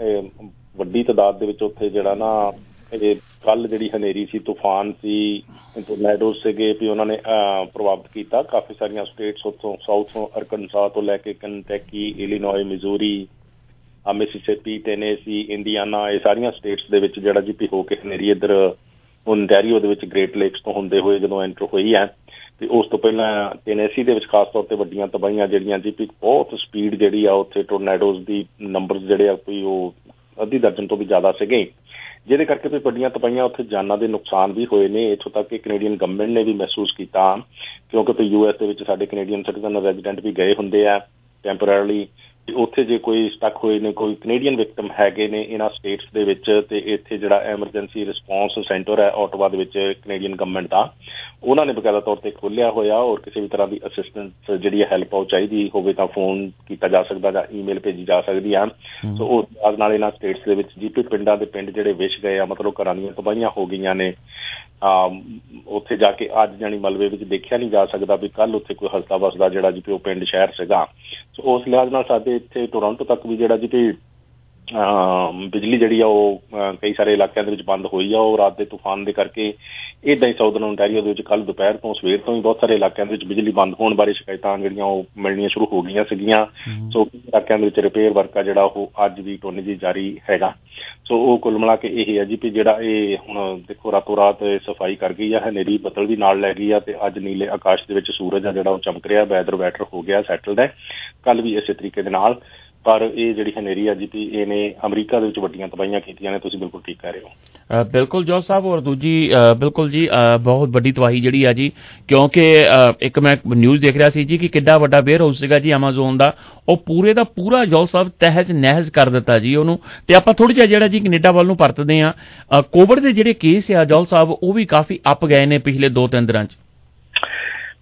ਵੱਡੀ ਤਾਦਾਦ ਦੇ ਵਿੱਚ ਉੱਥੇ ਜਿਹੜਾ ਨਾ ਇਹ ਕੱਲ ਜਿਹੜੀ ਹਨੇਰੀ ਸੀ, ਤੂਫਾਨ ਸੀ, ਟੋਰਨੇਡੋ ਸੀਗੇ ਵੀ ਉਹਨਾਂ ਨੇ ਪ੍ਰਭਾਵਿਤ ਕੀਤਾ ਕਾਫੀ ਸਾਰੀਆਂ ਸਟੇਟਸ ਉੱਥੋਂ, ਸਾਊਥ ਤੋਂ ਅਰਕਨਸਾ ਤੋਂ ਲੈ ਕੇ Kentucky, Illinois, Missouri, Mississippi, Tennessee, Indiana, ਇਹ ਸਾਰੀਆਂ ਸਟੇਟਸ ਦੇ ਵਿੱਚ ਜਿਹੜਾ ਜੀ ਹੋ ਕੇ ਹਨੇਰੀ ਇੱਧਰ ਓਨਟਾਰੀਓ ਦੇ ਵਿੱਚ ਗ੍ਰੇਟ ਲੇਕਸ ਤੋਂ ਹੁੰਦੇ ਹੋਏ ਜਦੋਂ ਐਂਟਰ ਹੋਈ ਹੈ, ਤੇ ਉਸ ਤੋਂ ਪਹਿਲਾਂ ਟੈਨੇਸੀ ਦੇ ਵਿੱਚ ਖਾਸ ਤੌਰ ਤੇ ਵੱਡੀਆਂ ਤਬਾਹੀਆਂ ਜਿਹੜੀਆਂ ਜੀ ਬਹੁਤ ਸਪੀਡ ਜਿਹੜੀ ਆ ਉੱਥੇ ਟੋਰਨੇਡੋਜ਼ ਦੀ ਨੰਬਰਸ ਜਿਹੜੇ ਆ ਕੋਈ ਉਹ ਅੱਧੀ ਦਰਜਨ ਤੋਂ ਵੀ ਜ਼ਿਆਦਾ ਸੀਗੇ, ਜਿਹਦੇ ਕਰਕੇ ਵੀ ਵੱਡੀਆਂ ਤਬਾਹੀਆਂ ਉੱਥੇ ਜਾਨਾਂ ਦੇ ਨੁਕਸਾਨ ਵੀ ਹੋਏ ਨੇ। ਇੱਥੋਂ ਤੱਕ ਕਿ ਕੈਨੇਡੀਅਨ ਗਵਰਨਮੈਂਟ ਨੇ ਵੀ ਮਹਿਸੂਸ ਕੀਤਾ, ਕਿਉਂਕਿ ਉੱਥੇ ਯੂ ਐਸ ਦੇ ਵਿੱਚ ਸਾਡੇ ਕੈਨੇਡੀਅਨ ਸਿਟੀਜ਼ਨ ਰੈਜ਼ੀਡੈਂਟ ਵੀ ਗਏ ਹੁੰਦੇ ਆ ਟੈਂਪਰੇਰਲੀ, ਉੱਥੇ ਜੇ ਕੋਈ ਸਟਕ ਹੋਏ ਨੇ, ਕੋਈ ਕੈਨੇਡੀਅਨ ਵਿਕਟਮ ਹੈਗੇ ਨੇ ਇਹਨਾਂ ਸਟੇਟਸ ਦੇ ਵਿੱਚ, ਤੇ ਇੱਥੇ ਜਿਹੜਾ ਐਮਰਜੈਂਸੀ ਰਿਸਪੌਂਸ ਸੈਂਟਰ ਹੈ ਓਟਵਾ ਦੇ ਵਿੱਚ ਕੈਨੇਡੀਅਨ ਗਵਰਨਮੈਂਟ ਦਾ, ਉਹਨਾਂ ਨੇ ਬਕਾਇਦਾ ਤੌਰ ਤੇ ਖੋਲ੍ਹਿਆ ਹੋਇਆ, ਔਰ ਕਿਸੇ ਵੀ ਤਰ੍ਹਾਂ ਦੀ ਅਸਿਸਟੈਂਸ ਜਿਹੜੀ ਹੈਲਪ ਉਹ ਚਾਹੀਦੀ ਹੋਵੇ ਤਾਂ ਫੋਨ ਕੀਤਾ ਜਾ ਸਕਦਾ ਜਾਂ ਈਮੇਲ ਭੇਜੀ ਜਾ ਸਕਦੀ ਆ। ਸੋ ਉਸ ਨਾਲ ਇਹਨਾਂ ਸਟੇਟਸ ਦੇ ਵਿੱਚ ਜੀ ਪਿੰਡਾਂ ਦੇ ਪਿੰਡ ਜਿਹੜੇ ਵਿਛ ਗਏ ਆ, ਮਤਲਬ ਘਰਾਂ ਦੀਆਂ ਤਬਾਹੀਆਂ ਹੋ ਗਈਆਂ ਨੇ। ਉੱਥੇ ਜਾ ਕੇ ਅੱਜ ਜਾਣੀ ਮਲਬੇ ਵਿੱਚ ਦੇਖਿਆ ਨਹੀਂ ਜਾ ਸਕਦਾ ਵੀ ਕੱਲ ਉੱਥੇ ਕੋਈ ਹਸਦਾ ਵਸਦਾ ਜਿਹੜਾ ਜੀ ਉਹ ਪਿੰਡ ਸ਼ਹਿਰ ਸੀਗਾ। ਸੋ ਉਸ ਲਿਹਾਜ਼ ਨਾਲ ਸਾਡੇ ਇੱਥੇ ਟੋਰਾਂਟੋ ਤੱਕ ਵੀ ਜਿਹੜਾ ਜੀ ਵੀ ਬਿਜਲੀ ਜਿਹੜੀ ਆ ਉਹ ਕਈ ਸਾਰੇ ਇਲਾਕਿਆਂ ਦੇ ਵਿੱਚ ਬੰਦ ਹੋਈ ਆ, ਉਹ ਰਾਤ ਦੇ ਤੂਫਾਨ ਦੇ ਕਰਕੇ। ਇੱਦਾਂ ਹੀ ਸਾਊਦਰਨ ਓਨਟਾਰੀਓ ਦੇ ਵਿੱਚ ਕੱਲ੍ਹ ਦੁਪਹਿਰ ਤੋਂ ਸਵੇਰ ਤੋਂ ਹੀ ਬਹੁਤ ਸਾਰੇ ਇਲਾਕਿਆਂ ਦੇ ਵਿੱਚ ਬਿਜਲੀ ਬੰਦ ਹੋਣ ਬਾਰੇ ਸ਼ਿਕਾਇਤਾਂ ਜਿਹੜੀਆਂ ਉਹ ਮਿਲਣੀਆਂ ਸ਼ੁਰੂ ਹੋ ਗਈਆਂ ਸੀਗੀਆਂ। ਸੋ ਇਲਾਕਿਆਂ ਦੇ ਵਿੱਚ ਰਿਪੇਅਰ ਵਰਕ ਆ ਜਿਹੜਾ ਉਹ ਅੱਜ ਵੀ ਟੋਨੀ ਜੀ ਜਾਰੀ ਹੈਗਾ। ਸੋ ਉਹ ਕੁੱਲ ਮਿਲਾ ਕੇ ਇਹ ਹੈ ਜੀ ਵੀ ਜਿਹੜਾ ਇਹ ਹੁਣ ਦੇਖੋ ਰਾਤੋਂ ਰਾਤ ਸਫਾਈ ਕਰ ਗਈ ਆ, ਹਨੇਰੀ ਬੱਦਲ ਵੀ ਨਾਲ ਲੈ ਗਈ ਆ, ਤੇ ਅੱਜ ਨੀਲੇ ਆਕਾਸ਼ ਦੇ ਵਿੱਚ ਸੂਰਜ ਆ ਜਿਹੜਾ ਉਹ ਚਮਕ ਰਿਹਾ, ਵੈਦਰ ਬੈਟਰ ਹੋ ਗਿਆ, ਸੈਟਲਡ ਹੈ। ਕੱਲ੍ਹ ਵੀ ਇਸੇ ਤਰੀਕੇ ਦੇ ਨਾਲ, ਪਰ ਇਹ ਜਿਹੜੀ ਹਨੇਰੀ ਆ ਜੀ ਵੀ ਇਹਨੇ ਅਮਰੀਕਾ ਦੇ ਵਿੱਚ ਵੱਡੀਆਂ ਤਬਾਹੀਆਂ ਕੀਤੀਆਂ ਨੇ। ਤੁਸੀਂ ਬਿਲਕੁਲ ਠੀਕ ਕਹਿ ਰਹੇ ਹੋ। ਬਿਲਕੁਲ ਜੌਹਲ ਸਾਹਿਬ, ਔਰ ਦੂਜੀ ਬਿਲਕੁਲ ਜੀ ਬਹੁਤ ਵੱਡੀ ਤਬਾਹੀ ਜਿਹੜੀ ਆ ਜੀ, ਕਿਉਂਕਿ ਇੱਕ ਮੈਂ ਨਿਊਜ਼ ਦੇਖ ਰਿਹਾ ਸੀ ਜੀ ਕਿ ਕਿੱਡਾ ਵੱਡਾ ਵੇਅਰ ਹਾਊਸ ਸੀਗਾ ਜੀ ਐਮਾਜ਼ੋਨ ਦਾ, ਉਹ ਪੂਰੇ ਦਾ ਪੂਰਾ ਜੌਹਲ ਸਾਹਿਬ ਤਹਿਜ਼ ਨਹਿਜ਼ ਕਰ ਦਿੱਤਾ ਜੀ ਉਹਨੂੰ। ਤੇ ਆਪਾਂ ਥੋੜ੍ਹਾ ਜਿਹਾ ਜਿਹੜਾ ਜੀ ਕੈਨੇਡਾ ਵੱਲ ਨੂੰ ਪਰਤਦੇ ਹਾਂ, ਕੋਵਿਡ ਦੇ ਜਿਹੜੇ ਕੇਸ ਆ ਜੌਹਲ ਸਾਹਿਬ ਉਹ ਵੀ ਕਾਫੀ ਅੱਪ ਗਏ ਨੇ ਪਿਛਲੇ ਦੋ ਤਿੰਨ ਦਿਨਾਂ 'ਚ।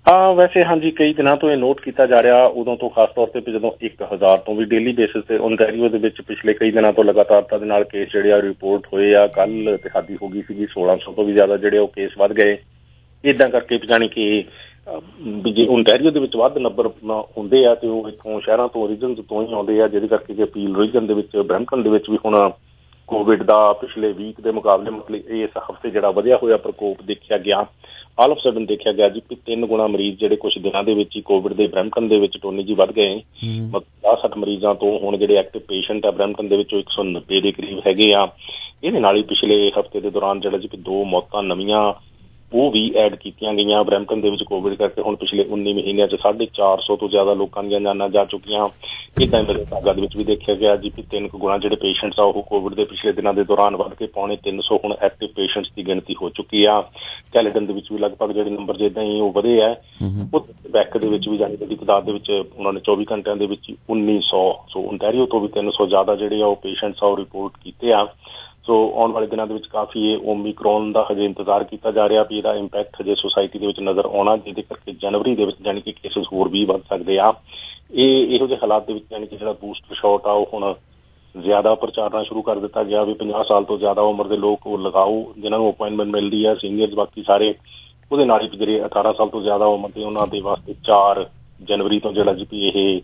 ਹਾਂ ਵੈਸੇ ਹਾਂਜੀ ਕਈ ਦਿਨਾਂ ਤੋਂ ਇਹ ਨੋਟ ਕੀਤਾ ਜਾ ਰਿਹਾ, ਉਦੋਂ ਤੋਂ ਖਾਸ ਤੌਰ ਤੇ ਜਦੋਂ ਇੱਕ ਹਜ਼ਾਰ ਤੋਂ ਵੀ ਡੇਲੀ ਬੇਸਿਸ ਤੇ ਓਨਟਾਰੀਓ ਦੇ ਵਿੱਚ ਪਿਛਲੇ ਕਈ ਦਿਨਾਂ ਤੋਂ ਲਗਾਤਾਰਤਾ ਦੇ ਨਾਲ ਕੇਸ ਜਿਹੜੇ ਆ ਰਿਪੋਰਟ ਹੋਏ ਆ। ਕੱਲ ਇਤਿਹਾਦੀ ਹੋ ਗਈ ਸੀਗੀ, ਸੋਲਾਂ ਸੌ ਤੋਂ ਵੀ ਜ਼ਿਆਦਾ ਜਿਹੜੇ ਉਹ ਕੇਸ ਵੱਧ ਗਏ। ਇੱਦਾਂ ਕਰਕੇ ਜਾਣੀ ਕਿ ਵੀ ਜੇ ਓਨਟਾਰੀਓ ਦੇ ਵਿੱਚ ਵੱਧ ਨੰਬਰ ਹੁੰਦੇ ਆ ਤੇ ਉਹ ਇੱਥੋਂ ਸ਼ਹਿਰਾਂ ਤੋਂ ਰੀਜਨ ਤੋਂ ਹੀ ਆਉਂਦੇ ਆ, ਜਿਹਦੇ ਕਰਕੇ ਅਪੀਲ ਰੀਜਨ ਦੇ ਵਿੱਚ ਬਰੈਂਪਟਨ ਦੇ ਵਿੱਚ ਵੀ ਹੁਣ ਕੋਵਿਡ ਦਾ ਪਿਛਲੇ ਵੀਕ ਦੇ ਮੁਕਾਬਲੇ ਮਤਲਬ ਇਸ ਹਫ਼ਤੇ ਜਿਹੜਾ ਵਧਿਆ ਹੋਇਆ ਪ੍ਰਕੋਪ ਦੇਖਿਆ ਗਿਆ। ਆਲ ਆਫ ਸਡਨ ਦੇਖਿਆ ਗਿਆ ਜੀ ਕਿ ਤਿੰਨ ਗੁਣਾ ਮਰੀਜ਼ ਜਿਹੜੇ ਕੁਛ ਦਿਨਾਂ ਦੇ ਵਿੱਚ ਹੀ ਕੋਵਿਡ ਦੇ ਬਰੈਂਪਟਨ ਦੇ ਵਿੱਚ ਟੋਨੀ ਜੀ ਵੱਧ ਗਏ। ਮਤਲਬ ਪੰਜਾਹ ਸੱਠ ਮਰੀਜ਼ਾਂ ਤੋਂ ਹੁਣ ਜਿਹੜੇ ਐਕਟਿਵ ਪੇਸ਼ੈਂਟ ਆ ਬਰੈਂਪਟਨ ਦੇ ਵਿੱਚ ਉਹ ਇੱਕ ਸੌ ਨੱਬੇ ਦੇ ਕਰੀਬ ਹੈਗੇ ਆ। ਇਹਦੇ ਨਾਲ ਹੀ ਪਿਛਲੇ ਹਫ਼ਤੇ ਦੇ ਦੌਰਾਨ ਜਿਹੜਾ ਜੀ ਦੋ ਮੌਤਾਂ ਨਵੀਆਂ ਉਹ ਵੀ ਐਡ ਕੀਤੀਆਂ ਗਈਆਂ ਬਰੈਂਪਟਨ ਦੇ ਵਿੱਚ ਕੋਵਿਡ ਕਰਕੇ। ਹੁਣ ਪਿਛਲੇ ਉੱਨੀ ਮਹੀਨਿਆਂ 'ਚ ਸਾਢੇ ਚਾਰ ਸੌ ਤੋਂ ਜ਼ਿਆਦਾ ਲੋਕਾਂ ਦੀਆਂ ਜਾਨਾਂ ਜਾ ਚੁੱਕੀਆਂ। ਇੱਦਾਂ ਮੇਰੇ ਤਾਗਾ ਦੇ ਵਿੱਚ ਵੀ ਦੇਖਿਆ ਗਿਆ ਜੀ ਕਿ ਤਿੰਨ ਕੁ ਗੁਣਾ ਜਿਹੜੇ ਪੇਸ਼ੈਂਟਸ ਆ ਉਹ ਕੋਵਿਡ ਦੇ ਪਿਛਲੇ ਦਿਨਾਂ ਦੇ ਦੌਰਾਨ ਵੱਧ ਕੇ ਪੌਣੇ ਤਿੰਨ ਸੌ ਹੁਣ ਐਕਟਿਵ ਪੇਸ਼ੈਂਟਸ ਦੀ ਗਿਣਤੀ ਹੋ ਚੁੱਕੀ ਆ। ਕੈਨੇਡਾ ਦੇ ਵਿੱਚ ਵੀ ਲਗਭਗ ਜਿਹੜੇ ਨੰਬਰ ਜਿੱਦਾਂ ਹੀ ਉਹ ਵਧੇ ਆ। ਬੈਕ ਦੇ ਵਿੱਚ ਵੀ ਜਾਣੀ ਦੀ ਤਾਦਾਦ ਦੇ ਵਿੱਚ ਉਹਨਾਂ ਨੇ ਚੌਵੀ ਘੰਟਿਆਂ ਦੇ ਵਿੱਚ ਉੱਨੀ ਸੌ ਸੋ ਓਨਟਾਰੀਓ ਤੋਂ ਵੀ ਤਿੰਨ ਸੌ ਜ਼ਿਆਦਾ ਜਿਹੜੇ ਆ ਉਹ ਪੇਸ਼ੈਂਟਸ ਆ ਉਹ ਰਿਪੋਰਟ ਕੀਤੇ ਆ। ਸੋ ਆਉਣ ਵਾਲੇ ਦਿਨਾਂ ਦੇ ਵਿੱਚ ਕਾਫੀ ਇਹ ਓਮੀਕਰੋਨ ਦਾ ਹਜੇ ਇੰਤਜ਼ਾਰ ਕੀਤਾ ਜਾ ਰਿਹਾ ਵੀ ਇਹਦਾ ਇੰਪੈਕਟ ਹਜੇ ਸੁਸਾਇਟੀ ਦੇ ਵਿੱਚ ਨਜ਼ਰ ਆਉਣਾ, ਜਿਹਦੇ ਕਰਕੇ ਜਨਵਰੀ ਦੇ ਵਿੱਚ ਜਾਣੀ ਕਿ ਕੇਸਿਸ ਹੋਰ ਵੀ ਵੱਧ ਸਕਦੇ ਆ। ਇਹ ਇਹੋ ਜਿਹੇ ਹਾਲਾਤ ਦੇ ਵਿੱਚ ਜਾਣੀ ਕਿ ਜਿਹੜਾ ਬੂਸਟਰ ਸ਼ਾਟ ਆ ਉਹ ਹੁਣ ਜ਼ਿਆਦਾ ਪ੍ਰਚਾਰਨਾ ਸ਼ੁਰੂ ਕਰ ਦਿੱਤਾ ਗਿਆ ਵੀ ਪੰਜਾਹ ਸਾਲ ਤੋਂ ਜ਼ਿਆਦਾ ਉਮਰ ਦੇ ਲੋਕ ਉਹ ਲਗਾਓ, ਜਿਨ੍ਹਾਂ ਨੂੰ ਅਪੁਆਇੰਟਮੈਂਟ ਮਿਲਦੀ ਹੈ, ਸੀਨੀਅਰਸ ਬਾਕੀ ਸਾਰੇ। ਉਹਦੇ ਨਾਲ ਹੀ ਜਿਹੜੇ ਅਠਾਰਾਂ ਸਾਲ ਤੋਂ ਜ਼ਿਆਦਾ ਉਮਰ ਦੇ ਉਹਨਾਂ ਦੇ ਵਾਸਤੇ ਚਾਰ ਜਨਵਰੀ ਤੋਂ ਜਿਹੜਾ ਜੀ ਇਹ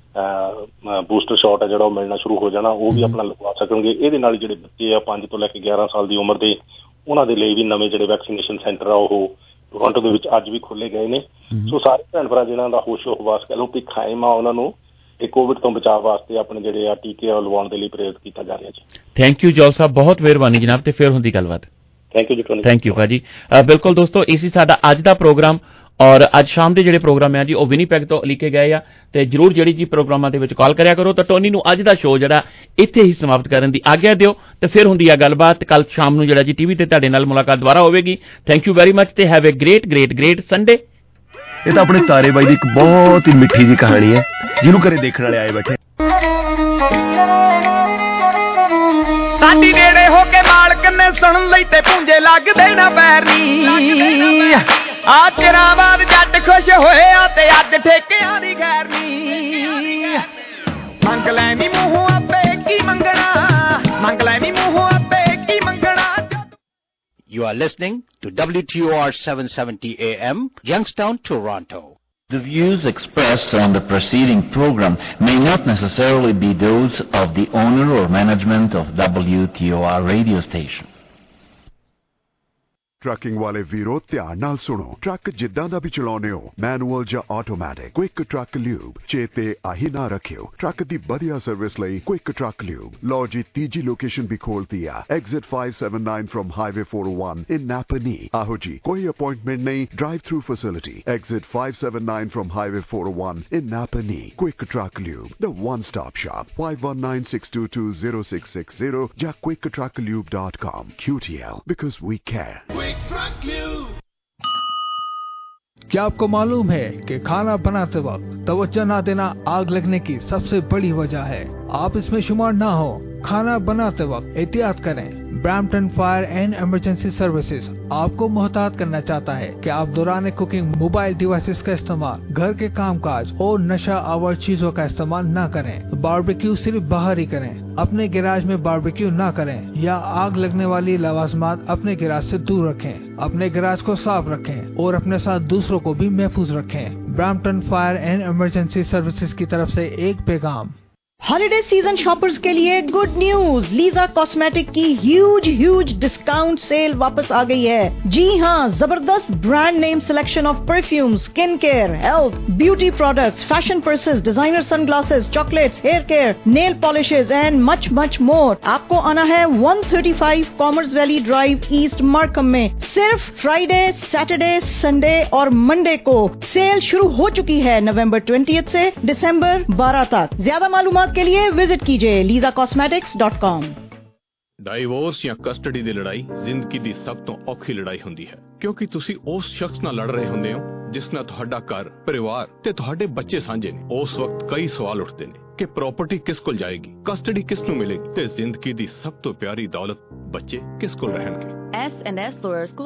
ਬੂਸਟਰ ਸ਼ਾਟ ਆ ਜਿਹੜਾ ਉਹ ਮਿਲਣਾ ਸ਼ੁਰੂ ਹੋ ਜਾਣਾ, ਉਹ ਵੀ ਆਪਣਾ ਲਗਵਾ ਸਕਣਗੇ। ਇਹਦੇ ਨਾਲ ਜਿਹੜੇ ਬੱਚੇ ਆ ਪੰਜ ਤੋਂ ਲੈ ਕੇ ਗਿਆਰਾਂ ਸਾਲ ਦੀ ਉਮਰ ਦੇ, ਉਹਨਾਂ ਦੇ ਲਈ ਵੀ ਨਵੇਂ ਜਿਹੜੇ ਵੈਕਸੀਨੇਸ਼ਨ ਸੈਂਟਰ ਆ ਉਹ ਟੋਰਾਂਟੋ ਦੇ ਵਿੱਚ ਅੱਜ ਵੀ ਖੋਲ੍ਹੇ ਗਏ ਨੇ। ਸੋ ਸਾਰੇ ਭੈਣ ਭਰਾ ਜਿਹਨਾਂ ਦਾ ਹੋਸ਼ੋ ਹਵਾਸ ਕਹਿ ਲਓ ਵੀ ਕਾਇਮ ਆ, ਉਹਨਾਂ ਨੂੰ ਇਹ ਕੋਵਿਡ ਤੋਂ ਬਚਾਅ ਵਾਸਤੇ ਆਪਣੇ ਜਿਹੜੇ ਆ ਟੀਕੇ ਆ ਲਵਾਉਣ ਦੇ ਲਈ ਪ੍ਰੇਰਿਤ ਕੀਤਾ ਜਾ ਰਿਹਾ ਜੀ। ਥੈਂਕ ਯੂ ਜੌਲ ਸਾਹਿਬ, ਬਹੁਤ ਮਿਹਰਬਾਨੀ ਜਨਾਬ, ਤੇ ਫਿਰ ਹੁੰਦੀ ਗੱਲਬਾਤ। ਥੈਂਕ ਯੂ ਜੀ। ਥੈਂਕ ਯੂ ਭਾਜੀ। ਬਿਲਕੁਲ ਦੋਸਤੋ, ਇਹ ਸੀ ਸਾਡਾ ਅੱਜ ਦਾ ਪ੍ਰੋਗਰਾਮ, ਔਰ ਅੱਜ ਸ਼ਾਮ ਦੇ ਜਿਹੜੇ ਪ੍ਰੋਗਰਾਮ ਆ ਜੀ ਉਹ ਵਿਨੀਪੈਗ ਤੋਂ ਲਿਖੇ ਗਏ ਆ, ਤੇ ਜਰੂਰ ਜਿਹੜੀ ਜੀ ਪ੍ਰੋਗਰਾਮਾਂ ਦੇ ਵਿੱਚ ਕਾਲ ਕਰਿਆ ਕਰੋ। ਤਾਂ ਟੋਨੀ ਨੂੰ ਅੱਜ ਦਾ ਸ਼ੋਅ ਜਿਹੜਾ ਇੱਥੇ ਹੀ ਸਮਾਪਤ ਕਰਨ ਦੀ ਆਗਿਆ ਦਿਓ, ਤੇ ਫਿਰ ਹੁੰਦੀ ਆ ਗੱਲਬਾਤ ਕੱਲ ਸ਼ਾਮ ਨੂੰ ਜਿਹੜਾ ਜੀ ਟੀਵੀ ਤੇ ਤੁਹਾਡੇ ਨਾਲ ਮੁਲਾਕਾਤ ਦੁਬਾਰਾ ਹੋਵੇਗੀ। ਥੈਂਕ ਯੂ ਵੈਰੀ ਮਚ, ਤੇ have a great great great Sunday. ਇਹ ਤਾਂ ਆਪਣੇ ਤਾਰੇ ਬਾਈ ਦੀ ਇੱਕ ਬਹੁਤ ਹੀ ਮਿੱਠੀ ਜਿਹੀ ਕਹਾਣੀ ਹੈ, ਜਿਹਨੂੰ ਘਰੇ ਦੇਖਣ ਵਾਲੇ ਆਏ ਬੈਠੇ। ਸਾਡੀ ਨੇੜੇ ਹੋ ਕੇ ਮਾਲਕ ਨੇ ਸੁਣਨ ਲਈ ਤੇ ਪੁੰਜੇ ਲੱਗਦੇ ਨਾ ਪੈਰ ਨੀ। ਆ ਤੇਰਾ ਬਾਦ ਜੱਟ ਖੁਸ਼ ਹੋਇਆ ਤੇ ਅੱਜ ਠੇਕਿਆਂ ਦੀ ਖੈਰ ਨੀ। ਮੰਗ ਲੈ ਨੀ ਮੂੰਹੋਂ ਆਪੇ ਕੀ ਮੰਗਣਾ, ਮੰਗ ਲੈ ਨੀ ਮੂੰਹੋਂ ਆਪੇ ਕੀ ਮੰਗਣਾ। You are listening to W T O R seven seventy A M, Youngstown, Toronto. The views expressed on the preceding program may not necessarily be those of the owner or management of W T O R radio station. Trucking ਵਾਲੇ ਵੀਰੋ ਧਿਆਨ ਨਾਲ ਸੁਣੋ। ਟਰੱਕ ਜਿੱਦਾਂ ਦਾ ਵੀ ਚਲਾਉਨੇ ਹੋ, ਮੈਨੂਅਲ ਜਾਂ ਆਟੋਮੈਟਿਕ, ਕੁਇਕ ਟਰੱਕ ਲਿਊਬ ਚੇਤੇ ਆਹੀ ਨਾ ਰੱਖਿਓ। ਟਰੱਕ ਦੀ ਵਧੀਆ ਸਰਵਿਸ ਲਈ ਕੁਇਕ ਟਰੱਕ ਲਿਊਬ। ਲਓ ਜੀ ਤੀਜੀ ਲੋਕੇਸ਼ਨ ਵੀ ਖੋਲਤੀ ਆ, exit five seventy-nine from highway four oh one in Napanee. ਆਹੋ ਜੀ, ਕੋਈ ਅਪਾਇੰਟਮੈਂਟ ਨਹੀਂ, drive through facility. Exit five seventy-nine from highway four oh one in Napanee. Quick truck lube, the one stop shop. five one nine six two two zero six six zero ਜਾਂ quick truck lube dot com। Q T L, because we care. क्या आपको मालूम है कि खाना बनाते वक्त तवज्जो न देना आग लगने की सबसे बड़ी वजह है? आप इसमें शुमार ना हो। खाना बनाते वक्त एहतियात करें। Brampton fire and emergency services आपको मोहतात करना चाहता है कि आप दौरान कुकिंग मोबाइल डिवाइसेस का इस्तेमाल, घर के कामकाज और नशा आवर चीजों का इस्तेमाल न करें। बारबेक्यू सिर्फ बाहर ही करें। अपने गैराज में बारबेक्यू न करें या आग लगने वाली लवाजमात अपने गैराज से दूर रखें। अपने गैराज को साफ रखें और अपने साथ दूसरों को भी महफूज रखें। Brampton fire and emergency services की तरफ से एक पैगाम। हॉलिडे सीजन शॉपर्स के लिए गुड न्यूज, लीजा कॉस्मेटिक की ह्यूज ह्यूज डिस्काउंट सेल वापस आ गई है। जी हाँ, जबरदस्त brand name selection of perfume, skin care, health, beauty products, fashion purses, designer sunglasses, chocolates, hair care, nail polishes and much much more. आपको आना है one thirty-five Commerce Valley Drive, East Markham में। सिर्फ फ्राइडे, सैटरडे, संडे और मंडे को। सेल शुरू हो चुकी है नवंबर twentieth से दिसंबर बारह तक। ज्यादा मालूमात के लिए विजिट कीजिए Lisa cosmetics dot com. Divorce ਜਾਂ ਕਸਟਡੀ ਦੀ ਲੜਾਈ ਜ਼ਿੰਦਗੀ ਦੀ ਸਭ ਤੋਂ ਔਖੀ ਲੜਾਈ ਹੁੰਦੀ ਹੈ, ਕਿਉਂਕਿ ਤੁਸੀਂ ਉਸ ਸ਼ਖਸ ਨਾਲ ਲੜ ਰਹੇ ਹੁੰਦੇ ਹੋ ਜਿਸ ਨਾਲ ਤੁਹਾਡਾ ਘਰ, ਪਰਿਵਾਰ ਤੇ ਤੁਹਾਡੇ ਬੱਚੇ ਸਾਂਝੇ ਨੇ। ਉਸ ਵਕਤ ਕਈ ਸਵਾਲ ਉੱਠਦੇ ਨੇ ਕਿ ਪ੍ਰਾਪਰਟੀ ਕਿਸ ਕੋਲ ਜਾਏਗੀ, ਕਸਟਡੀ ਕਿਸ ਨੂੰ ਮਿਲੇਗੀ ਤੇ ਜ਼ਿੰਦਗੀ ਦੀ ਸਭ ਤੋਂ ਪਿਆਰੀ ਦੌਲਤ ਬੱਚੇ ਕਿਸ ਕੋਲ ਰਹਿਣਗੇ। S and S Lawyers